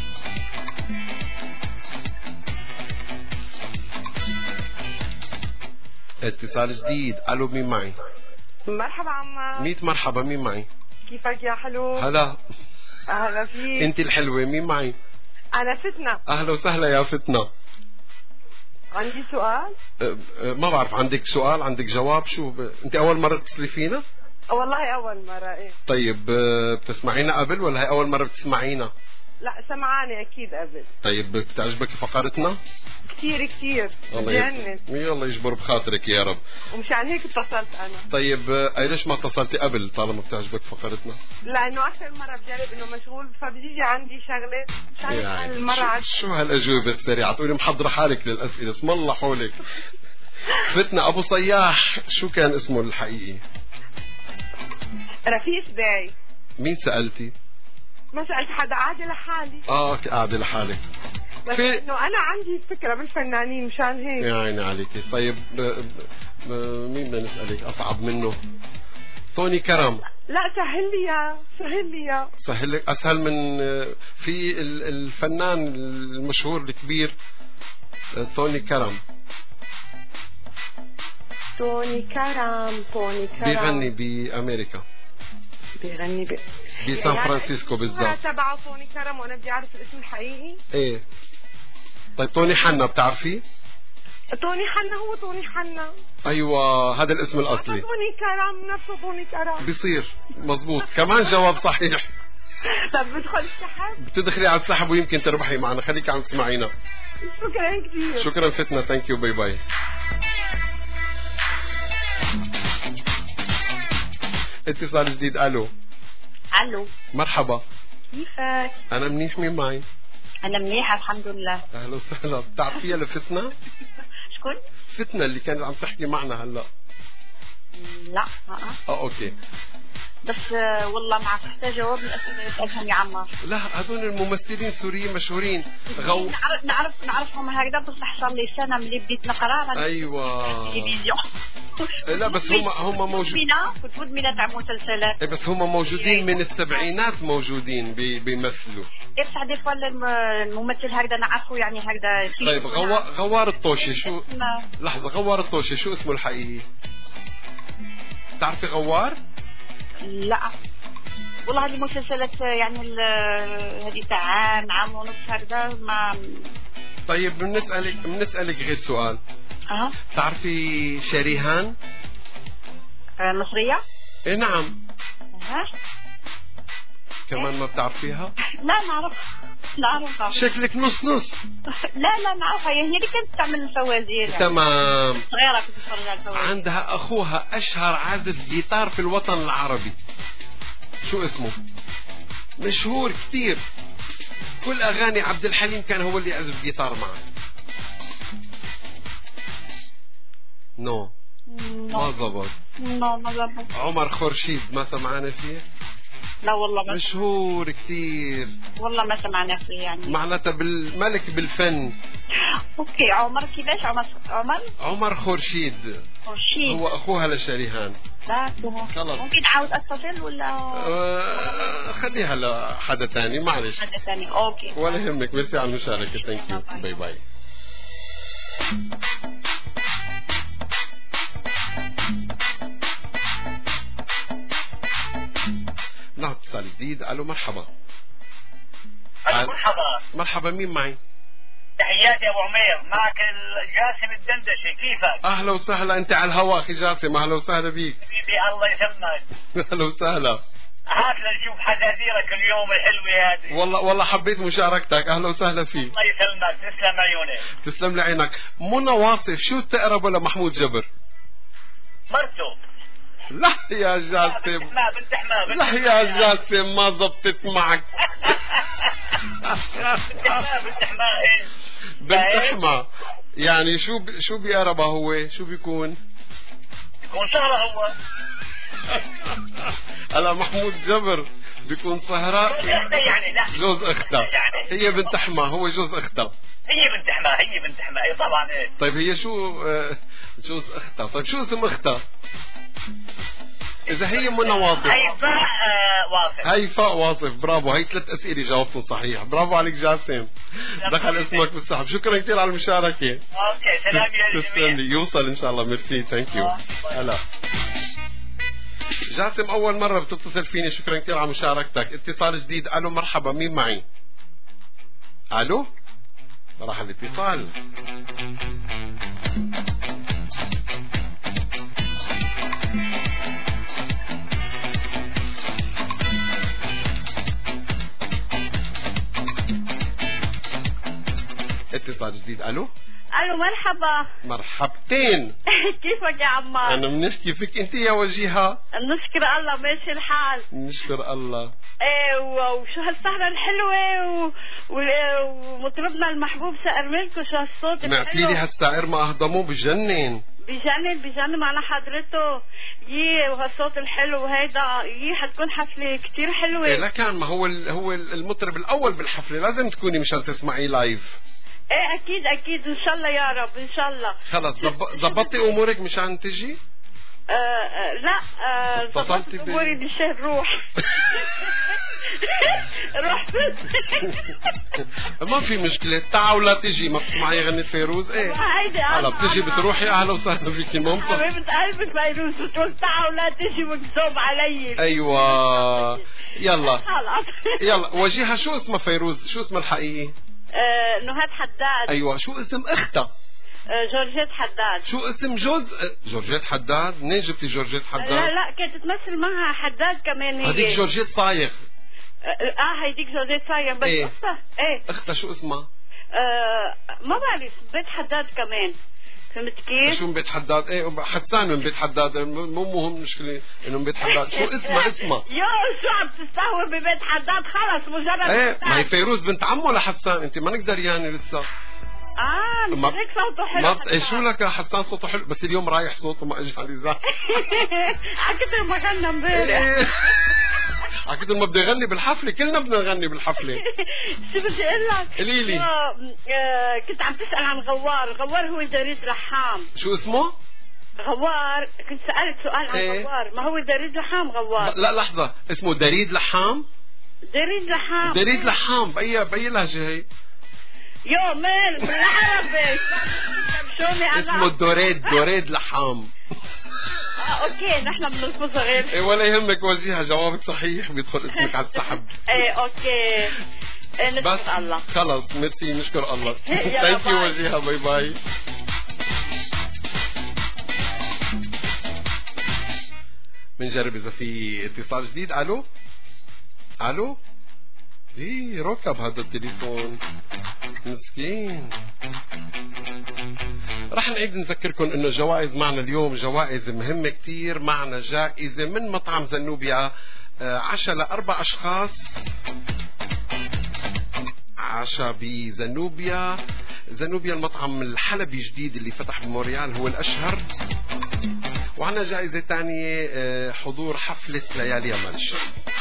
اتصال جديد. الو مين معي؟ مرحبا عمار. ميت مرحبا. مين معي؟ كيفك يا حلو؟ هلا. اهلا فيك. انت الحلوة. مين معي؟ انا فتنة. اهلا وسهلا يا فتنة. عندي سؤال. أه أه ما بعرف عندك سؤال عندك جواب شو ب... انت اول مرة تتصلي فينا؟ والله اول مرة. ايه. طيب بتسمعينا قبل ولا هي اول مرة بتسمعينا؟ لا سمعاني اكيد قبل. طيب بتعجبك فقرتنا؟ كثير كثير بتجنن. الله يجبر بخاطرك يا رب. ومشان هيك اتصلت انا. طيب اي ليش ما اتصلتي قبل طالما بتعجبك فقرتنا؟ لانه اخر مره بجرب انه مشغول فبيجي عندي شغله مشان يعني المره عاد. شو هالاجوبه السريعه؟ تقولي محضره حالك للاسئله اسم الله حولك. فتنا ابو صياح شو كان اسمه الحقيقي؟ رفيق باي. مين سالتي؟ ما سالت حدا، قاعده لحالي. اه قاعده لحالك. بس في... انه انا عندي فكره بالفنانين مشان هيك. يا عيني عليكي. طيب ب... ب... مين بدنا نسالك اصعب منه؟ توني كرم. لا سهل لي يا سهل لي يا سهل لك اسهل من في الفنان المشهور الكبير توني كرم. توني كرم توني كرم بيغني بامريكا. بيغني ب... بسان فرانسيسكو بالذات. تبعه توني كرم وانا بدي اعرف الاسم الحقيقي. ايه. طيب توني حنا بتعرفيه؟ توني حنا هو توني حنا. ايوه هذا الاسم الاصلي. توني كرم نفسه توني كرم. بيصير مزبوط. كمان جواب صحيح. طب بدخل السحب؟ بتدخلي على السحب ويمكن تربحي معنا. خليك عم تسمعينا. شكرا كثير. شكرا فتنا. ثانك يو. باي باي. اتصال جديد. الو. الو. مرحبا. كيفك؟ انا منيح. مين معي؟ انا منيحه الحمد لله. اهلا وسهلا. بتعرفيها لفتنا؟ شكون؟ فتنا اللي كانت عم تحكي معنا هلا. لا اه اه اوكي. بس والله معك حتى جواب من الاسئله اللي سالتهم يا عمار. لا هذول الممثلين سوريين مشهورين. غو نعرف نعرف نعرفهم هكذا بصح صار لي سنه ملي بديت نقرا. ايوه. لا بس هم هم موجودين. كنت مدمنه تاع مسلسلات. بس هم موجودين من السبعينات موجودين بيمثلوا. إيه بصح دي فوا الممثل هكذا نعرفه يعني هكذا. طيب غوا... غوار الطوشي شو؟ لحظه. غوار الطوشي شو اسمه الحقيقي؟ تعرفي غوار؟ لا والله هذه مسلسلات يعني هذه تاع عام عام ونص هكذا ما. طيب بنسألك بنسألك غير سؤال. اه تعرفي شريهان؟ آه مصرية؟ ايه نعم. اه كمان ما بتعرفيها؟ لا نعرف نعرفها. شكلك نص نص. لا لا نعرفها. هي اللي كانت تعمل الفوازير يعني. تمام. صغيرة كنت تتفرج على الفوازير. عندها أخوها أشهر عازف جيتار في الوطن العربي. شو اسمه؟ مشهور كتير. كل أغاني عبد الحليم كان هو اللي يعزف جيتار معه. نو ما زبط. نو ما زبط. عمر خورشيد ما سمعنا فيه؟ لا والله ما. مشهور كتير. والله ما سمعنا فيه يعني. معناتها بالملك بالفن. اوكي. عمر كيفاش؟ عمر عمر عمر خورشيد. خورشيد هو اخوها لشريهان. لا خلص. ممكن اعاود اتصل ولا أه خليها لحدا ثاني. معلش حدا ثاني. اوكي ولا يهمك. ميرسي على المشاركه. ثانك يو. باي باي. نعم اتصال جديد. الو مرحبا. الو مرحبا. مرحبا. مين معي؟ تحياتي ابو عمير. معك جاسم الدندشي. كيفك؟ اهلا وسهلا. انت على الهواء اخي جاسم. اهلا وسهلا بيك. حبيبي الله يسلمك. اهلا وسهلا. هات لنشوف حزازيرك اليوم الحلوه هذه. والله والله حبيت مشاركتك. اهلا وسهلا فيك. الله يسلمك. تسلم عيونك. تسلم لي عينك. منى واصف شو تقرب لمحمود جبر؟ مرته. لا يا جاسم. بنت حما بنت حما. لا يا جاسم ما زبطت معك. بنت حما بنت حما. ايه بنت حما يعني شو ب... شو بيقربها هو؟ شو بيكون؟ بيكون شهرة هو. هلا محمود جبر بيكون صهراء يعني. لا جوز اختها يعني. هي بنت حما هو جوز اختها. هي بنت حما. هي بنت حما. اي طبعا. ايه طيب هي شو جوز اختها؟ طيب شو اسم اختها؟ إذا هي منى واصف. هيفاء واصف. هيفاء واصف. برافو. هي ثلاث أسئلة جاوبتهم صحيح. برافو عليك جاسم. دخل اسمك بالسحب. شكرا كثير على المشاركة. اوكي سلام يا تسلم لي. يوصل إن شاء الله. ميرسي. ثانك يو. هلا جاسم أول مرة بتتصل فيني. شكرا كثير على مشاركتك. اتصال جديد. ألو مرحبا. مين معي؟ ألو. راح الاتصال. اتصال جديد. الو الو مرحبا. مرحبتين. كيفك يا عمار؟ انا منيح، كيفك انت يا وجيهة؟ نشكر الله ماشي الحال. نشكر الله. ايه وشو هالسهرة الحلوة و... و... ومطربنا المحبوب سائر ملكو، شو هالصوت الحلو. سمعتي لي هالسائر ما اهضموه بجنن بجنن بجنن معنا حضرته يي، وهالصوت الحلو وهيدا يي حتكون حفلة كتير حلوة. إيه لكن ما هو هو المطرب الاول بالحفلة، لازم تكوني مشان تسمعي لايف. ايه اكيد اكيد ان شاء الله يا رب ان شاء الله. خلص ظبطتي امورك مشان تجي؟ آه آه لا آه اتصلتي ب اموري مشان روح رحت. ما في مشكلة، تعا ولا تجي. ما بتسمعي غنية فيروز؟ ايه هلا بتجي بتروحي. اهلا وسهلا فيكي مامتك. حبيبة قلبك فيروز بتقول تعا ولا تجي وتزوم علي. ايوه يلا خلاص يلا. وجيها شو اسمها فيروز؟ شو اسمها الحقيقي؟ آه نهاد حداد. ايوه شو اسم اختها؟ آه جورجيت حداد. شو اسم جوز جورجيت حداد؟ منين جبتي جورجيت حداد؟ لا لا كانت تمثل معها حداد كمان هي. هذيك جورجيت صايغ. اه هيديك جورجيت صايغ بس ايه اختها ايه اختها شو اسمها؟ آه ما بعرف، بيت حداد كمان. فهمت كيف؟ شو من بيت حداد؟ ايه حسان من بيت حداد، مو مهم مشكلة انه من بيت حداد. شو اسمها اسمها؟ يو شو عم تستهوي ببيت حداد؟ خلص مجرد ايه ما هي فيروز بنت عمه لحسان، انت ما نقدر يعني لسه. اه مش هيك صوته حلو. ما شو لك حسان صوته حلو، بس اليوم رايح صوته ما اجى على زعل. على كثر ما غنى امبارح. على كثر ما بدي اغني بالحفله، كلنا بدنا نغني بالحفله. شو بدي اقول لك؟ قولي لي. كنت عم تسال عن غوار، غوار هو دريد لحام. شو اسمه؟ غوار. كنت سالت سؤال عن ايه؟ غوار، ما هو دريد لحام غوار. لا لحظه، اسمه دريد لحام. دريد لحام. دريد لحام باي باي لهجه هي؟ يو مال بالعربي. شوني انا اسمه دوريد دوريد لحام. اه اوكي نحن بنلفظها غير. ايه ولا يهمك وجيها، جوابك صحيح بيدخل اسمك على السحب. ايه اوكي بس الله. خلص ميرسي نشكر الله. ثانك يو وجيها، باي باي. بنجرب اذا في اتصال جديد. الو الو. ايه ركب هذا التليفون مسكين. رح نعيد نذكركم انه جوائز معنا اليوم، جوائز مهمة كتير. معنا جائزة من مطعم زنوبيا، عشاء لأربع أشخاص، عشاء بزنوبيا. زنوبيا المطعم الحلبي جديد اللي فتح بموريال، هو الأشهر. وعنا جائزة تانية، حضور حفلة ليالي مال الشام.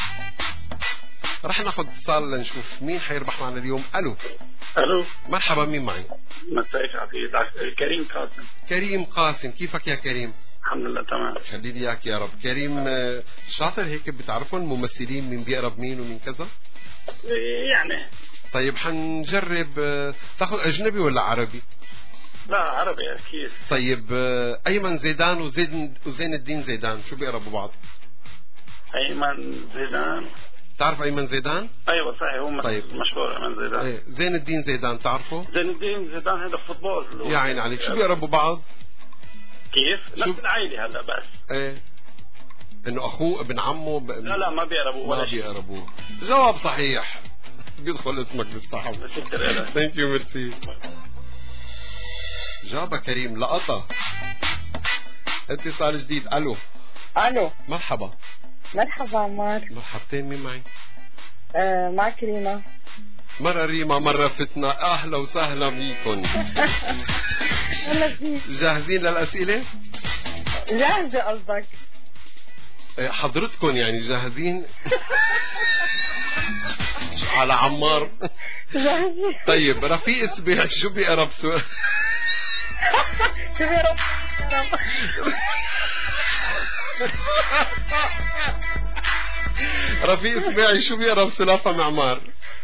رح ناخذ اتصال لنشوف مين حيربح معنا اليوم. الو الو مرحبا، مين معي؟ مساك عزيز. كريم قاسم. كريم قاسم، كيفك يا كريم؟ الحمد لله تمام. خلي لي اياك يا رب. كريم شاطر هيك، بتعرفون ممثلين مين بيقرب مين ومين كذا؟ يعني طيب حنجرب. تاخذ اجنبي ولا عربي؟ لا عربي اكيد. طيب ايمن زيدان وزين وزين الدين زيدان شو بيقربوا بعض؟ ايمن زيدان. تعرف ايمن زيدان؟ ايوه صحيح هو طيب. مشهور ايمن زيدان. ايه زين الدين زيدان تعرفه؟ زين الدين زيدان هذا فوتبول. يا عيني عليك. شو بيقربوا بعض؟ كيف؟ نفس العائله هلا بس. ايه انه اخوه ابن عمه ب... لا لا ما بيقربوا ولا ما بيقربوه. جواب صحيح، بيدخل اسمك بالسحب. شكرا. ثانك يو ميرسي. جابها كريم لقطة. اتصال جديد. الو الو مرحبا. مرحبا عمار. مرحبتين، مين معي؟ آه معك ريما. مرة ريما مرة فتنة. اهلا وسهلا بيكم. جاهزين للأسئلة؟ جاهزة قصدك؟ حضرتكم يعني جاهزين؟ على عمار. جاهزين. طيب رفيق سبيع شو بيقرب سو شو بيقرب؟ رفيق سبيعي شو بيقرب سلافة معمار؟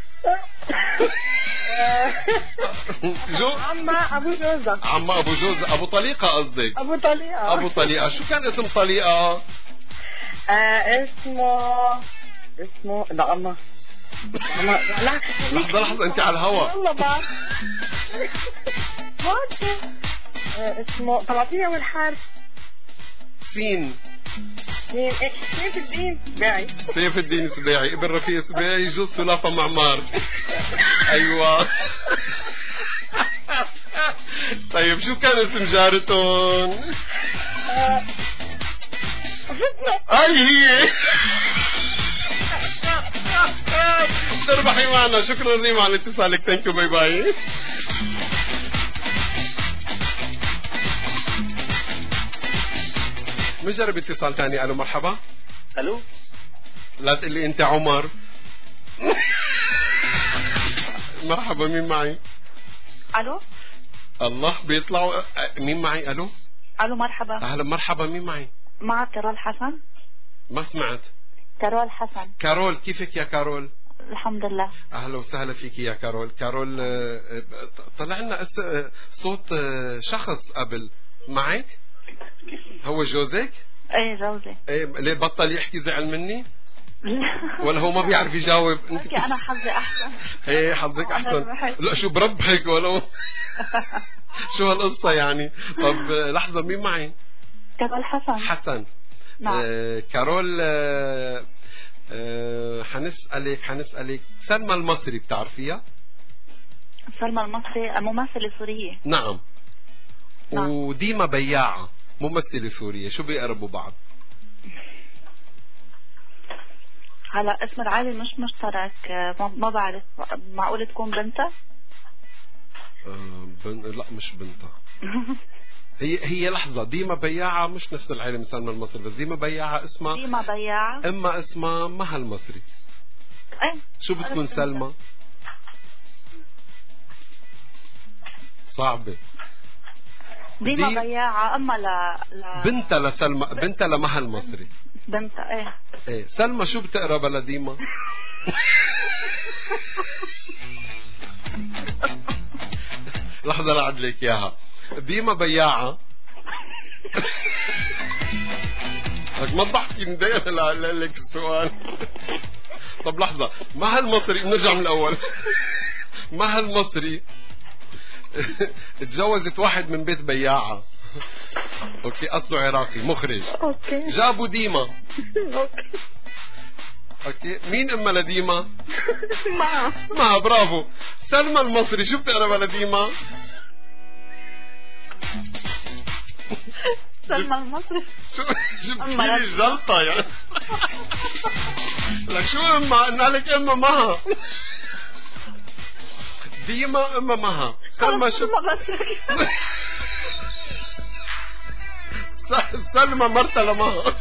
جو عما ابو جوزة. عما ابو جوزة. ابو طليقة قصدك؟ ابو طليقة. ابو طليقة. شو كان اسم طليقة؟ آه اسمه اسمه لا الله لا لحظة لحظة انت على الهوا. والله بعد آه اسمه طلعتيني اول حرف. سين. سين. سيف الدين سباعي. سيف الدين سباعي ابن رفيق سباعي جوز سلافة معمار. ايوه طيب شو كان اسم جارتهم؟ اي هي تربحي معنا. شكرا ريما على اتصالك. ثانك يو. باي باي. نجرب اتصال ثاني. الو مرحبا. الو. لا تقول لي انت عمر. مرحبا. مين معي؟ الو. الله بيطلعوا. مين معي؟ الو. الو مرحبا. اهلا مرحبا. مين معي؟ معك كارول حسن. ما سمعت. كارول حسن. كارول. كيفك يا كارول؟ الحمد لله. اهلا وسهلا فيك يا كارول. كارول طلع لنا صوت شخص قبل معك. هو جوزك؟ ايه جوزي. ايه ليه بطل يحكي؟ زعل مني؟ ولا هو ما بيعرف يجاوب؟ انت انا حظي احسن. ايه حظك احسن. لا شو بربحك ولا شو هالقصة يعني. طب لحظة. مين معي؟ كارول حسن. حسن. نعم. آه كارول. آه آه حنسألك حنسألك سلمى المصري بتعرفيها؟ سلمى المصري ممثلة سورية. نعم. نعم. وديما بياعة ممثلة سورية. شو بيقربوا بعض؟ هلا اسم العائلة مش مشترك. ما بعرف. معقول تكون بنتها؟ آه بن... لا مش بنتها. هي هي لحظة. ديما بياعة مش نفس العائلة من سلمى المصري، بس ديما بياعة اسمها ديما بياعة. اما اسمها مها المصري. ايه شو بتكون سلمى؟ صعبة. ديما دي... بياعة اما ل... ل... بنتها لسلمى. بنتها لمها المصري. بنتها ايه. ايه سلمى شو بتقرب لديما؟ لحظة لعدلك اياها. ديما بياعة. لك ما تضحكي مضايقة لك السؤال. طب لحظة. مها المصري. بنرجع من الأول. مها المصري تجوزت واحد من بيت بياعة. اوكي اصله عراقي مخرج. اوكي. جابوا ديما. اوكي. اوكي. مين امها لديما؟ ما ما برافو. سلمى المصري شو بتقرب لديما؟ سلمى المصري. شو شو بتقولي الجلطة يعني؟ لك شو امها؟ قلنا لك امها مها. ديما امها مها. سلمى شو؟ سلمى مرتها لمها.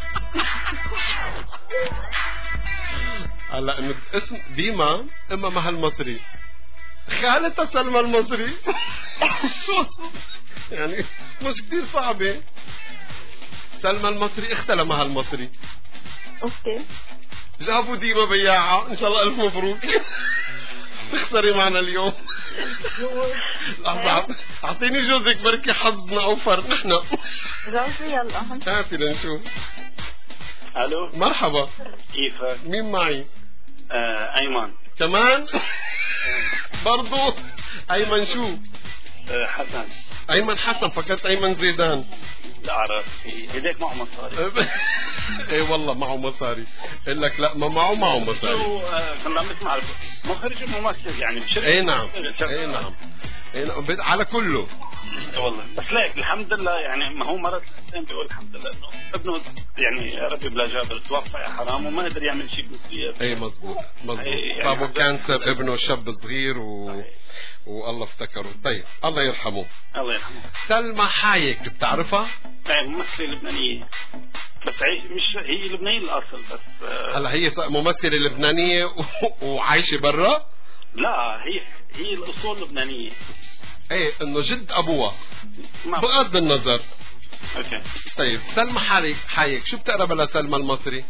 هلا انه اسم ديما اما مها المصري. خالتها سلمى المصري. شو يعني مش كتير صعبة. سلمى المصري اختها لمها المصري. اوكي. جابوا ديما بياعة. ان شاء الله الف مبروك. تخسري معنا اليوم. لحظة. اعطيني جوزك بركي حظنا اوفر نحن. جوزي يلا. هاتي لنشوف. الو مرحبا. كيفك؟ مين معي؟ آه ايمن. كمان؟ برضو ايمن شو؟ آه حسن. ايمن حسن. فكرت ايمن زيدان. لا اعرف. هديك معه مصاري. اي والله معه مصاري. قال لك لا ما معه معه مصاري. شو كنا بنسمع مخرج وممثل يعني بشركة. اي نعم. اي نعم. اي نعم على كله. والله بس ليك الحمد لله يعني. ما هو مرض الانسان بيقول الحمد لله انه ابنه يعني يا ربي بلا جابر توفى يا حرام وما قدر يعمل شيء بمسؤوليات. اي مزبوط مزبوط. يعني صابه كانسر ابنه شاب صغير و... والله افتكره. طيب الله يرحمه. الله يرحمه. سلمى حايك بتعرفها؟ ايه ممثلة لبنانية. بس هي مش هي لبنانية الاصل بس. هلا هي ممثلة لبنانية و... وعايشة برا؟ لا هي هي الاصول لبنانية. ايه انه جد ابوها بغض النظر. اوكي. طيب سلمى حايك حايك شو بتقرب لسلمى المصري؟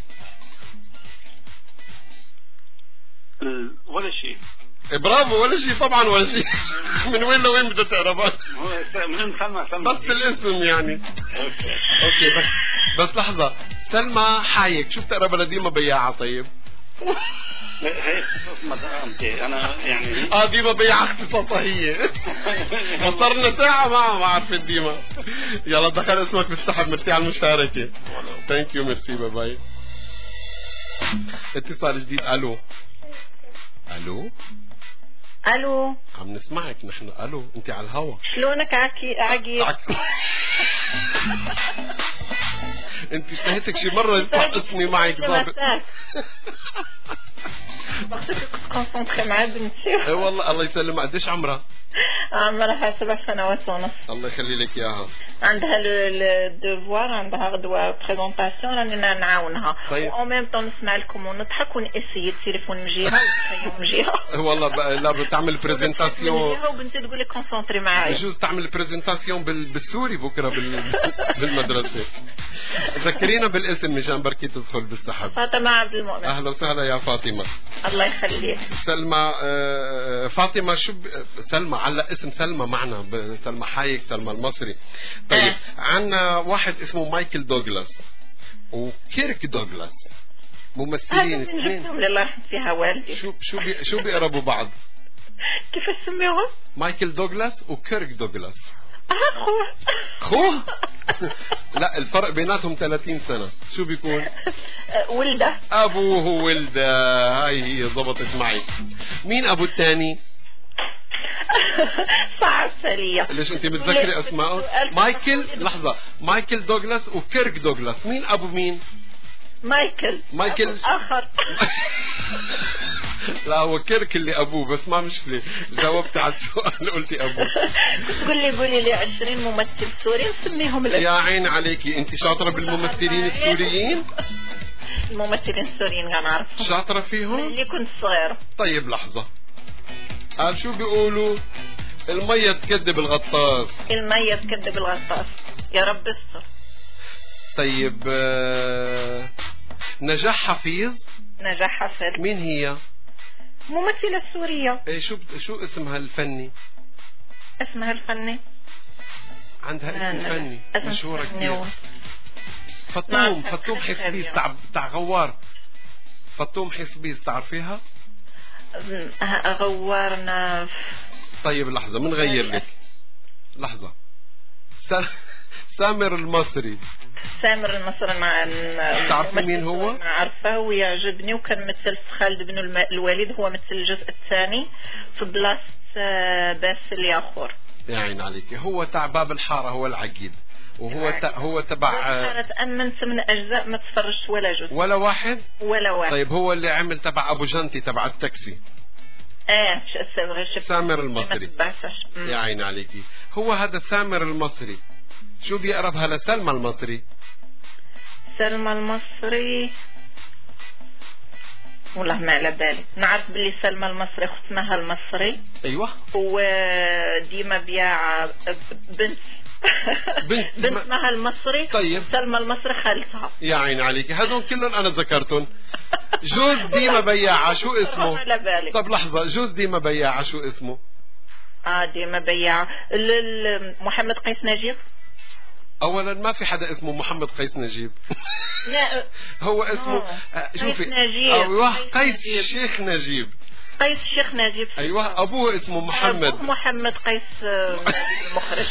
ولا شيء. برافو. ولا شيء طبعا. ولا شيء. من وين لوين بدها تقربها؟ من سلمى سلمى بس الاسم يعني. اوكي. اوكي بس بس لحظة. سلمى حايك شو بتقرب لديما بياعة؟ طيب هيك مدامتي انا يعني. اه ديما بياعة اختصاصها هي. وصرنا ساعة معها ما عرفت ديما. يلا دخل اسمك بالسحب. ميرسي على المشاركة. ثانك يو. ميرسي. باي باي. اتصال جديد. الو. الو الو عم نسمعك نحن. الو انت على الهوا. شلونك عكي عقيل؟ انت اشتهيتك شي مرة يطلع اسمي معك ضابط. وقتك كنت كونسونتري مع بنتي. اي والله الله يسلمها. قديش عمرها؟ عمرها سبع سنوات ونص. الله يخلي لك اياها. عندها الدوفوار، عندها غدوة بريزونطاسيون راني نعاونها. طيب. و ميم طون نسمع لكم ونضحك ونأسي التليفون من جهة والتخيم من جهة. والله بقى لا بتعمل بريزنتاسيون وبنتي تقول لك كونسونتري معايا. بجوز تعمل بريزنتاسيون بالسوري بكره بالمدرسة. ذكرينا بالاسم مشان بركي تدخل بالسحب. فاطمة عبد المؤمن. اهلا وسهلا يا فاطمة. الله يخليك. سلمى. فاطمة شو سلمى علق اسم سلمى معنا. سلمى حايك، سلمى المصري. طيب اه. عنا واحد اسمه مايكل دوغلاس وكيرك دوغلاس، ممثلين اثنين. الله يرحم فيها والدي. شو شو بي شو بيقربوا بعض؟ كيف سميوهم؟ مايكل دوغلاس وكيرك دوغلاس. اخوه. اخوه؟ لا الفرق بيناتهم ثلاثين سنة. شو بيكون؟ ولده. ابوه ولده. هاي هي ضبطت معي. مين ابو الثاني؟ صعب سلية. ليش انت متذكري اسماء؟ مايكل. لحظة. مايكل دوغلاس وكيرك دوغلاس. مين ابو مين؟ مايكل. مايكل اخر. لا هو كيرك اللي ابوه، بس ما مشكلة. جاوبت على السؤال قلتي ابوه. تقول لي قولي لي عشرين ممثل سوري نسميهم لك. يا عين عليكي. انت شاطرة بالممثلين السوريين؟ الممثلين السوريين انا اعرفهم. شاطرة فيهم؟ اللي كنت صغيرة. طيب لحظة. قال شو بيقولوا؟ المية تكذب الغطاس. المية تكذب الغطاس. يا رب استر. طيب آه... نجاح حفيظ. نجاح حفيظ. مين هي؟ ممثلة سورية. ايه شو شو اسمها الفني؟ اسمها الفني عندها اسم فني مشهورة كثير. فطوم. فطوم حسبيز تاع تاع غوار. فطوم حسبيز تعرفيها؟ غوارنا. طيب لحظة بنغير لك. لحظة. سامر المصري. سامر المصري مع تعرفي مين هو؟ عارفه ويعجبني، وكان مثل خالد بن الوليد، هو مثل الجزء الثاني في بلاصة باسل ياخور. يا عين عليك. هو تاع باب الحارة، هو العقيد، وهو تا هو تبع. أنا تأمنت من أجزاء ما تفرجت ولا جزء. ولا واحد؟ ولا واحد. طيب هو اللي عمل تبع أبو جنتي تبع التاكسي. ايه سامر المصري. يا عين عليكي. هو هذا سامر المصري شو بيقربها لسلمى المصري؟ سلمى المصري والله ما على بالي. نعرف باللي سلمى المصري اخت مها المصري. ايوه. وديما بياع بنت بنت بنت مها المصري. طيب سلمى المصري خالتها. يا عين عليك. هذول كلهم انا ذكرتهم. جوز ديما بياعة شو اسمه؟ على بالي. طب لحظة. جوز ديما بياعة شو اسمه؟ اه ديما بياعة. محمد قيس نجيب. اولا ما في حدا اسمه محمد قيس نجيب. لا هو اسمه آه شوفي. قيس نجيب. ايوه قيس الشيخ نجيب. قيس الشيخ نجيب. ايوه ابوه اسمه محمد. أبوه محمد قيس المخرج.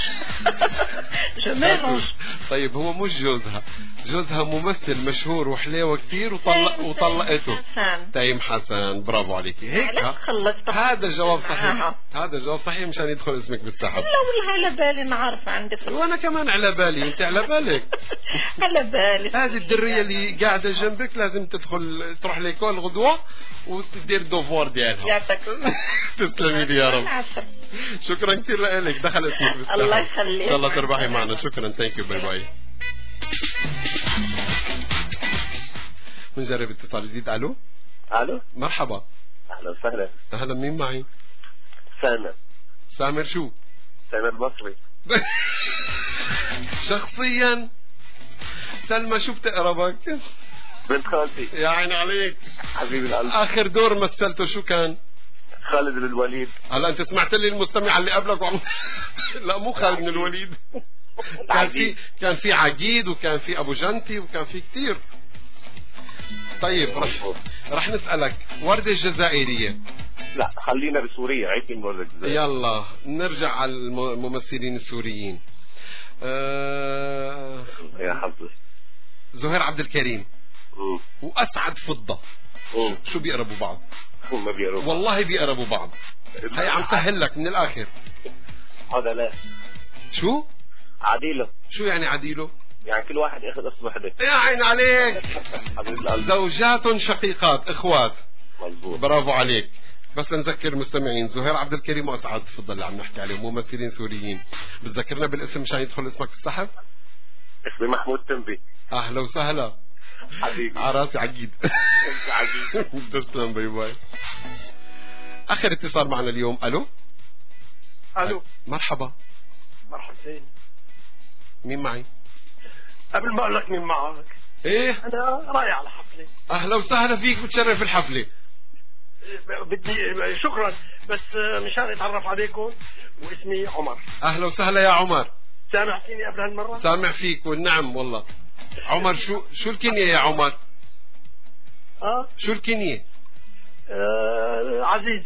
طيب هو مش جوزها. جوزها ممثل مشهور وحليوه كثير وطلق وطلقته. تيم حسن. برافو عليكي. هيك هذا الجواب صحيح. هذا الجواب صحيح مشان يدخل اسمك بالسحب. لا والله على بالي نعرف عندك. وانا كمان على بالي. انت على بالك. على بالي. هذه الدرية اللي قاعدة جنبك لازم تدخل تروح ليكول غدوة وتدير دوفوار ديالها. يعطيك. تسلمي لي يا رب. شكرا كثير لك. دخل اسمك بالسحب. الله يخليك. ان شاء الله تربحي معنا. شكرا. ثانك يو. باي باي. بنجرب اتصال جديد. الو. الو. مرحبا. اهلا وسهلا. اهلا. مين معي؟ سامر. سامر شو؟ سامر مصري. شخصيا سلمى شو بتقربك؟ بنت خالتي. يا عين عليك حبيبي القلب. اخر دور مثلته شو كان؟ خالد بن الوليد. هلا انت سمعت لي المستمع اللي قبلك وعم... لا مو خالد بن الوليد. كان في كان في عقيد وكان في ابو جنتي وكان في كتير. طيب رح, رح نسألك وردة الجزائرية. لا خلينا بسوريا. عيب من وردة الجزائر. يلا نرجع على الممثلين السوريين. أه... يا حظي. زهير عبد الكريم مم. وأسعد فضة. مم. شو بيقربوا بعض؟ ما بيقربوا. والله بيقربوا بعض. هي عم سهل لك من الاخر. هذا لا شو عديله؟ شو يعني عديله؟ يعني كل واحد ياخذ اسم وحده. يا عين عليك. حبيب القلب. زوجات شقيقات اخوات. مزبوط. برافو عليك. بس نذكر المستمعين زهير عبد الكريم واسعد تفضل اللي عم نحكي عليهم ممثلين سوريين. بتذكرنا بالاسم مشان يدخل اسمك في السحب؟ اسمي محمود تنبي. اهلا وسهلا حبيبي. على راسي عقيد. انت عقيد. تسلم. باي باي. اخر اتصال معنا اليوم. الو الو مرحبا. مرحبتين. مين معي؟ قبل ما اقول لك مين معك، ايه انا رايح على حفله. اهلا وسهلا فيك، بتشرف الحفله. بدي شكرا، بس مشان اتعرف عليكم، واسمي عمر. اهلا وسهلا يا عمر. سامع فيني قبل هالمره؟ سامع فيك والنعم والله. عمر شو شو الكنية يا عمر؟ اه شو الكنية؟ آه عزيز.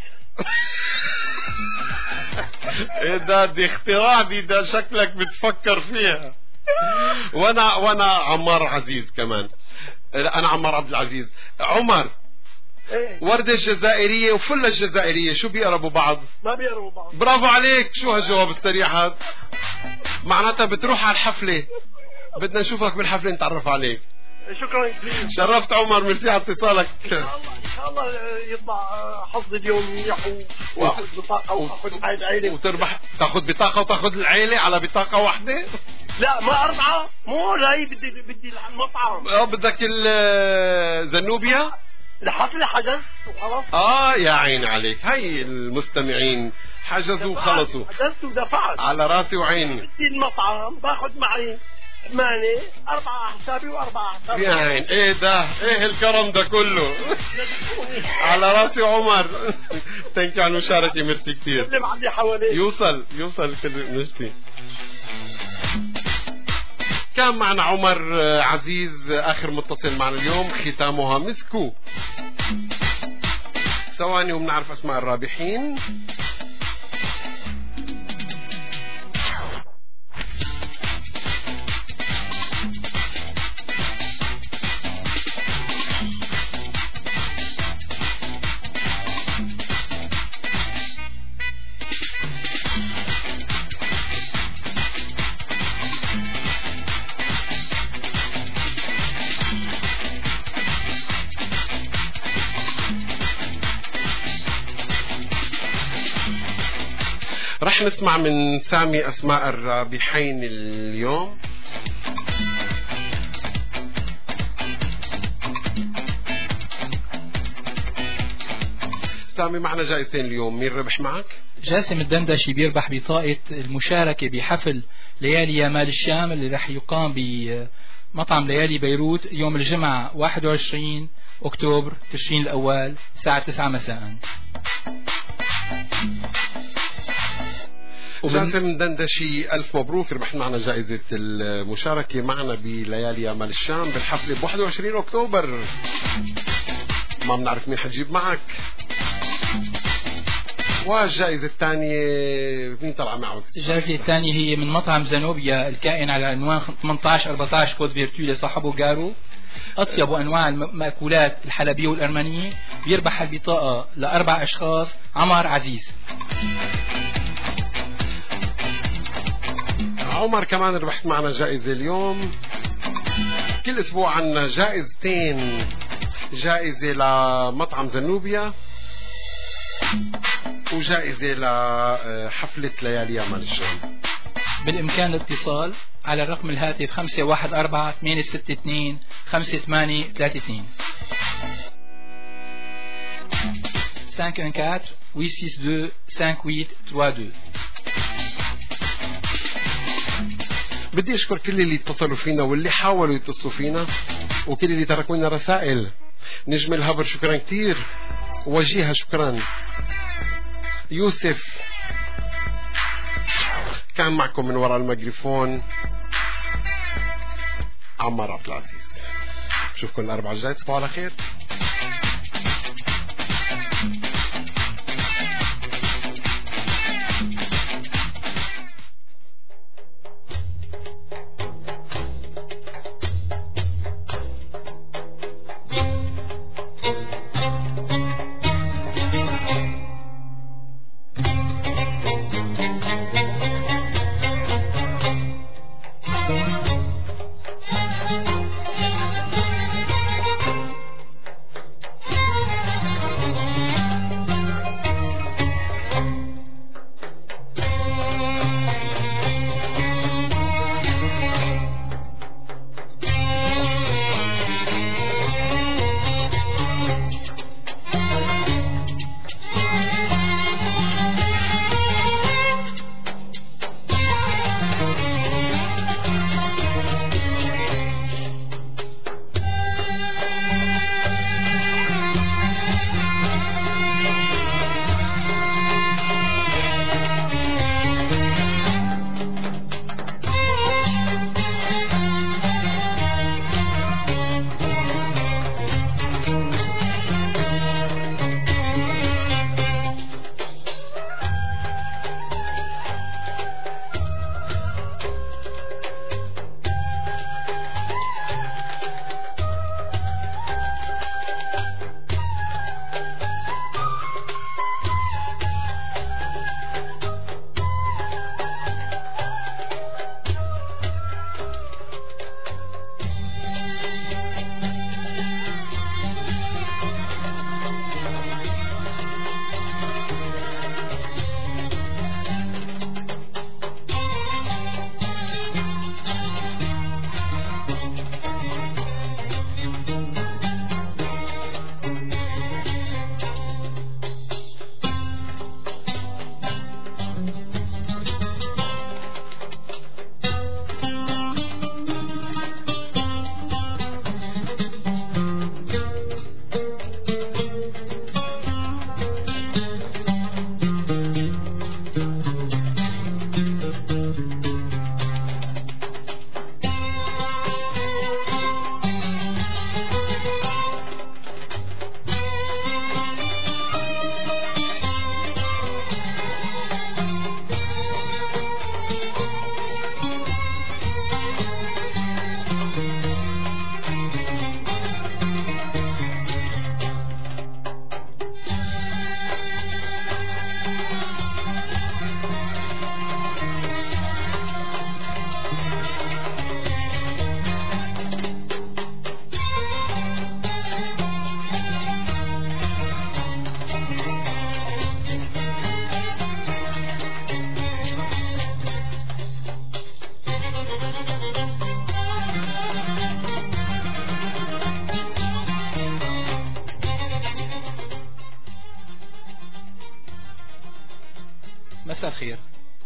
ايه ده؟ دي اختراع دي، ده شكلك بتفكر فيها. وانا وانا عمار عزيز كمان. انا عمار عبد العزيز. عمر ايه؟ وردة الجزائرية وفلة الجزائرية شو بيقربوا بعض؟ ما بيقربوا بعض. برافو عليك. شو هالجواب السريع هذا؟ معناتها بتروح على الحفلة. بدنا نشوفك بالحفلة نتعرف عليك. شكرا كثير. شرفت عمر، ميرسي على اتصالك. ان شاء الله ان شاء الله يطلع حظي اليوم منيح واخذ بطاقه واخذ حاجه عيلة وتربح. تاخذ بطاقة وتاخذ العيلة على بطاقة واحدة؟ لا ما أربعة، مو جاي بدي بدي المطعم. اه بدك الزنوبيا؟ الحفلة حجز وخلاص. اه يا عيني عليك. هاي المستمعين حجزوا وخلصوا. حجزت ودفعت. على راسي وعيني. بدي المطعم باخذ معي ثمانية أربعة حسابي وأربعة حسابي. يا عين ايه ده؟ ايه الكرم ده كله؟ على راسي عمر. ثانك يو على المشاركة، ميرسي كثير. اللي معدي حواليك يوصل يوصل كل ميرسي. كان معنا عمر عزيز آخر متصل معنا اليوم، ختامها مسكو. ثواني وبنعرف أسماء الرابحين. رح نسمع من سامي أسماء الرابحين اليوم. سامي معنا جائزتين اليوم، مين ربح معك؟ جاسم الدندشي بيربح بطاقة المشاركة بحفل ليالي يمال الشام اللي رح يقام بمطعم ليالي بيروت يوم الجمعة واحد وعشرين أكتوبر تشرين الأول الساعة تسعة مساء. جاسم دندشي ألف مبروك، ربحت معنا جائزة المشاركة معنا بليالي يمال الشام بالحفلة ب واحد وعشرين أكتوبر. ما بنعرف مين حتجيب معك. والجائزة الثانية مين طلع معك؟ الجائزة الثانية هي من مطعم زنوبيا الكائن على عنوان ثمانية عشر أربعة عشر كود فيرتو لصاحبه جارو. أطيب أنواع المأكولات الحلبية والأرمنية. بيربح البطاقة لأربع أشخاص عمر عزيز. عمر كمان ربحت معنا جائزة اليوم. كل أسبوع عنا جائزتين، جائزة لمطعم زنوبيا وجائزة لحفلة ليالي يمال الشام. بالإمكان الاتصال على الرقم الهاتف خمسة واحد أربعة ثمانية ستة اثنين خمسة ثمانية ثلاثة اثنين خمسة واحد أربعة ثمانية ستة اثنين خمسة ثمانية ثلاثة اثنين. بدي أشكر كل اللي اتصلوا فينا واللي حاولوا يتصلوا فينا وكل اللي تركوا لنا رسائل. نجم الهبر شكرا كتير، وجيهة شكرا، يوسف كان معكم من وراء الميكروفون عمار عبد العزيز. بشوفكم الأربعاء الجاي، تصبحوا على خير. مساء الخير.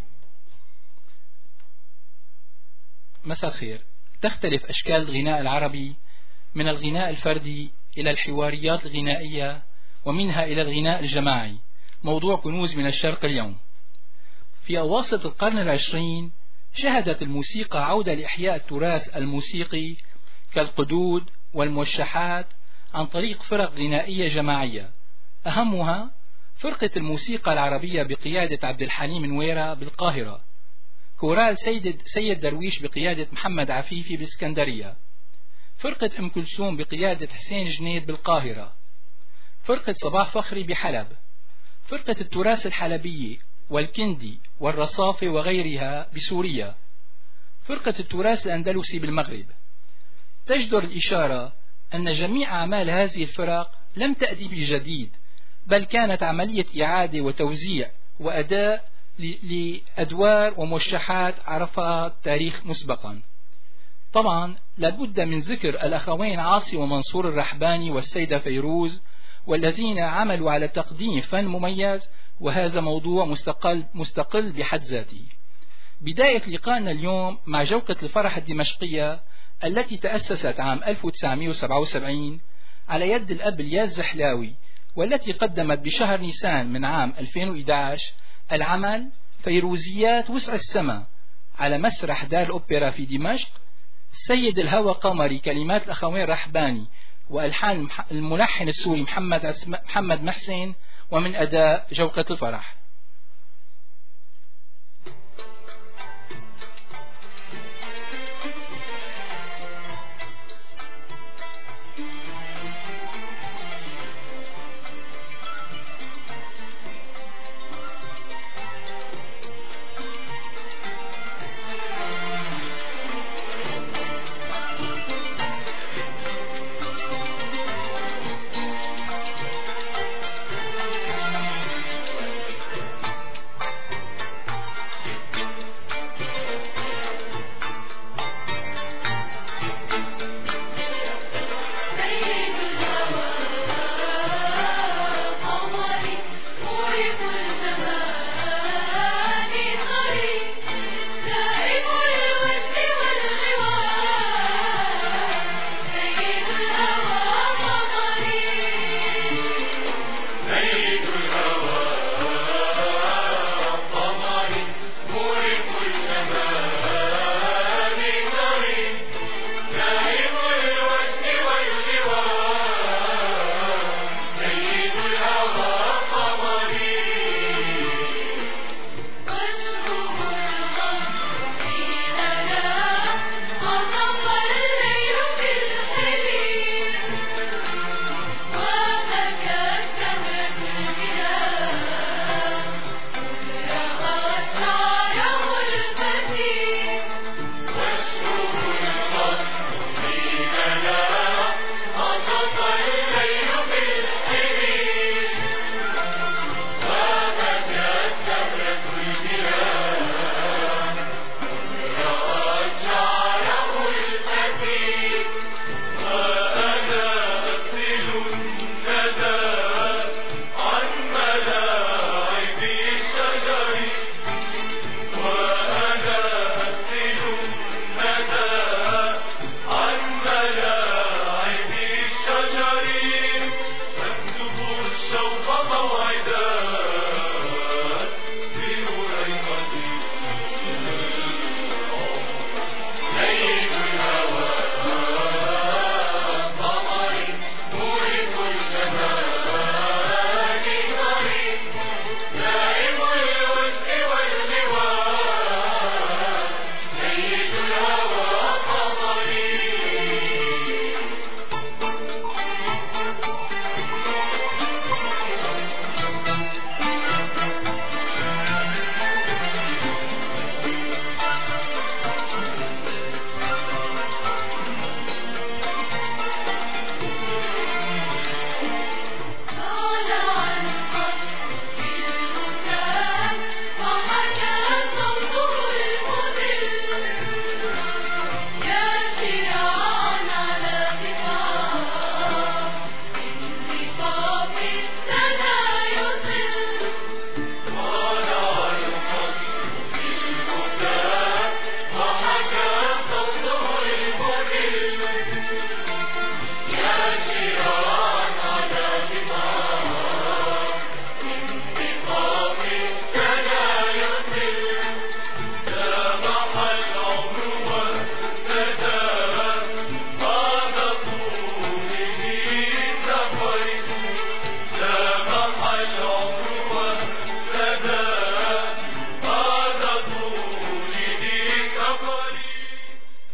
مساء الخير. تختلف أشكال الغناء العربي من الغناء الفردي إلى الحواريات الغنائية ومنها إلى الغناء الجماعي. موضوع كنوز من الشرق اليوم. في أواسط القرن العشرين شهدت الموسيقى عودة لإحياء التراث الموسيقي كالقدود والموشحات عن طريق فرق غنائية جماعية، أهمها فرقة الموسيقى العربية بقيادة عبد الحليم نويرة بالقاهرة، كورال سيد, سيد درويش بقيادة محمد عفيفي بالإسكندرية، فرقة أم كلثوم بقيادة حسين جنيد بالقاهرة، فرقة صباح فخري بحلب، فرقة التراث الحلبية والكندي والرصافة وغيرها بسوريا، فرقة التراث الأندلسي بالمغرب. تجدر الإشارة أن جميع أعمال هذه الفرق لم تأتي بجديد، بل كانت عملية إعادة وتوزيع وأداء لأدوار وموشحات عرفها تاريخ مسبقا. طبعا لابد من ذكر الأخوين عاصي ومنصور الرحباني والسيدة فيروز، والذين عملوا على تقديم فن مميز، وهذا موضوع مستقل, مستقل بحد ذاته. بداية لقائنا اليوم مع جوقة الفرح الدمشقية التي تأسست عام ألف وتسعمئة وسبعة وسبعين على يد الأب الياس زحلاوي، والتي قدمت بشهر نيسان من عام ألفين وإحدى عشر العمل فيروزيات وسع السماء على مسرح دار الأوبرا في دمشق. سيد الهوى قمري كلمات الأخوين رحباني وألحان الملحن السوري محمد محمد محسن، ومن أداء جوقة الفرح.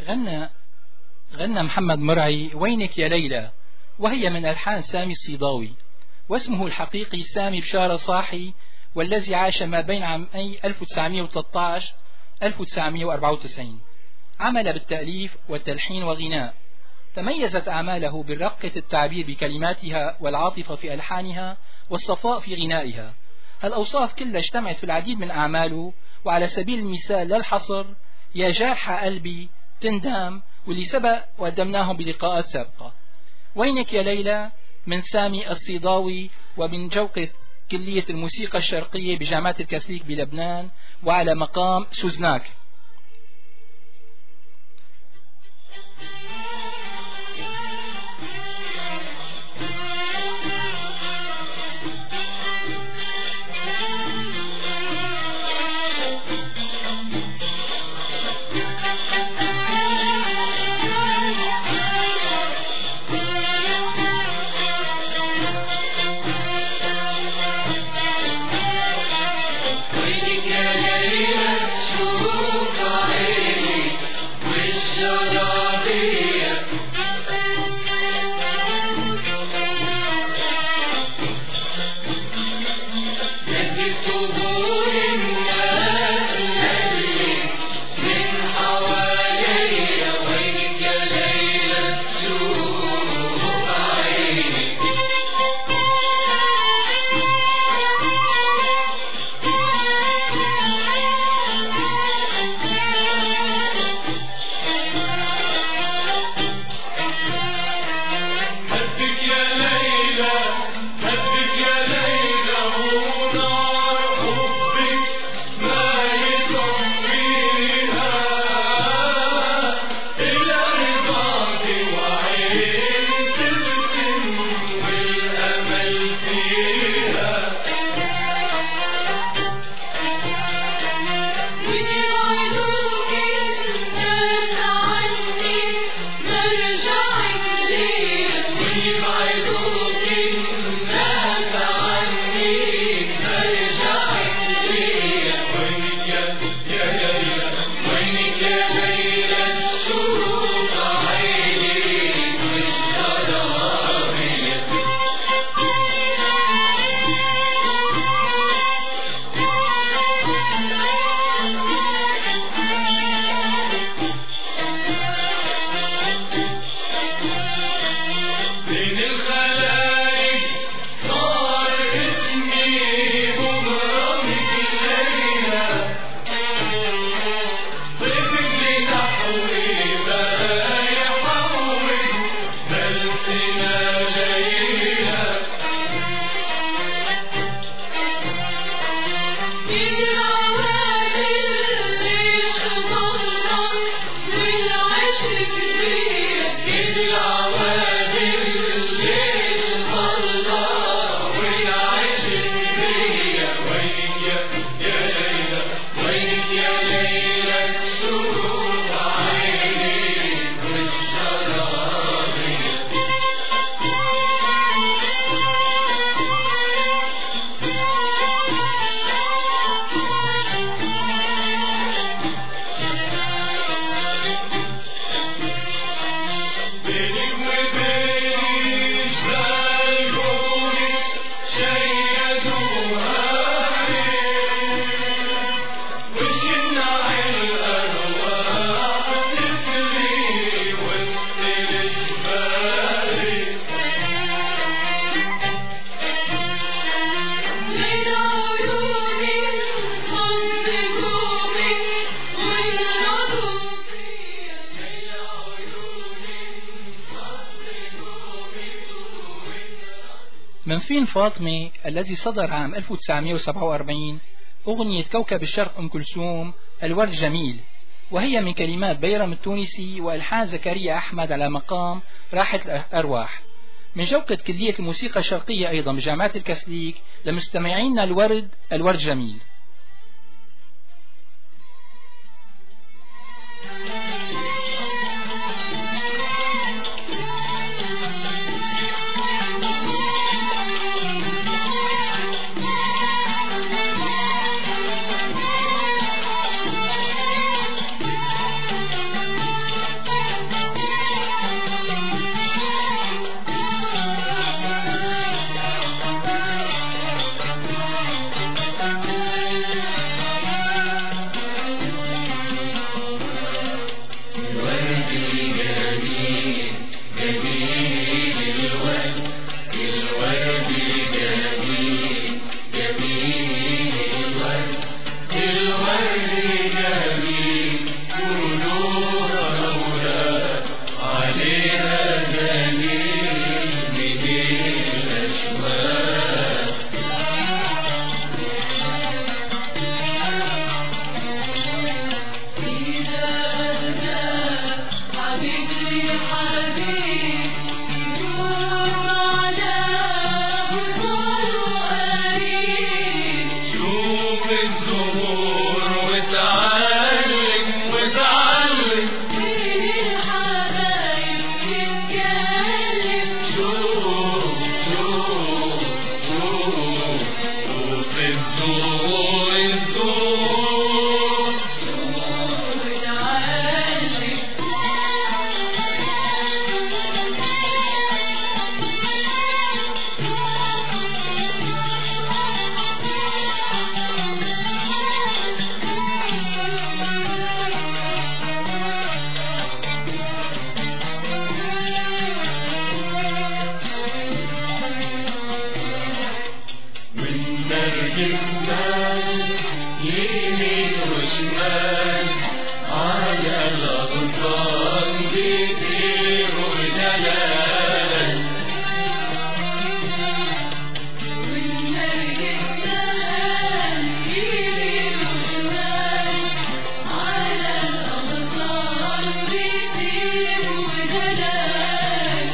غنى غنى محمد مرعي وينك يا ليلى، وهي من ألحان سامي الصيداوي، واسمه الحقيقي سامي بشارة صاحي، والذي عاش ما بين عامي ألف وتسعمئة وثلاثة عشر ألف وتسعمئة وأربعة وتسعين. عمل بالتأليف والتلحين والغناء. تميزت أعماله بالرقة التعبير بكلماتها والعاطفة في ألحانها والصفاء في غنائها. هالأوصاف كلها اجتمعت في العديد من أعماله، وعلى سبيل المثال للحصر يا جارح قلبي، تندام، واللي سبق وقدمناهم بلقاءات سابقة. وينك يا ليلى من سامي الصيداوي، ومن جوقة كلية الموسيقى الشرقية بجامعة الكاثوليك بلبنان، وعلى مقام سوزناك. من فيلم فاطمة الذي صدر عام ألف وتسعمئة وسبعة وأربعين أغنية كوكب الشرق أم كلثوم الورد جميل، وهي من كلمات بيرم التونسي وألحان زكريا أحمد على مقام راحة الأرواح. من جوقة كلية الموسيقى الشرقية أيضا بجامعة الكاثوليك لمستمعينا الورد الورد جميل. يمين وشمال على الأغصان بيطيروا دلال والمركب دلال يمين وشمال على الأغصان بيطيروا دلال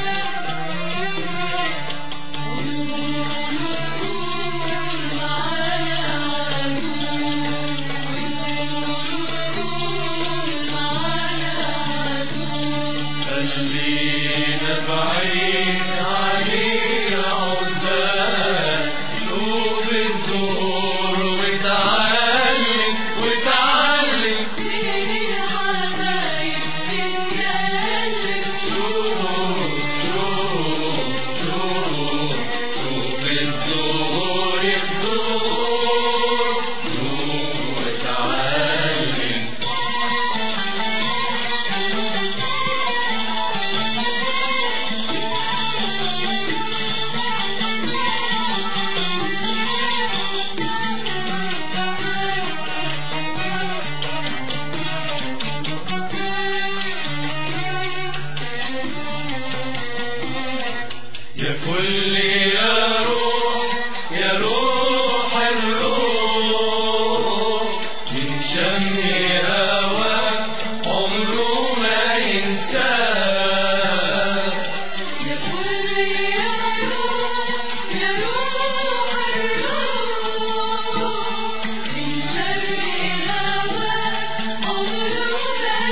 خلينا بعيد عليه عزال قلوب الزهور وتعلم وتعلم سيدي الحبايب بنكلم شوف شوف شوف شوف الزهور الزهور شوف وتعلم يا فل يا روح يا روح الروح من شم هواك عمره ما ينساه يا فل يا روح يا روح الروح من شم هواك عمره ما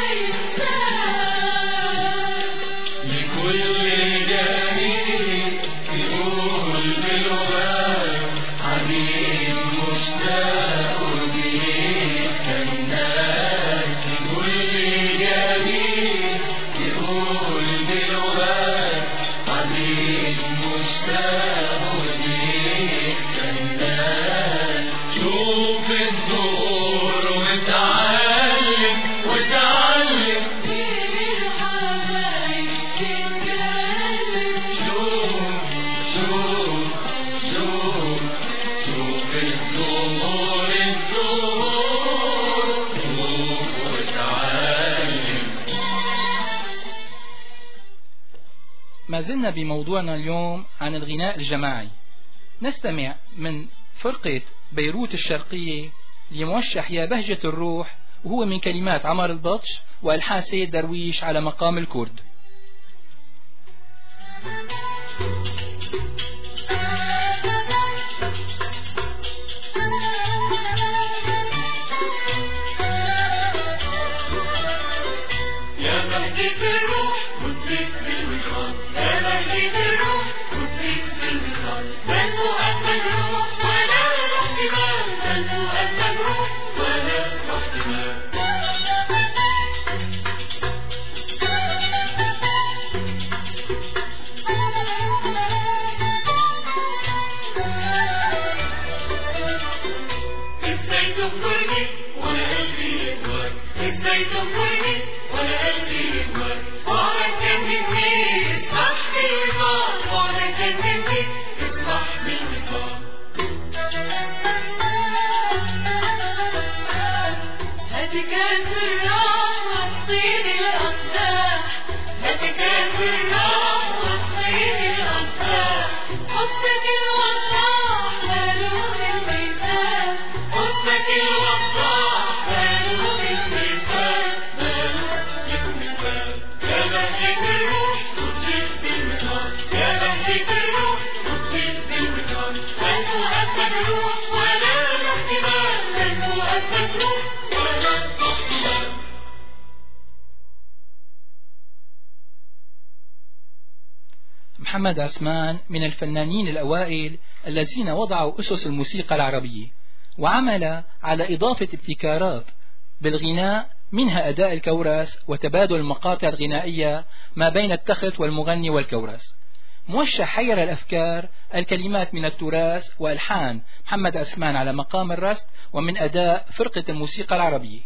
ينساه لكل جميل يقول بلغات حبيب مشتاق وبيستناك لكل جميل يقول بلغات حبيب مشتاق وبيستناك شوف الزهور وتعلم وتعلم سيدي الحبايب بنكلم شوف شوف شوف شوف الزهور الزهور شوف وتعلم. ما زلنا بموضوعنا اليوم عن الغناء الجماعي. نستمع من فرقة بيروت الشرقية لموشح يا بهجة الروح، وهو من كلمات عمر البطش وألحان سيد درويش على مقام الكرد. يا بهجة الروح وتزيد بالوصال يا بهجة الروح وتزيد بالوصال بل أجمل روح ولا احتمال بل أجمل روح ولا احتمال ازاي تذكرني وانا قلبي يكبر ازاي تذكرني وانا قلبي يكبر وعلى كلمتي اسمح بالوصال وعلى كلمتي اسمح بالوصال هاتي كاس الراح وسطيني الأقداح هاتي كاس الراح وسطيني الأقداح حسنك الوضاح مالوم الميزان حسنك الوضاح مالوم الميزان مالوم الميزان يا بهجة الروح تطيب بالوصال يا بهجة الروح تطيب بالوصال أنت أجمل روح ولا احتمال أنت أجمل روح ولا احتمال. محمد عثمان من الفنانين الأوائل الذين وضعوا أسس الموسيقى العربية، وعمل على إضافة ابتكارات بالغناء، منها أداء الكورس وتبادل المقاطع الغنائية ما بين التخت والمغني والكورس. موشح حير الأفكار، الكلمات من التراث وألحان محمد عثمان على مقام الرست ومن أداء فرقة الموسيقى العربية.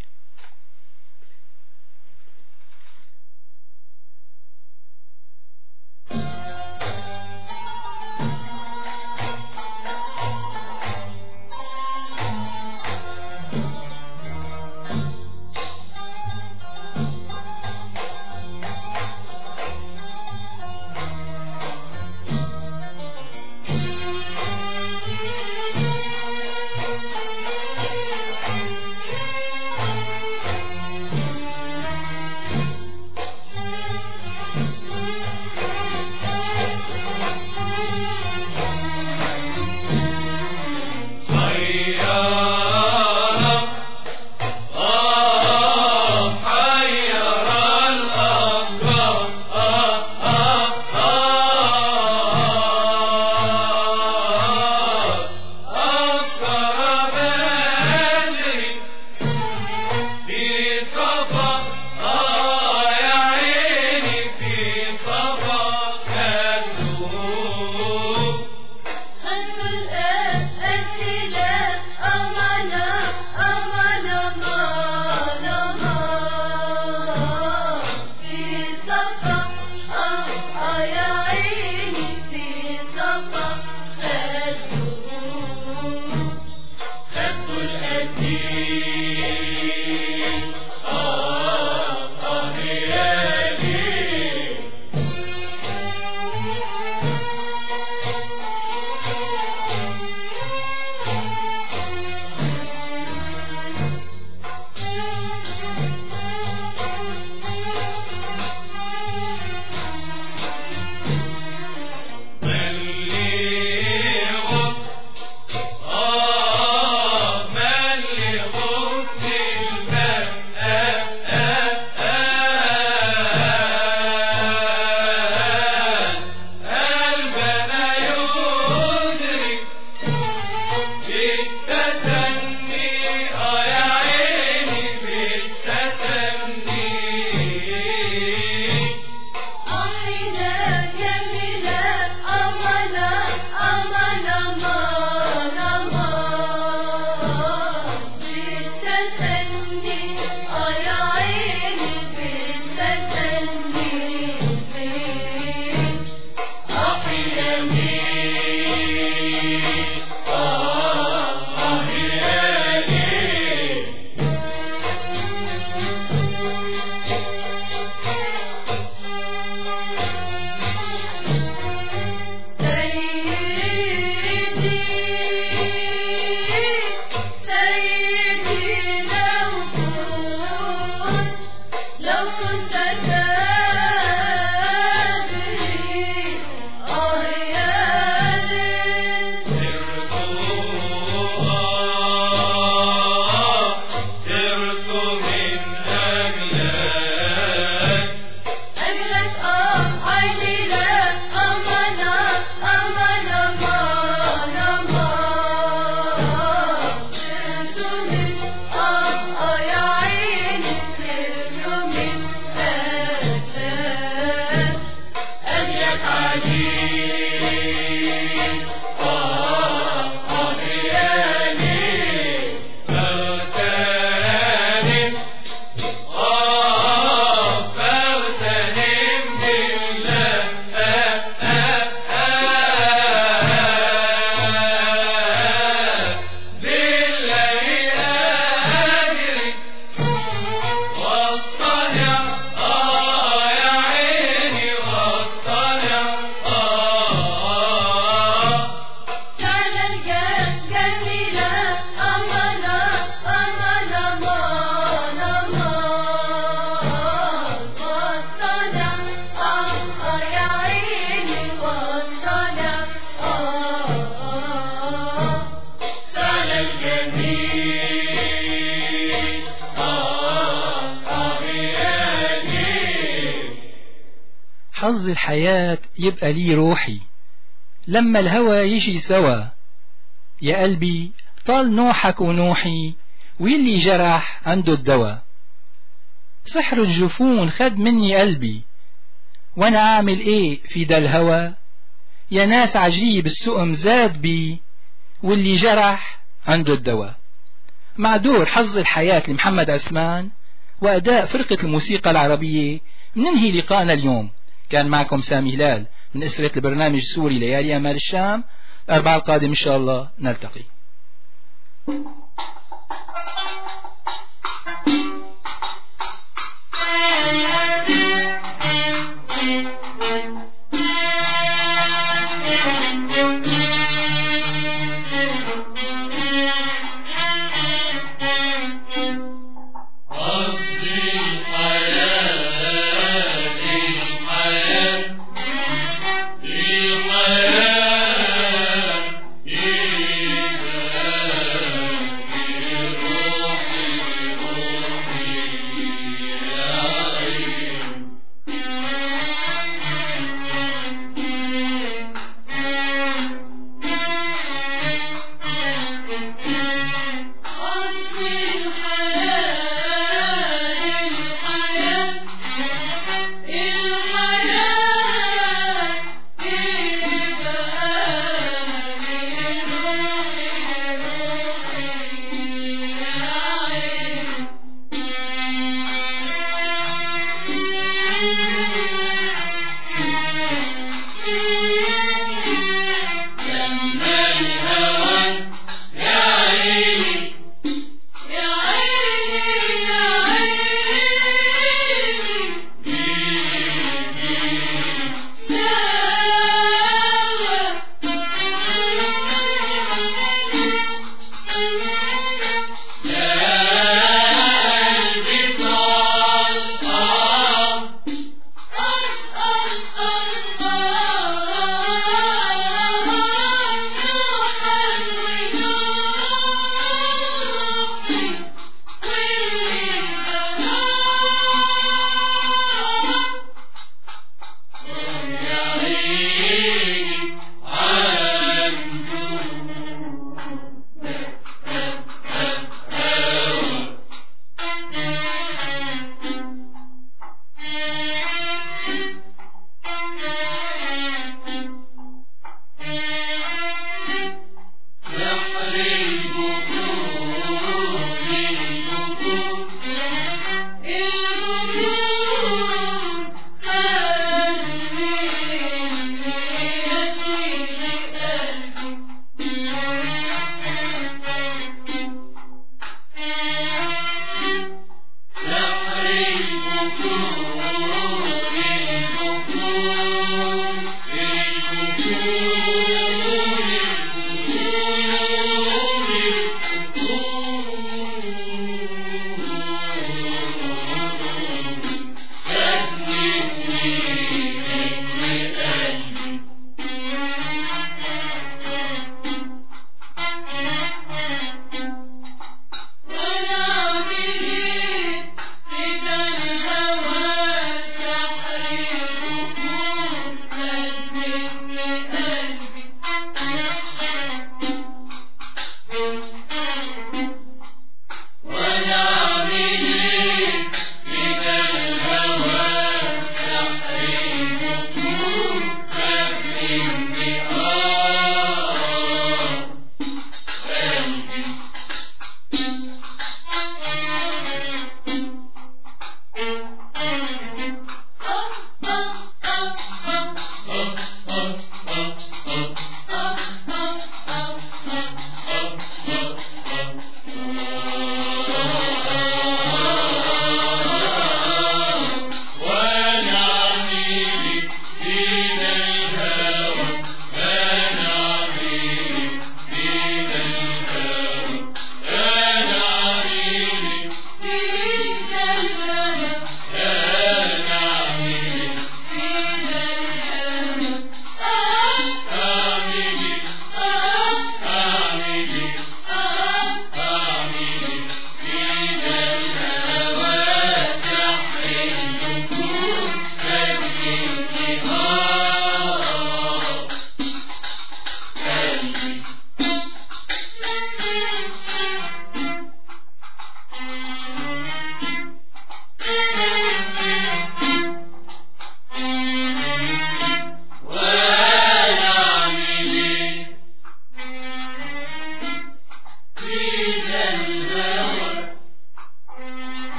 حظ الحياة يبقى لي روحي لما الهوى يجي سوا. يا قلبي طال نوحك ونوحي واللي جرح عنده الدواء. سحر الجفون خد مني قلبي وانا اعمل ايه في دا الهوى. يا ناس عجيب السقم زاد بي واللي جرح عنده الدواء. مع دور حظ الحياة لمحمد عثمان وأداء فرقة الموسيقى العربية ننهي لقاءنا اليوم. كان معكم سامي هلال من أسرة البرنامج السوري ليالي أمال الشام. الأربعاء القادم إن شاء الله نلتقي.